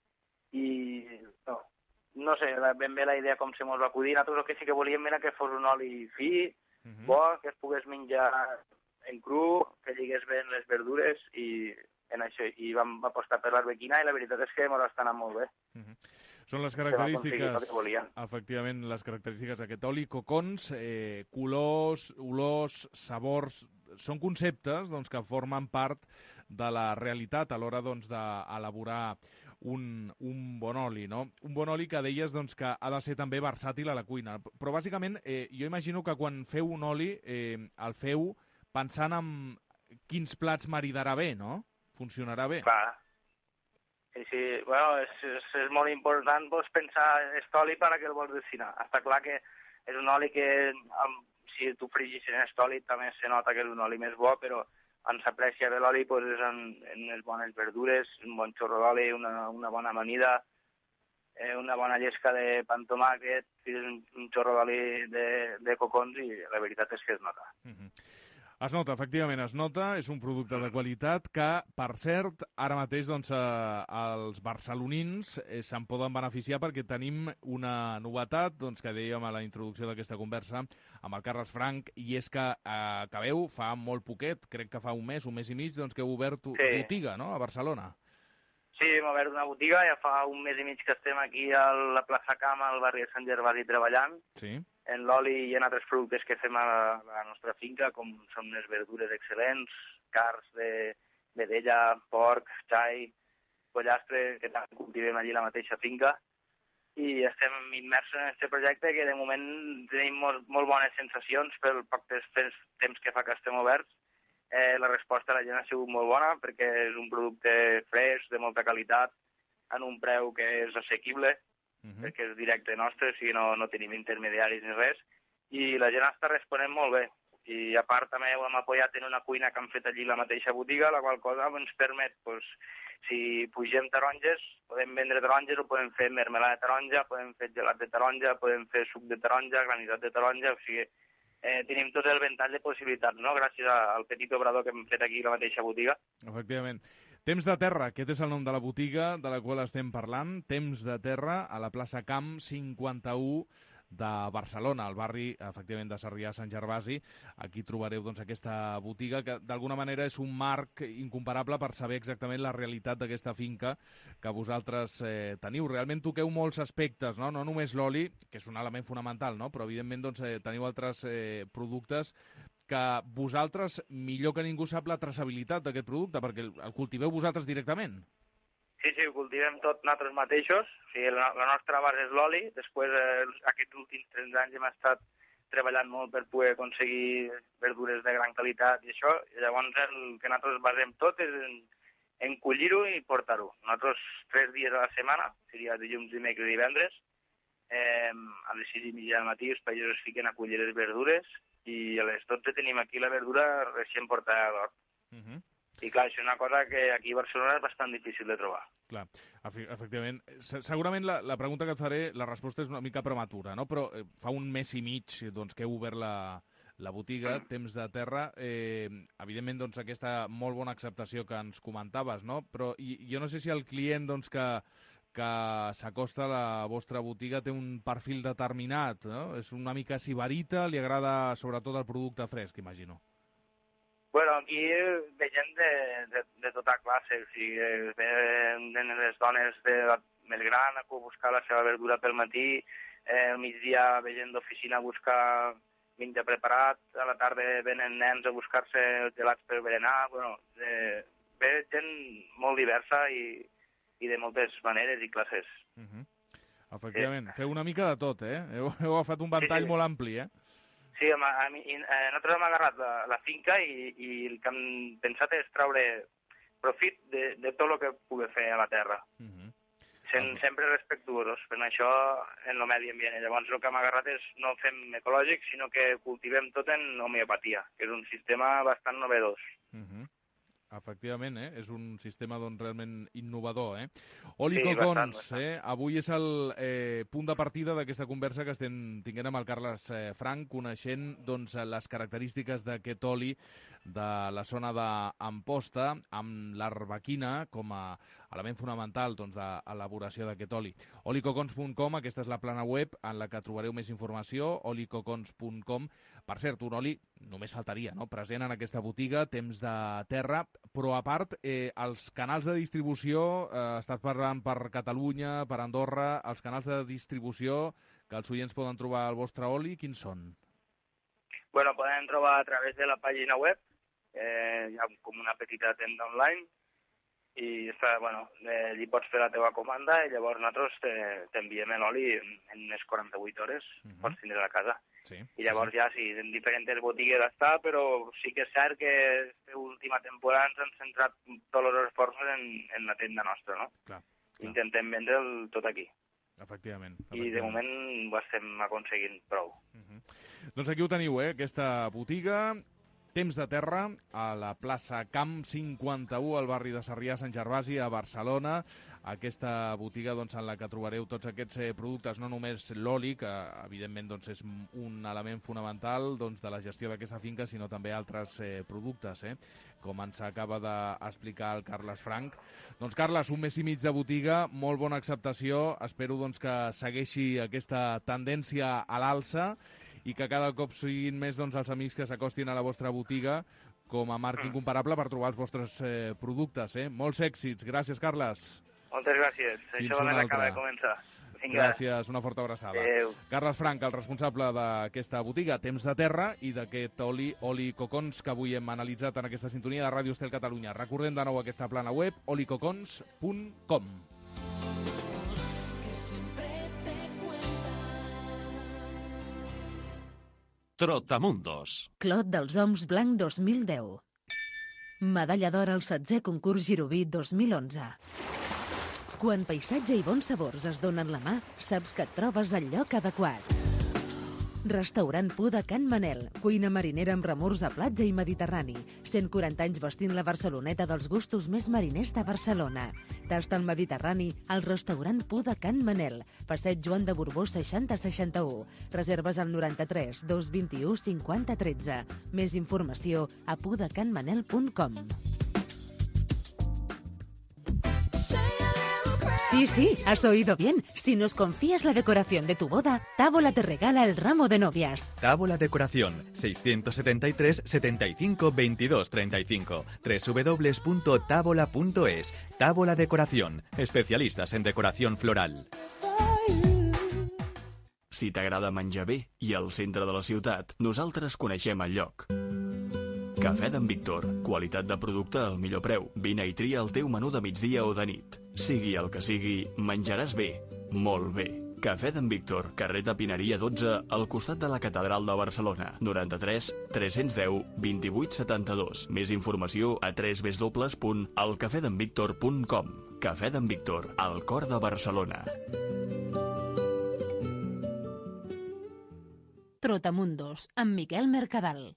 I no, no sé ben bé la idea com se mos va acudir. Nosaltres el que sí que volíem era que fos un oli fi, uh -huh. bo, que es pogués menjar en cru, que lligués bé les verdures, i en això i vam apostar per l'arbequina, i la veritat és que ens està anant molt bé. Uh -huh. Són les característiques, efectivament, les característiques d'aquest oli. Cocons, eh, colors, olors, sabors, són conceptes doncs, que formen part de la realitat a l'hora doncs, d'elaborar un, un bon oli, no? Un bon oli que deies doncs, que ha de ser també versàtil a la cuina. Però, bàsicament, eh, jo imagino que quan feu un oli, eh, el feu pensant en quins plats maridarà bé, no? Funcionarà bé. Clar. Sí, sí. Bueno, és, és, és molt important pues, pensar en aquest oli per a què el vols destinar. Està clar que és un oli que, si tu frigis en aquest oli, també se nota que és un oli més bo, però on s'aprecia bé l'oli pues, és en, en les bones verdures, un bon xorro d'oli, una, una bona amanida, eh, una bona llesca de pa amb tomàquet, un, un xorro d'oli de, de cocons, i la veritat és que es nota. Mm-hmm. Es nota, efectivament, es nota. És un producte de qualitat que, per cert, ara mateix doncs, eh, els barcelonins eh, se'n poden beneficiar perquè tenim una novetat doncs, que dèiem a la introducció d'aquesta conversa amb el Carles Frank, i és que eh, acabeu fa molt poquet, crec que fa un mes, un mes i mig, doncs, que heu obert sí. botiga, no?, a Barcelona. Sí, hem obert una botiga, ja fa un mes i mig que estem aquí a la plaça Cama, al barri de Sant Gervasi, treballant. Sí. En l'oli i en altres productes que fem a la, a la nostra finca, com són les verdures excel·lents, carns de vedella, porc, xai, pollastre, que també cultivem allí a la mateixa finca. i estem immersos en aquest projecte que de moment tenim molt, molt bones sensacions pel poc temps que fa que estem oberts. Eh, la resposta de la gent ha sigut molt bona perquè és un producte fresc, de molta qualitat, en un preu que és assequible, uh-huh. perquè és directe nostre, o sigui, no, no tenim intermediaris ni res, i la gent està responent molt bé. I a part també ho hem apoyat en una cuina que han fet allí la mateixa botiga, la qual cosa ens permet, pues, si pugem taronges, podem vendre taronges o podem fer mermelada de taronja, podem fer gelat de taronja, podem fer suc de taronja, granissat de taronja, o sigui, eh, tenim tot el ventall de possibilitats, no?, gràcies al petit obrador que hem fet aquí a la mateixa botiga. Efectivament. Temps de Terra, aquest és el nom de la botiga de la qual estem parlant. Temps de Terra, a la plaça Camp cinquanta-u de Barcelona, al barri, efectivament, de Sarrià-Sant Gervasi. Aquí trobareu doncs, aquesta botiga, que d'alguna manera és un marc incomparable per saber exactament la realitat d'aquesta finca que vosaltres eh, teniu. Realment toqueu molts aspectes, no? No només l'oli, que és un element fonamental, no? Però evidentment doncs, eh, teniu altres eh, productes que vosaltres, millor que ningú, sap la traçabilitat d'aquest producte, perquè el cultiveu vosaltres directament. Sí, sí, ho cultivem tot nosaltres mateixos. O sigui, la, la nostra base és l'oli. Després, eh, aquests últims trenta anys hem estat treballant molt per poder aconseguir verdures de gran qualitat i això. I llavors el que nosaltres basem tot és en, en collir-ho i portar-ho. Nosaltres tres dies a la setmana, seria dilluns, dimecres i divendres, eh, a les sis i mitja del matí els pagesos es fiquen a collir les verdures i a les dotze tenim aquí la verdura recient portada d'hort. Uh-huh. I clar, això és una cosa que aquí a Barcelona és bastant difícil de trobar. Clar, efectivament. Segurament la, la pregunta que et faré, la resposta és una mica prematura, no? Però eh, fa un mes i mig doncs, que heu obert la, la botiga, mm. Temps de Terra. Eh, evidentment, doncs, aquesta molt bona acceptació que ens comentaves, no? Però i, jo no sé si el client doncs, que, que s'acosta a la vostra botiga té un perfil determinat, no? És una mica sibarita, li agrada sobretot el producte fresc, imagino. Bueno, aquí ve gent de, de, de tota classe, o sigui, venen les dones de la, més gran a buscar la seva verdura pel matí, eh, al migdia ve gent d'oficina a buscar menjar preparat, a la tarda venen nens a buscar-se gelats per berenar, bueno, eh, ve gent molt diversa i, i de moltes maneres i classes. Uh-huh. Efectivament, sí. Feu una mica de tot, eh? Heu, heu agafat un ventall sí, sí. molt ampli, eh? Sí, a, a mi, eh, nosaltres hem agarrat la, la finca i, i el que hem pensat és treure profit de, de tot el que pugui fer a la terra. Uh-huh. Sent okay. sempre respectuosos, per això en el medi ambient. Llavors el que hem agarrat és no fem ecològic, sinó que cultivem tot en homeopatia, que és un sistema bastant novedós. Uh-huh. Efectivament, eh? És un sistema doncs, realment innovador. Eh? Oli sí, Cocons, bastant, bastant. Eh? Avui és el eh, punt de partida d'aquesta conversa que estem tinguent amb el Carles eh, Frank, coneixent doncs, les característiques d'aquest oli de la zona d'Amposta, amb l'arbequina com a element fonamental doncs, d'elaboració d'aquest oli. oli cocons punt com, aquesta és la plana web en la que trobareu més informació, oli cocons punt com. Per cert, un oli, només faltaria, no? Present en aquesta botiga, Temps de Terra, però a part, eh, els canals de distribució, eh, estàs parlant per Catalunya, per Andorra, els canals de distribució que els oients poden trobar al vostre oli, quins són? Bueno, poden trobar a través de la pàgina web, eh, hi ha com una petita tenda online, i està, bueno, eh, allí pots fer la teva comanda i llavors nosaltres t'enviem l'oli en, en unes quaranta-vuit hores, uh-huh. pots tindre a casa. Sí, I llavors sí. ja sí, en diferents botigues està, però sí que és cert que aquesta última temporada ens han centrat tots els esforços en, en la tenda nostra, no? Clar, clar. Intentem vendre'l tot aquí. Efectivament, efectivament. I de moment ho estem aconseguint prou. Uh-huh. Doncs aquí ho teniu, eh? Aquesta botiga, Temps de Terra, a la plaça Camp cinquanta-u, al barri de Sarrià-Sant Gervasi, a Barcelona. Aquesta botiga doncs, en la que trobareu tots aquests eh, productes, no només l'oli, que evidentment doncs, és un element fonamental doncs, de la gestió d'aquesta finca, sinó també altres eh, productes, eh? com ens acaba d'explicar el Carles Frank. Doncs Carles, un mes i mig de botiga, molt bona acceptació, espero doncs, que segueixi aquesta tendència a l'alça i que cada cop siguin més doncs, els amics que s'acostin a la vostra botiga com a marc incomparable per trobar els vostres eh, productes. Eh? Molts èxits. Gràcies, Carles. Moltes gràcies. Fins Això va acaba de començar. Vinga. Gràcies, una forta abraçada. Adéu. Carles Frank, el responsable d'aquesta botiga, Temps de Terra, i d'aquest oli, oli Cocons, que avui hem analitzat en aquesta sintonia de Ràdio Estel Catalunya. Recordem de nou aquesta plana web, oli cocons punt com. Que sempre te Trotamundos. Clot dels Oms Blanc dos mil deu. Medalla d'or al setzè concurs Giroví dos mil onze. Quan paisatge i bons sabors es donen la mà, saps que et trobes al lloc adequat. Restaurant Pu de Can Manel, cuina marinera amb remors a platja i mediterrani. cent quaranta anys vestint la Barceloneta dels gustos més mariners de Barcelona. Tasta el Mediterrani al restaurant Pu de Can Manel, passeig Joan de Borbó seixanta seixanta-u. Reserves al noranta-tres dos vint-i-u cinquanta tretze. Més informació a pudecanmanel punt com. Sí, sí, has oído bien. Si nos confías la decoración de tu boda, Tábola te regala el ramo de novias. Tábola Decoración, seiscientos setenta y tres, setenta y cinco, veintidós, treinta y cinco. doble u doble u doble u punto tábola punto es. Tábola Decoración, especialistas en decoración floral. Si t'agrada menjar bé i al centre de la ciutat, nosaltres coneixem el lloc. Cafè d'en Víctor. Qualitat de producte al millor preu. Vine i tria el teu menú de migdia o de nit. Sigui el que sigui, menjaràs bé. Molt bé. Cafè d'en Víctor, carrer de Pineria dotze, al costat de la Catedral de Barcelona. noranta-tres tres-cents deu vint-i-vuit setanta-dos. Més informació a w w w punt el cafè d'en víctor punt com. Cafè d'en Víctor, al cor de Barcelona. Trotamundos, amb Miquel Mercadal.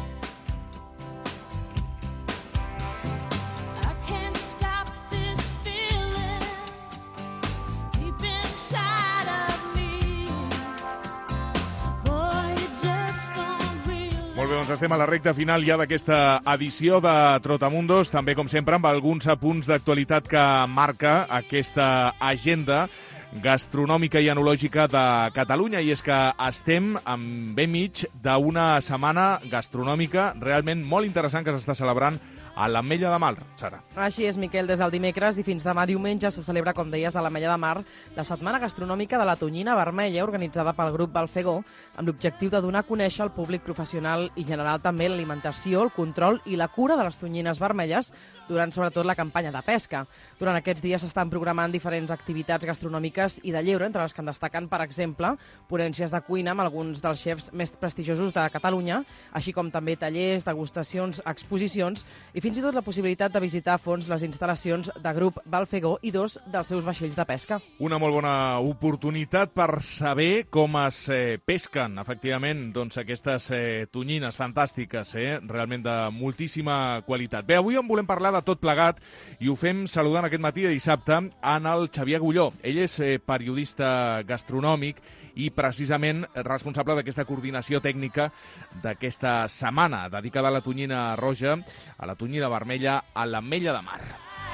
Molt bé, doncs estem a la recta final ja d'aquesta edició de Trotamundos, també com sempre amb alguns apunts d'actualitat que marca aquesta agenda gastronòmica i enològica de Catalunya, i és que estem en ben mig d'una setmana gastronòmica realment molt interessant que s'està celebrant a l'Ametlla de Mar, Sara. Així és, Miquel, des del dimecres i fins demà diumenge se celebra, com deies, a l'Ametlla de Mar la Setmana Gastronòmica de la Tonyina Vermella, organitzada pel grup Balfegó, amb l'objectiu de donar a conèixer al públic professional i general també l'alimentació, el control i la cura de les tonyines vermelles durant sobretot la campanya de pesca. Durant aquests dies s'estan programant diferents activitats gastronòmiques i de lleure, entre les que en destaquen, per exemple, ponències de cuina amb alguns dels xefs més prestigiosos de Catalunya, així com també tallers, degustacions, exposicions i fins i tot la possibilitat de visitar a fons les instal·lacions de grup Balfegó i dos dels seus vaixells de pesca. Una molt bona oportunitat per saber com es eh, pesquen, efectivament, doncs, aquestes eh, tonyines fantàstiques, eh, realment de moltíssima qualitat. Bé, avui en volem parlar de tot plegat i ho fem saludant aquest matí de dissabte en el Xavier Agulló. Ell és eh, periodista gastronòmic i precisament responsable d'aquesta coordinació tècnica d'aquesta setmana dedicada a la tonyina roja, a la tonyina vermella, a l'Ametlla de Mar.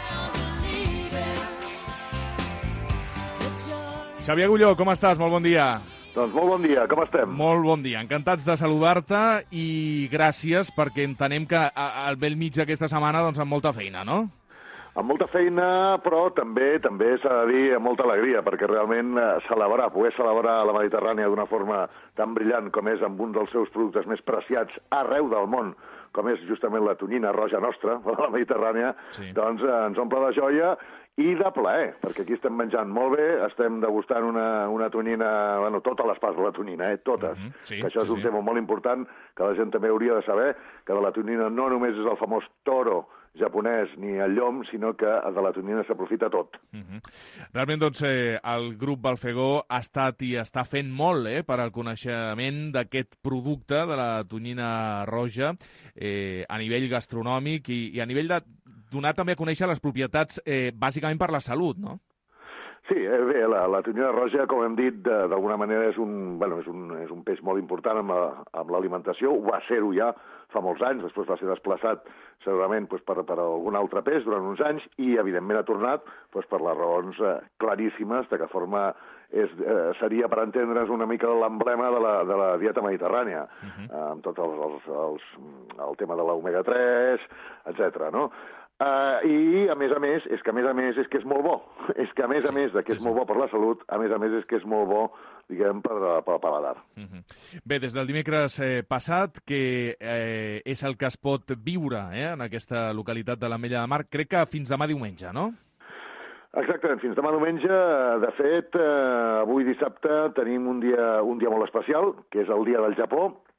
Xavier Agulló, com estàs? Molt bon dia. Doncs molt bon dia, com estem? Molt bon dia, encantats de saludar-te i gràcies perquè entenem que al bell mig d'aquesta setmana doncs amb molta feina, no? Amb molta feina, però també també s'ha de dir amb molta alegria, perquè realment celebrar, poder celebrar la Mediterrània d'una forma tan brillant com és amb un dels seus productes més preciats arreu del món, com és justament la tonyina roja nostra, de la Mediterrània, sí. Doncs eh, ens omple de joia i de plaer, perquè aquí estem menjant molt bé, estem degustant una, una tonyina, bueno, totes les parts de la tonyina, eh, totes, mm -hmm. sí, que això és sí, un sí. tema molt important, que la gent també hauria de saber, que de la tonyina no només és el famós toro japonès ni el llom, sinó que de la tonyina s'aprofita tot. Mm -hmm. Realment, doncs, eh, el grup Balfegó ha estat i està fent molt eh, per al coneixement d'aquest producte de la tonyina roja eh, a nivell gastronòmic i, i a nivell de donar també a conèixer les propietats eh, bàsicament per la salut, no? Sí, eh, bé, la, la tonyina roja, com hem dit, d'alguna manera és un, bueno, és, un, és un peix molt important amb, la, amb l'alimentació, ho va ser-ho ja fa molts anys, després va ser desplaçat segurament doncs, per, per algun altre peix durant uns anys i, evidentment, ha tornat doncs, per les raons eh, claríssimes de que forma és, eh, seria, per entendre's, una mica l'emblema de, la, de la dieta mediterrània, uh-huh. eh, amb tot els, els, els, el tema de l'omega tres, etcètera, no? Uh, I, a més a més, és que a més a més és que és molt bo. És que a més a més de que és molt bo per la salut, a més a més és que és molt bo, diguem, per, per el paladar. Uh -huh. Bé, des del dimecres eh, passat, que eh, és el que es pot viure eh, en aquesta localitat de l'Ametlla de Mar, crec que fins demà diumenge, no? Exactament, fins demà diumenge. De fet, eh, avui dissabte tenim un dia, un dia molt especial, que és el dia del Japó,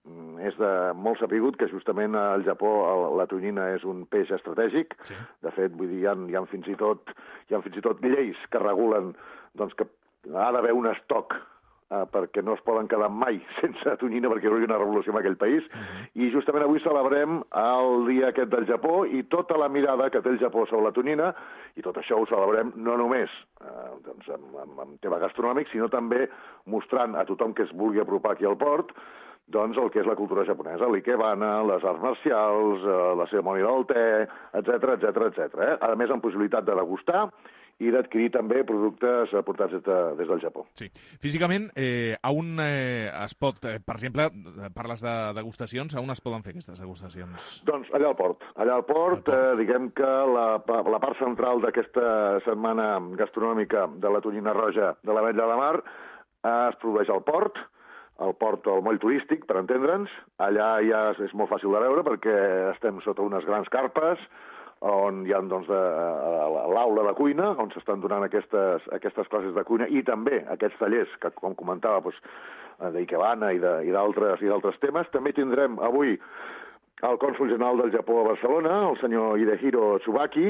és de molt sapigut que justament al Japó la tonyina és un peix estratègic. Sí. De fet, vull dir, hi ha, hi ha fins i tot hi ha fins i tot lleis que regulen doncs, que ha d'haver un estoc eh, perquè no es poden quedar mai sense tonyina perquè hi hauria una revolució en aquell país. Uh-huh. I justament avui celebrem el dia aquest del Japó i tota la mirada que té el Japó sobre la tonyina, i tot això ho celebrem no només eh, doncs, amb, amb, amb tema gastronòmic, sinó també mostrant a tothom que es vulgui apropar aquí al port doncs el que és la cultura japonesa, l'ikebana, les arts marcials, eh, la cerimònia del te, etcètera, etcètera, etcètera. Eh? A més, amb possibilitat de degustar i d'adquirir també productes portats des, de, des del Japó. Sí. Físicament, eh, a on eh, es pot, eh, per exemple, parles de degustacions, a on es poden fer aquestes degustacions? Doncs allà al port. Allà al port, al port. Eh, diguem que la, la part central d'aquesta setmana gastronòmica de la tonyina roja de l'Ametlla de Mar eh, es produeix al port, al port al moll turístic, per entendre'ns. Allà ja és molt fàcil de veure perquè estem sota unes grans carpes on hi ha doncs, l'aula de cuina, on s'estan donant aquestes, aquestes classes de cuina i també aquests tallers que, com comentava, doncs, d'ikebana i d'altres i d'altres temes. També tindrem avui el cònsol general del Japó a Barcelona, el senyor Hidehiro Tsubaki,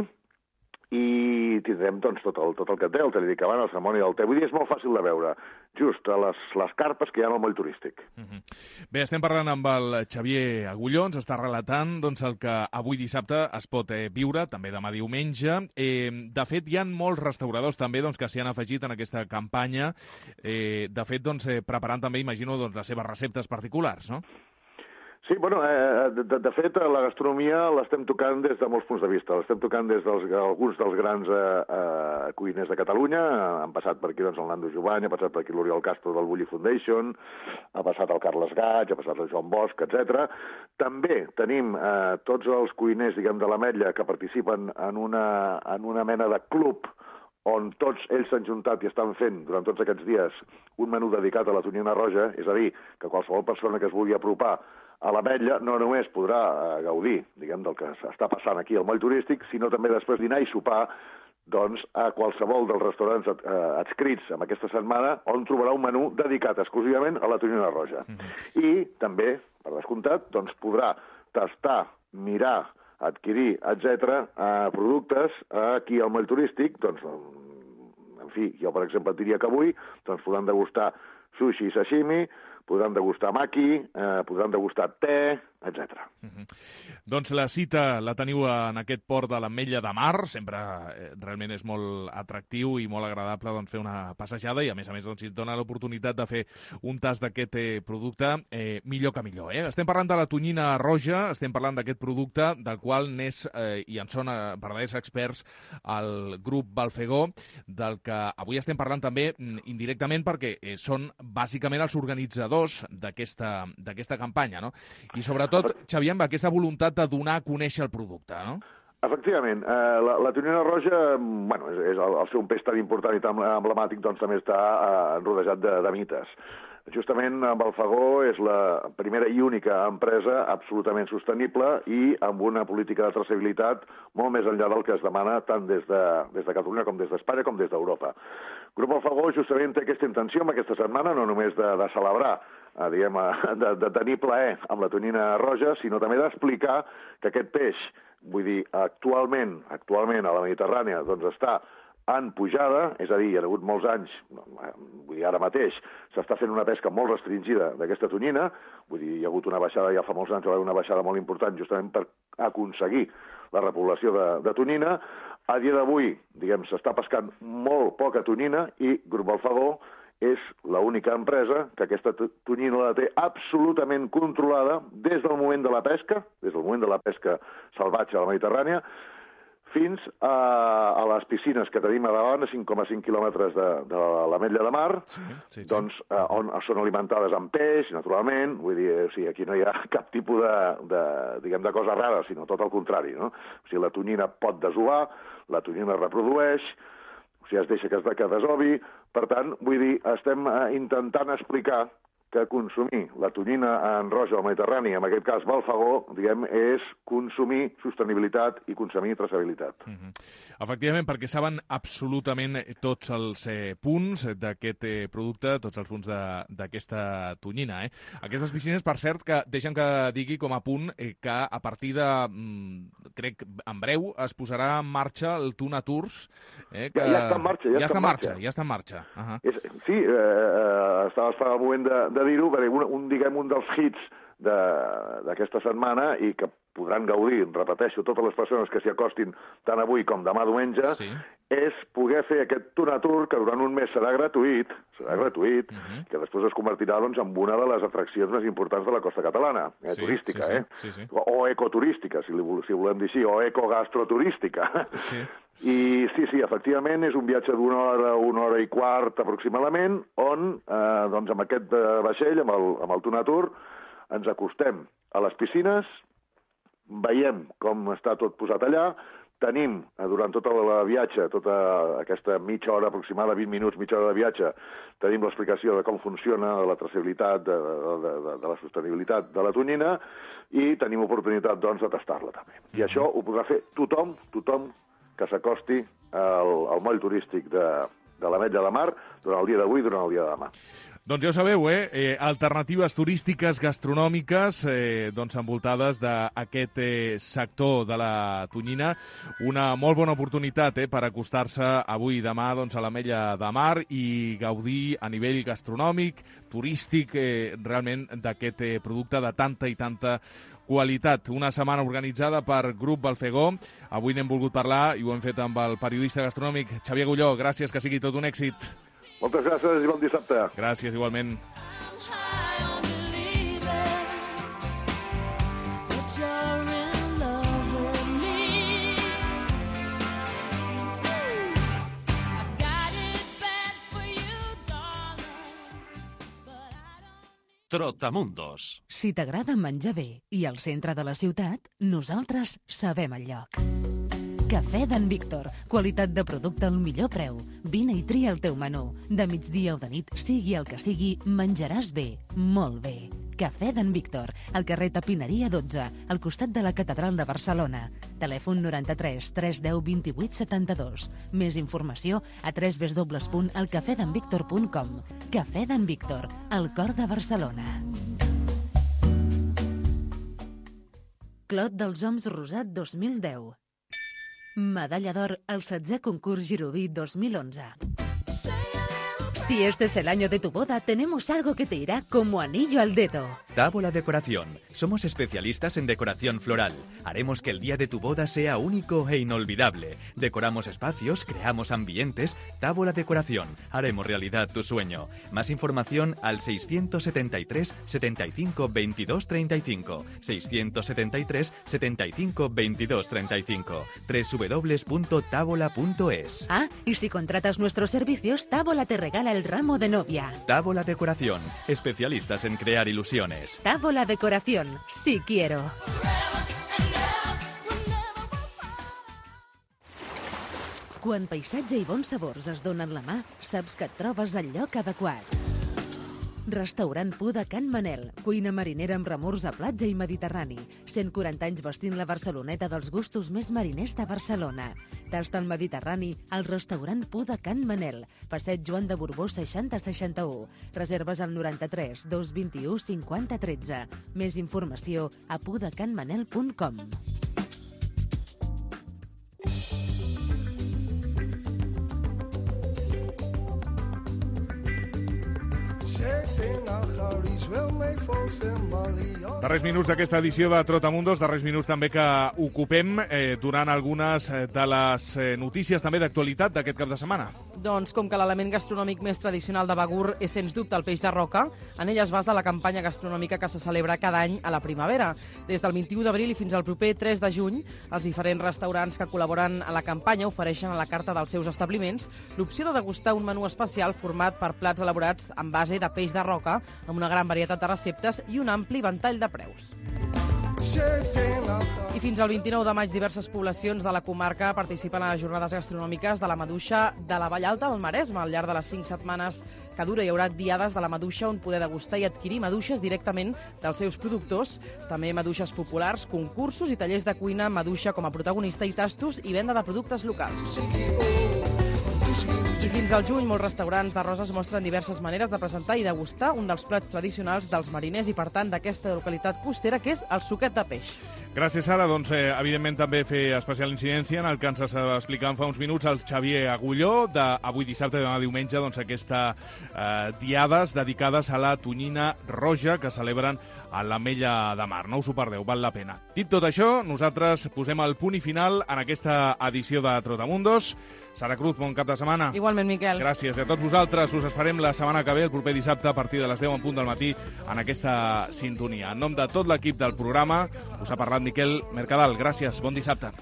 i tindrem doncs, tot, el, tot el que té, el taller d'ikebana, la cerimònia del te. Vull dir, és molt fàcil de veure, just a les, les carpes que hi ha al moll turístic. Uh-huh. Bé, estem parlant amb el Xavier Agulló, ens està relatant doncs, el que avui dissabte es pot eh, viure, també demà diumenge. Eh, de fet, hi ha molts restauradors també doncs, que s'hi han afegit en aquesta campanya, eh, de fet, doncs, eh, preparant també, imagino, doncs, les seves receptes particulars, no? Sí, bueno, eh, de, de fet, la gastronomia l'estem tocant des de molts punts de vista. L'estem tocant des d'alguns dels grans eh, eh, cuiners de Catalunya. Han passat per aquí doncs, el Nando Jovany, ha passat per aquí l'Oriol Castro del Bulli Foundation, ha passat el Carles Gaig, ha passat el Joan Bosch, etcètera. També tenim eh, tots els cuiners, diguem, de l'Ametlla que participen en una, en una mena de club on tots ells s'han juntat i estan fent durant tots aquests dies un menú dedicat a la tonyina roja, és a dir, que qualsevol persona que es vulgui apropar a l'Ametlla no només podrà eh, gaudir, diguem, del que està passant aquí al moll turístic, sinó també després dinar i sopar doncs, a qualsevol dels restaurants eh, adscrits en aquesta setmana, on trobarà un menú dedicat exclusivament a la tonyina roja. Mm-hmm. I també, per descomptat, doncs, podrà tastar, mirar, adquirir, etcètera, eh, productes aquí al moll turístic, doncs, en fi, jo per exemple et diria que avui doncs, podran degustar sushi i sashimi, podran degustar maqui, eh, podran degustar te, etcètera. Uh-huh. Doncs la cita la teniu en aquest port de l'Ametlla de Mar, sempre eh, realment és molt atractiu i molt agradable doncs, fer una passejada i a més a més doncs, si et dona l'oportunitat de fer un tast d'aquest eh, producte, eh, millor que millor. Eh? Estem parlant de la tonyina roja, estem parlant d'aquest producte del qual n'és eh, i en són eh, verdaders experts el grup Balfegó, del que avui estem parlant també indirectament perquè eh, són bàsicament els organitzadors d'aquesta d'aquesta campanya, no? I sobretot, Xavier, amb aquesta voluntat de donar a conèixer el producte, no? Efectivament. Eh, la, la tonyina roja, bueno, és, és el, el ser un peix tan important i tan emblemàtic, doncs també està eh, rodejat de, de mites. Justament Balfegó és la primera i única empresa absolutament sostenible i amb una política de traçabilitat molt més enllà del que es demana tant des de, des de Catalunya com des d'Espanya com des d'Europa. Grup Balfegó justament té aquesta intenció amb aquesta setmana, no només de, de celebrar, eh, diguem, de, de tenir plaer amb la tonyina roja, sinó també d'explicar que aquest peix, vull dir, actualment, actualment a la Mediterrània, doncs està en pujada, és a dir, hi ha hagut molts anys, vull dir, ara mateix, s'està fent una pesca molt restringida d'aquesta tonyina, vull dir, hi ha hagut una baixada, ja fa molts anys, una baixada molt important justament per aconseguir la repoblació de, de tonyina. A dia d'avui, diguem, s'està pescant molt poca tonyina i Grup Balfegó és l'única empresa que aquesta tonyina la té absolutament controlada des del moment de la pesca, des del moment de la pesca salvatge a la Mediterrània, fins a, a les piscines que tenim a davant, a cinc coma cinc quilòmetres de, de l'Ametlla de Mar, sí, sí, sí. doncs eh, on són alimentades amb peix, naturalment, vull dir, o sigui, aquí no hi ha cap tipus de, de, diguem, de cosa rara, sinó tot el contrari, no? O sigui, la tonyina pot desovar, la tonyina reprodueix, o sigui, es deixa que es, que desovi, per tant, vull dir, estem eh, intentant explicar que consumir la tonyina en roja al Mediterrani, en aquest cas Balfagó, diguem, és consumir sostenibilitat i consumir traçabilitat. Mm-hmm. Efectivament, perquè saben absolutament tots els eh, punts d'aquest eh, producte, tots els punts d'aquesta tonyina. Eh? Aquestes piscines, per cert, que deixem que digui com a punt eh, que a partir de, mm, crec, en breu, es posarà en marxa el Tuna Tours. Eh, que... Ja, ja està en marxa. Ja, ja està en marxa. marxa. Ja està en marxa. Uh -huh. és, sí, eh, estava esperant el moment de, de dir-ho, perquè un, un, diguem, un dels hits d'aquesta setmana i que podran gaudir, repeteixo, totes les persones que s'hi acostin tant avui com demà diumenge, sí. és poder fer aquest Tuna Tour que durant un mes serà gratuït, serà gratuït, uh-huh. que després es convertirà doncs, en una de les atraccions més importants de la costa catalana, eh, sí, turística, sí, sí, eh? Sí, sí. O, o ecoturística, si, li, si volem dir així, o ecogastroturística. Sí. I sí, sí, efectivament, és un viatge d'una hora, una hora i quart aproximadament, on, eh, doncs, amb aquest vaixell, amb el, amb el Tuna Tour, ens acostem a les piscines, veiem com està tot posat allà, tenim, durant tot el viatge, tota aquesta mitja hora aproximada, vint minuts, mitja hora de viatge, tenim l'explicació de com funciona la traçabilitat, de, de, de, de la sostenibilitat de la tonyina, i tenim oportunitat, doncs, de tastar-la també. I això ho podrà fer tothom, tothom que s'acosti al, al moll turístic de, de l'Ametlla de Mar durant el dia d'avui i durant el dia de demà. Doncs ja ho sabeu, eh? eh alternatives turístiques, gastronòmiques, eh, doncs envoltades d'aquest eh, sector de la tonyina. Una molt bona oportunitat eh, per acostar-se avui i demà doncs, a l'Ametlla de Mar i gaudir a nivell gastronòmic, turístic, eh, realment d'aquest eh, producte de tanta i tanta qualitat. Una setmana organitzada per Grup Balfegó. Avui n'hem volgut parlar i ho hem fet amb el periodista gastronòmic Xavier Agulló. Gràcies, que sigui tot un èxit. Moltes gràcies i bon dissabte. Gràcies, igualment. Trotamundos. Si t'agrada menjar bé i al centre de la ciutat, nosaltres sabem el lloc. Cafè d'en Víctor. Qualitat de producte al millor preu. Vine i tria el teu menú. De migdia o de nit, sigui el que sigui, menjaràs bé, molt bé. Cafè d'en Víctor, al carrer Tapineria dotze, al costat de la Catedral de Barcelona. Telèfon noranta-tres tres deu vint-i-vuit setanta-dos. Més informació a w w w punt el cafè d'en víctor punt com. Cafè d'en Víctor, al cor de Barcelona. Clot dels Oms Rosat dos mil deu. Medalla d'or al setzè concurs Giroví dos mil onze. Si este es el año de tu boda, tenemos algo que te irá como anillo al dedo. Tábola Decoración. Somos especialistas en decoración floral. Haremos que el día de tu boda sea único e inolvidable. Decoramos espacios, creamos ambientes. Tábola Decoración. Haremos realidad tu sueño. Más información al seiscientos setenta y tres setenta y cinco veintidós treinta y cinco. seiscientos setenta y tres setenta y cinco veintidós treinta y cinco. doble u doble u doble u punto tábola punto es. Ah, y si contratas nuestros servicios, Tábola te regala el ramo de novia. Tábola Decoración. Especialistas en crear ilusiones. Tábola Decoración. Sí quiero. Quan paisatge i bons sabors es donen la mà, saps que et trobes al lloc adequat. Restaurant Pu de Can Manel, cuina marinera amb remors a platja i mediterrani. cent quaranta anys vestint la Barceloneta dels gustos més mariners de Barcelona. Tasta el Mediterrani al restaurant Pu de Can Manel, passeig Joan de Borbó seixanta seixanta-u. Reserves al noranta-tres dos vint-i-u cinquanta tretze. Més informació a pudecanmanel punt com. Darrers minuts d'aquesta edició de Trotamundos, darrers minuts també que ocupem eh, durant algunes de les eh, notícies també d'actualitat d'aquest cap de setmana. Doncs com que l'element gastronòmic més tradicional de Begur és sens dubte el peix de roca, en ell es basa la campanya gastronòmica que se celebra cada any a la primavera. Des del vint-i-u d'abril i fins al proper tres de juny, els diferents restaurants que col·laboren a la campanya ofereixen a la carta dels seus establiments l'opció de degustar un menú especial format per plats elaborats en base de peix de roca, amb una gran varietat de receptes i un ampli ventall de preus. I fins al vint-i-nou de maig diverses poblacions de la comarca participen a les jornades gastronòmiques de la maduixa de la Vall Alta del Maresme. Al llarg de les cinc setmanes que dura hi haurà diades de la maduixa on poder degustar i adquirir maduixes directament dels seus productors. També maduixes populars, concursos i tallers de cuina amb maduixa com a protagonista i tastos i venda de productes locals. I fins al juny, molts restaurants de Roses mostren diverses maneres de presentar i degustar un dels plats tradicionals dels mariners i, per tant, d'aquesta localitat costera, que és el suquet de peix. Gràcies, Sara. Doncs, eh, evidentment, també fer especial incidència en el que ens estava explicant fa uns minuts el Xavier Agulló, d'avui dissabte i demà diumenge, doncs, aquesta eh, diades dedicades a la tonyina roja que celebren a l'Ametlla de Mar. No us ho perdeu, val la pena. Dit tot això, nosaltres posem el punt i final en aquesta edició de Trotamundos. Sara Cruz, bon cap de setmana. Igualment, Miquel. Gràcies. I a tots vosaltres us esperem la setmana que ve, el proper dissabte, a partir de les deu en punt del matí, en aquesta sintonia. En nom de tot l'equip del programa, us ha parlat Miquel Mercadal. Gràcies, bon dissabte.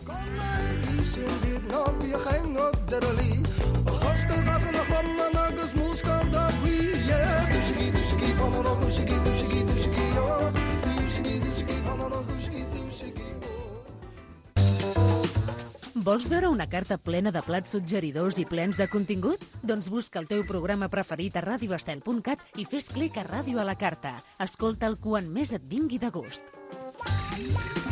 Vols veure una carta plena de plats suggeridors i plens de contingut? Doncs busca el teu programa preferit a radio estel punt cat i fes clic a Ràdio a la carta. Escolta'l quan més et vingui de gust.